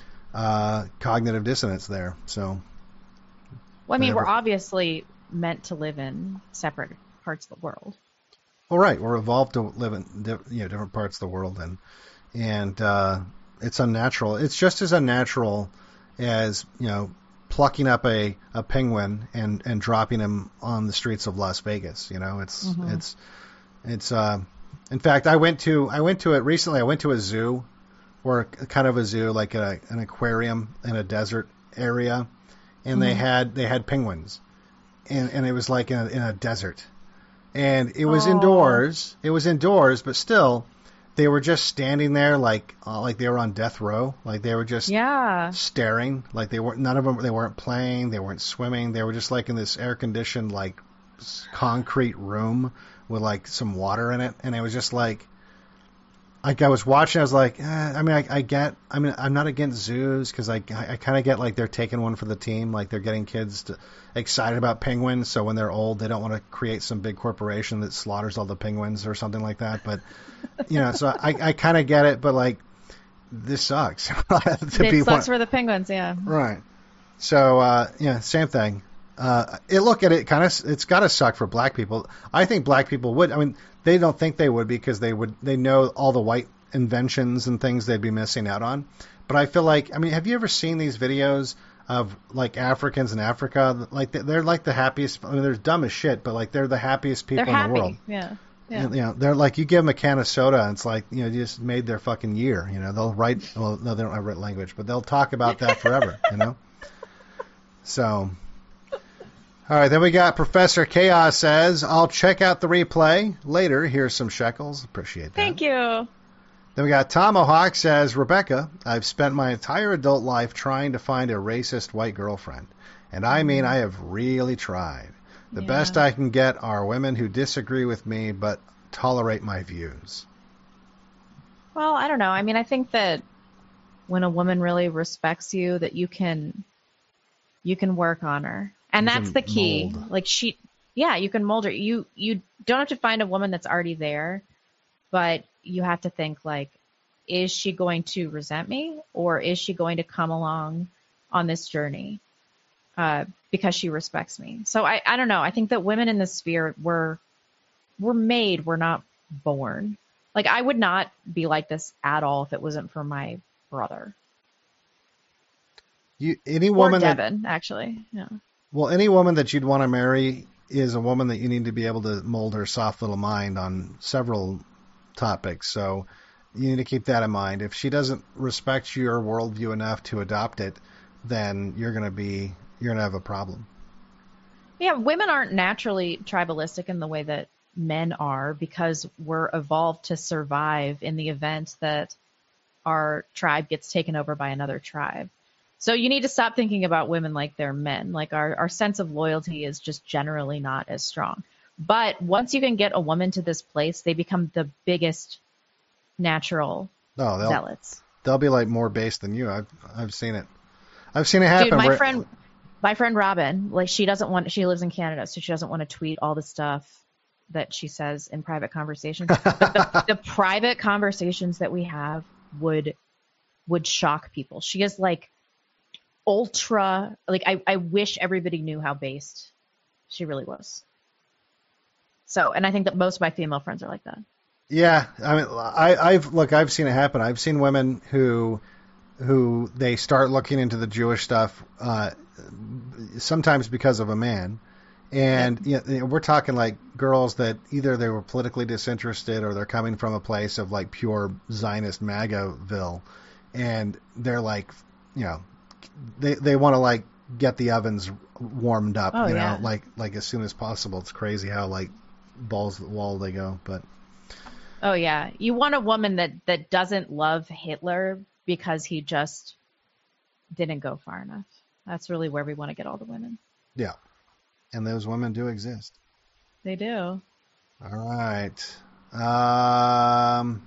uh, cognitive dissonance there. So, well, I mean, whatever. We're obviously meant to live in separate parts of the world. Well, right, we're evolved to live in you know different parts of the world, and and uh, it's unnatural. It's just as unnatural as, you know, plucking up a, a penguin and, and dropping him on the streets of Las Vegas. You know, it's mm-hmm. it's it's. Uh, in fact, I went to I went to it recently. I went to a zoo, or kind of a zoo, like a, an aquarium in a desert area, and mm-hmm. they had they had penguins, and and it was like in a, in a desert. And it was Aww. indoors. It was indoors, but still, they were just standing there like uh, like they were on death row. Like they were just yeah. staring. Like they weren't. None of them. They weren't playing. They weren't swimming. They were just like in this air conditioned like concrete room with like some water in it. And it was just like, like I was watching. I was like, eh, I mean, I, I get. I mean, I'm not against zoos because I I kind of get like they're taking one for the team. Like they're getting kids to. Excited about penguins, so when they're old, they don't want to create some big corporation that slaughters all the penguins or something like that. But you know, so I, I kind of get it, but like this sucks. to it be sucks one. for the penguins, yeah. Right. So uh, yeah, same thing. Uh, it look at it kind of. It's got to suck for black people. I think black people would. I mean, they don't think they would because they would. They know all the white inventions and things they'd be missing out on. But I feel like, I mean, have you ever seen these videos of like Africans in Africa? Like they're like the happiest. I mean, they're dumb as shit, but like they're the happiest people they're in happy. the world. Yeah, yeah. And, you know, they're like, you give them a can of soda, and it's like, you know, you just made their fucking year. You know, they'll write. Well, no, they don't have written language, but they'll talk about that forever. You know. So, all right, then we got Professor Chaos says, "I'll check out the replay later. Here's some shekels. Appreciate that. Thank you." Then we got Tomahawk says, Rebecca, I've spent my entire adult life trying to find a racist white girlfriend. And I mean, I have really tried. The yeah. best I can get are women who disagree with me but tolerate my views. Well, I don't know. I mean, I think that when a woman really respects you, that you can you can work on her. And You that's can the key. mold. Like she yeah, you can mold her. You you don't have to find a woman that's already there, but you have to think like, is she going to resent me, or is she going to come along on this journey uh, because she respects me? So I, I don't know. I think that women in this sphere were we're made. We're not born. Like I would not be like this at all if it wasn't for my brother. You any Or woman that Devin, actually. Yeah. well, any woman that you'd want to marry is a woman that you need to be able to mold her soft little mind on several topics. So you need to keep that in mind. If she doesn't respect your worldview enough to adopt it, then you're going to be you're going to have a problem. Yeah, women aren't naturally tribalistic in the way that men are, because we're evolved to survive in the event that our tribe gets taken over by another tribe. So you need to stop thinking about women like they're men. Like our, our sense of loyalty is just generally not as strong. But once you can get a woman to this place, they become the biggest natural No, they'll, zealots. they'll be like more base than you. I've I've seen it. I've seen it happen. Dude, my where, friend, my friend Robin, like she doesn't want. She lives in Canada, so she doesn't want to tweet all the stuff that she says in private conversations. But the, the private conversations that we have would would shock people. She is like ultra. Like I, I wish everybody knew how based she really was. So, and I think that most of my female friends are like that. Yeah, I mean, I, I've look, I've seen it happen. I've seen women who, who they start looking into the Jewish stuff, uh, sometimes because of a man, and yeah. you know, we're talking like girls that either they were politically disinterested or they're coming from a place of like pure Zionist MAGAville, and they're like, you know, they they want to like get the ovens warmed up, oh, you know, yeah. like like as soon as possible. It's crazy how like balls to the wall they go, but. Oh yeah, you want a woman that that doesn't love Hitler because he just didn't go far enough. That's really where we want to get all the women. Yeah, and those women do exist. They do. All right. Um.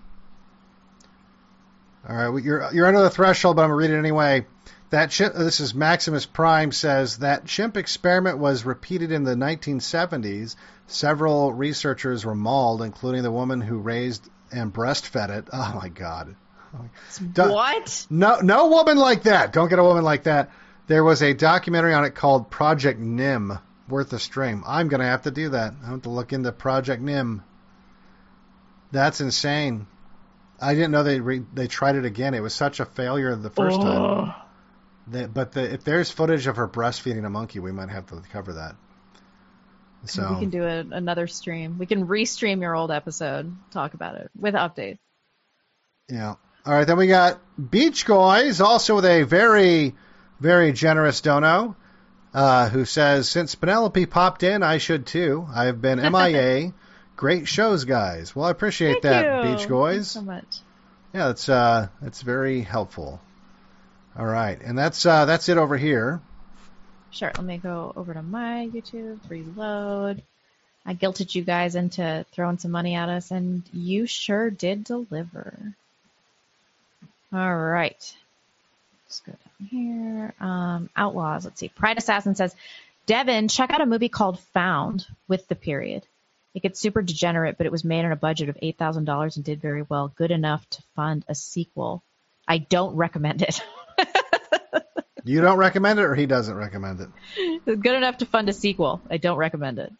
All right. Well, you're you're under the threshold, but I'm gonna read it anyway. That chimp, this is Maximus Prime, says that chimp experiment was repeated in the nineteen seventies. Several researchers were mauled, including the woman who raised and breastfed it. Oh my God! What? No, no woman like that. Don't get a woman like that. There was a documentary on it called Project Nim, worth a stream. I'm gonna have to do that. I have to look into Project Nim. That's insane. I didn't know they re- they tried it again. It was such a failure the first oh. time. They, but the, if there's footage of her breastfeeding a monkey, we might have to cover that. So we can do a, another stream. We can restream your old episode, talk about it with updates. Yeah. All right. Then we got Beach Boys, also with a very, very generous dono, uh, who says, since Penelope popped in, I should too. I've been M I A. Great shows, guys. Well, I appreciate Thank that, you. Beach Boys. Thanks so much. Yeah, it's uh, it's very helpful. All right, and that's uh, that's it over here. Sure. Let me go over to my YouTube, reload. I guilted you guys into throwing some money at us, and you sure did deliver. All right. Let's go down here. Um, Outlaws. Let's see. Pride Assassin says, Devin, check out a movie called Found with the period. It gets super degenerate, but it was made on a budget of eight thousand dollars and did very well. Good enough to fund a sequel. I don't recommend it. You don't recommend it, or he doesn't recommend it? It's good enough to fund a sequel. I don't recommend it.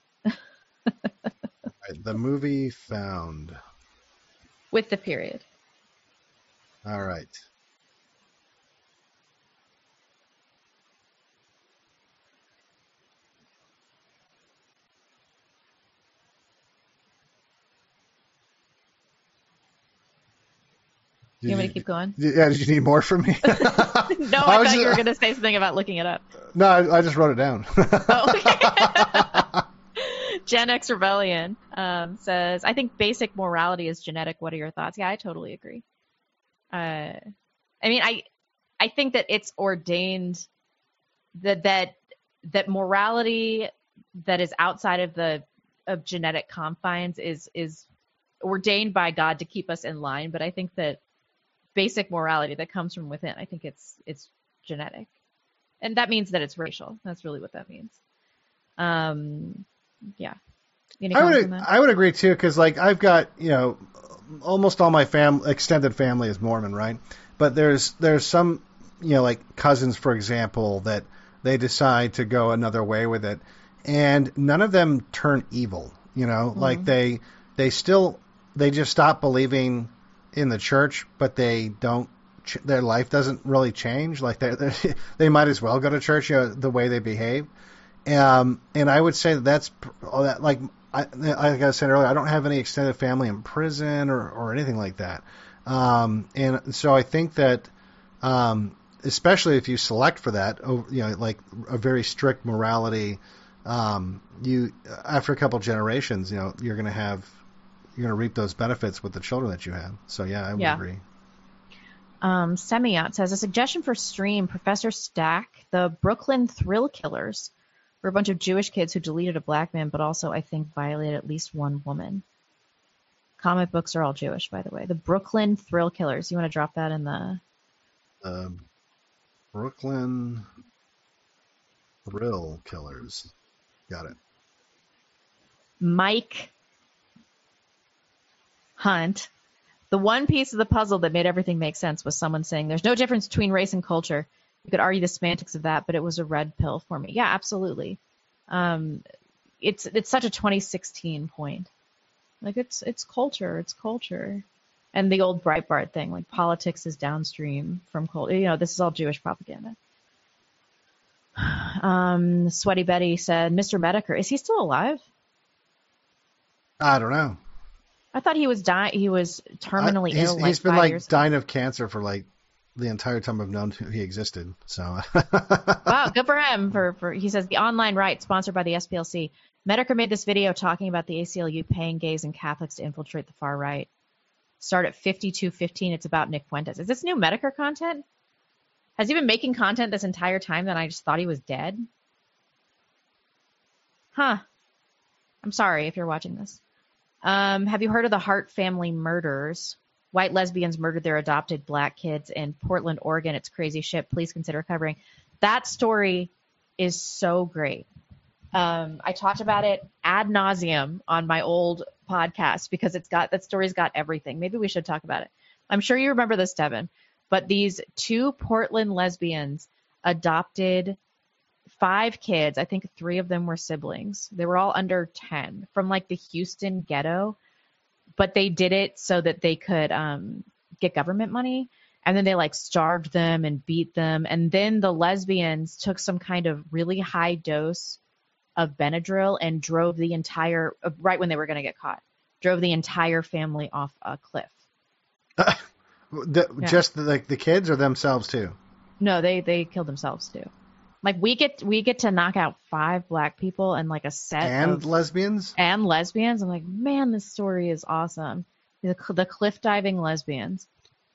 Right, the movie Found. With the period. All right. Did you want me to keep going? Yeah, did you need more from me? No, I, I thought just, you were going to say something about looking it up. No, I, I just wrote it down. Oh, okay. Gen X Rebellion um, says, I think basic morality is genetic. What are your thoughts? Yeah, I totally agree. Uh, I mean, I I think that it's ordained that that that morality that is outside of the of genetic confines is is ordained by God to keep us in line. But I think that basic morality that comes from within, I think it's it's genetic, and that means that it's racial. That's really what that means. Um, yeah. Any I would on that? I would agree too, because like I've got you know almost all my fam extended family is Mormon, right? But there's there's some you know like cousins, for example, that they decide to go another way with it, and none of them turn evil. You know, mm-hmm. like they they still they just stop believing in the church, but they don't. Their life doesn't really change. Like they they might as well go to church. You know, the way they behave. Um, and I would say that that's like I, like I said earlier, I don't have any extended family in prison or, or anything like that. Um, and so I think that, um, especially if you select for that, you know, like a very strict morality, um, you after a couple generations, you know, you're going to have you're going to reap those benefits with the children that you have. So yeah, I would yeah. agree. Um, Semiot says a suggestion for stream: Professor Stack, the Brooklyn Thrill Killers. We're a bunch of Jewish kids who deleted a black man, but also, I think, violated at least one woman. comic books are all Jewish, by the way. The Brooklyn Thrill Killers. You want to drop that in the... Um, Brooklyn Thrill Killers. Got it. Mike Hunt. The one piece of the puzzle that made everything make sense was someone saying there's no difference between race and culture. You could argue the semantics of that, but it was a red pill for me. Yeah, absolutely. Um, it's it's such a twenty sixteen point. Like it's it's culture, it's culture. And the old Breitbart thing, like politics is downstream from culture. You know, this is all Jewish propaganda. Um, Sweaty Betty said, Mister Medicare, is he still alive? I don't know. I thought he was dying. He was terminally I, he's, ill. Like he's been five like years dying of cancer for like the entire time I've known he existed. So wow, good for him. For for he says the online right sponsored by the S P L C. Medicare made this video talking about the A C L U paying gays and Catholics to infiltrate the far right. Start at fifty-two fifteen. It's about Nick Fuentes. Is this new Medicare content? Has he been making content this entire time that I just thought he was dead? Huh. I'm sorry if you're watching this. Um, have you heard of the Hart family murders? White lesbians murdered their adopted black kids in Portland, Oregon. It's crazy shit. Please consider covering. That story is so great. Um, I talked about it ad nauseum on my old podcast because it's got that story's got everything. Maybe we should talk about it. I'm sure you remember this, Devin. But these two Portland lesbians adopted five kids. I think three of them were siblings. They were all under ten from like the Houston ghetto, but they did it so that they could um, get government money. And then they like starved them and beat them. And then the lesbians took some kind of really high dose of Benadryl and drove the entire, uh, right when they were going to get caught, drove the entire family off a cliff. Uh, the, yeah. Just like the, the kids or themselves too? No, they, they killed themselves too. Like we get we get to knock out five black people and like a set and of lesbians and lesbians. I'm like, man, this story is awesome. The, the cliff diving lesbians.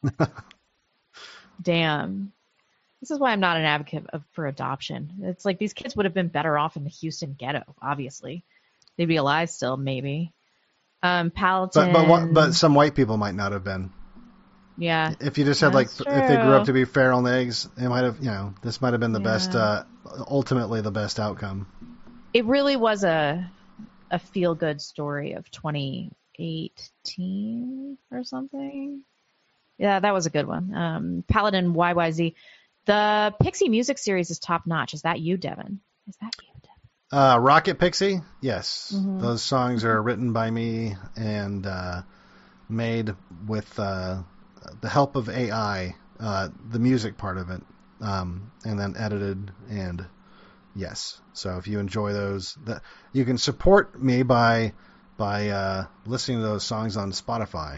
Damn. This is why I'm not an advocate of, for adoption. It's like these kids would have been better off in the Houston ghetto. Obviously, they'd be alive still, maybe. Um, Palatine. But but but some white people might not have been. Yeah. If you just had like, true. if they grew up to be feral and eggs, it might have, you know, this might have been the yeah. best, uh, ultimately the best outcome. It really was a a feel good story of twenty eighteen or something. Yeah, that was a good one. Um, Paladin Y Y Z. The Pixie music series is top notch. Is that you, Devin? Is that you, Devin? Uh, Rocket Pixie? Yes. Mm-hmm. Those songs are written by me and uh, made with uh, the help of A I, uh, the music part of it, um, and then edited. And yes, so if you enjoy those, that you can support me by by uh, listening to those songs on Spotify.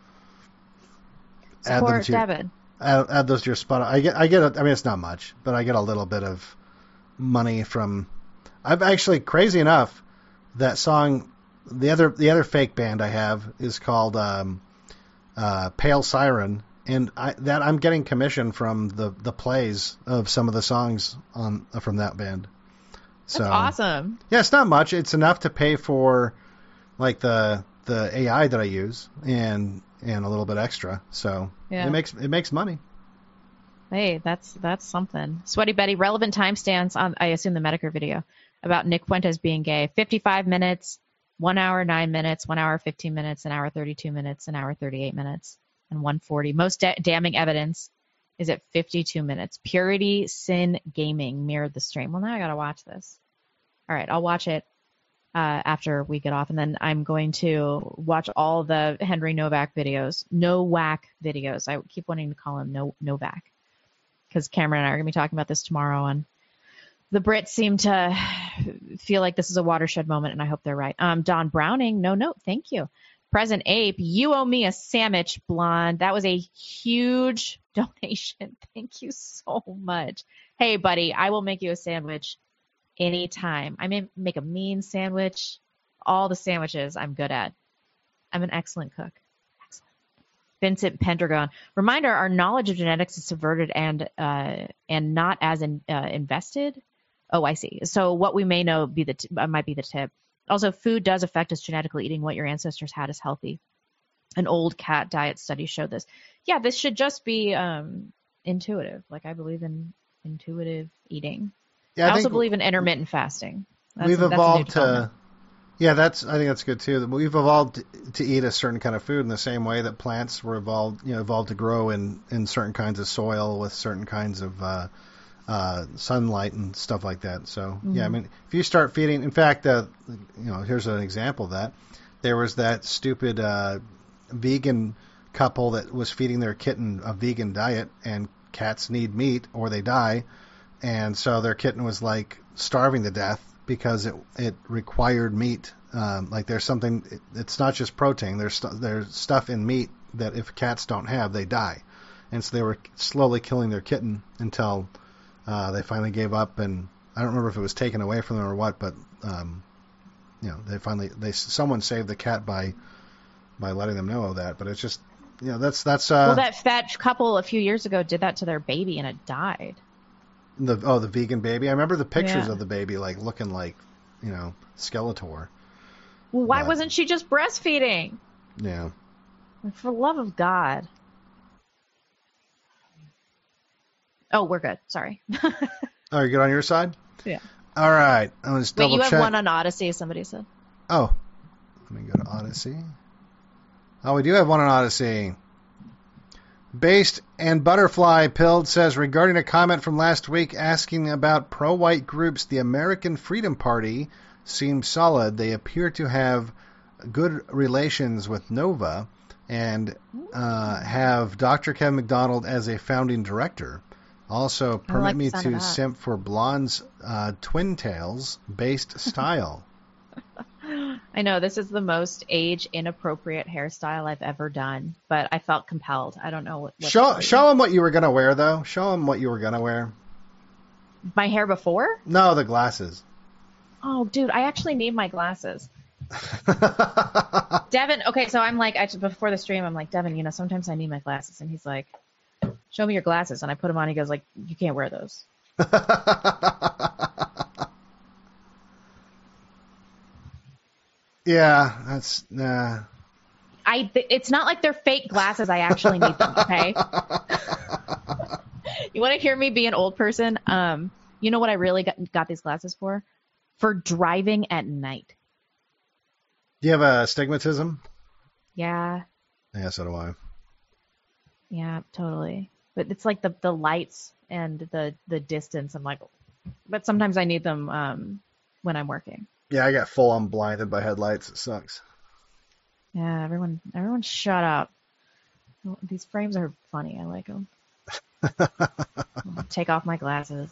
Support Devin. Add, add those to your Spotify. I get, I get. A, I mean, it's not much, but I get a little bit of money from. I've actually, crazy enough, that song, the other the other fake band I have is called um, uh, Pale Siren, and I, that I'm getting commission from the, the plays of some of the songs on from that band. So, that's awesome. Yeah, it's not much. It's enough to pay for like the the A I that I use and and a little bit extra. So yeah. it makes it makes money. Hey, that's that's something. Sweaty Betty, relevant timestamps on, I assume, the Medicare video about Nick Fuentes being gay. fifty-five minutes, one hour, nine minutes, one hour, fifteen minutes, an hour, thirty-two minutes, an hour, thirty-eight minutes, and one forty. Most da- damning evidence is at fifty-two minutes. Purity Sin Gaming mirrored the stream. Well, now I got to watch this. All right, I'll watch it uh, after we get off, and then I'm going to watch all the Henry Novak videos. Nowak videos. I keep wanting to call him no Novak, because Cameron and I are going to be talking about this tomorrow, and the Brits seem to feel like this is a watershed moment, and I hope they're right. Um, Don Browning, no note, thank you. Present Ape, you owe me a sandwich, blonde. That was a huge donation. Thank you so much. Hey, buddy, I will make you a sandwich anytime. I may make a mean sandwich. All the sandwiches I'm good at. I'm an excellent cook. Vincent Pendragon. Reminder, our knowledge of genetics is subverted and uh, and not as in, uh, invested. Oh, I see. So what we may know be the t- uh, might be the tip. Also, food does affect us genetically. Eating what your ancestors had is healthy. an old cat diet study showed this. Yeah, this should just be um, intuitive. Like I believe in intuitive eating. Yeah, I, I also think believe in intermittent fasting. That's we've a, that's evolved to. Yeah, that's. I think that's good too. We've evolved to eat a certain kind of food in the same way that plants were evolved, you know, evolved to grow in, in certain kinds of soil with certain kinds of uh, uh, sunlight and stuff like that. So mm-hmm. yeah, I mean, if you start feeding, in fact, uh, you know, here's an example of that. There was that stupid uh, vegan couple that was feeding their kitten a vegan diet, and cats need meat or they die, and so their kitten was like starving to death because it it required meat. Um, like there's something, it, it's not just protein. There's st- there's stuff in meat that if cats don't have, they die, and so they were slowly killing their kitten until uh, they finally gave up. And I don't remember if it was taken away from them or what, but um, you know, they finally they someone saved the cat by by letting them know of that. But it's just, you know, that's that's. Uh, well, that that couple a few years ago did that to their baby and it died. The oh the vegan baby. I remember the pictures yeah. of the baby like looking like, you know, Skeletor. Well, why but, wasn't she just breastfeeding? Yeah. For the love of God. Oh, we're good. Sorry. Oh, you're good on your side? Yeah. All right. I was double Wait, you have check. one on Odyssey, somebody said. Oh. Let me go to Odyssey. Oh, we do have one on Odyssey. Based and Butterfly Pilled says, regarding a comment from last week asking about pro-white groups, the American Freedom Party seems solid. They appear to have good relations with Nova and uh, have Doctor Kevin McDonald as a founding director. Also, permit like me to simp for Blonde's uh, Twin Tails based style. I know this is the most age inappropriate hairstyle I've ever done, but I felt compelled. I don't know what. what show show him what you were gonna wear, though. Show him what you were gonna wear. My hair before? No, the glasses. Oh, dude, I actually need my glasses. Devin, okay, so I'm like, actually, before the stream, I'm like, Devin, you know, sometimes I need my glasses, and he's like, show me your glasses, and I put them on. He goes like, you can't wear those. Yeah, that's nah. I. It's not like they're fake glasses. I actually need them. Okay. You want to hear me be an old person? Um, you know what I really got, got these glasses for? For driving at night. Do you have a astigmatism? Yeah. Yeah, so do I. Yeah, totally. But it's like the the lights and the the distance. I'm like, but sometimes I need them um, when I'm working. Yeah, I got full on blinded by headlights. It sucks. Yeah, everyone, everyone, shut up. These frames are funny. I like them. Take off my glasses.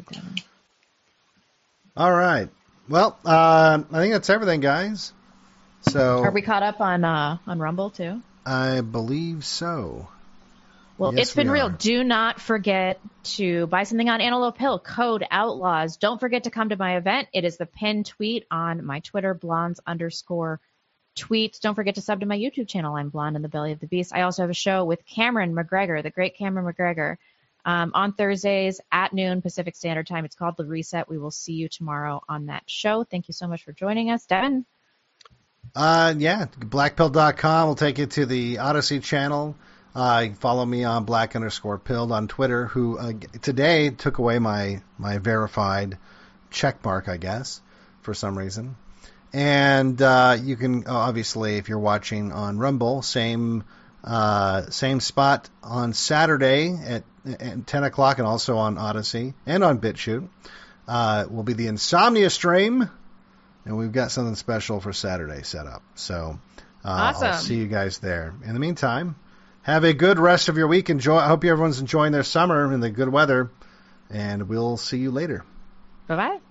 All right. Well, uh, I think that's everything, guys. So, are we caught up on uh, on Rumble too? I believe so. Well, yes, it's been we real. Do not forget to buy something on Antelope Hill. Code Outlaws. Don't forget to come to my event. It is the pinned tweet on my Twitter, blondes underscore tweets. Don't forget to sub to my YouTube channel. I'm Blonde in the Belly of the Beast. I also have a show with Cameron McGregor, the great Cameron McGregor, um, on Thursdays at noon Pacific Standard Time. It's called The Reset. We will see you tomorrow on that show. Thank you so much for joining us. Devin? Uh, yeah, black pill dot com will take you to the Odyssey channel. Uh, follow me on black underscore pilled on Twitter, who uh, today took away my, my verified check mark, I guess, for some reason. And uh, you can, obviously, if you're watching on Rumble, same uh, same spot on Saturday at, at ten o'clock, and also on Odyssey and on BitChute. Uh, will be the Insomnia stream, and we've got something special for Saturday set up. So uh, awesome. I'll see you guys there. In the meantime, have a good rest of your week. Enjoy. I hope everyone's enjoying their summer and the good weather, and we'll see you later. Bye-bye.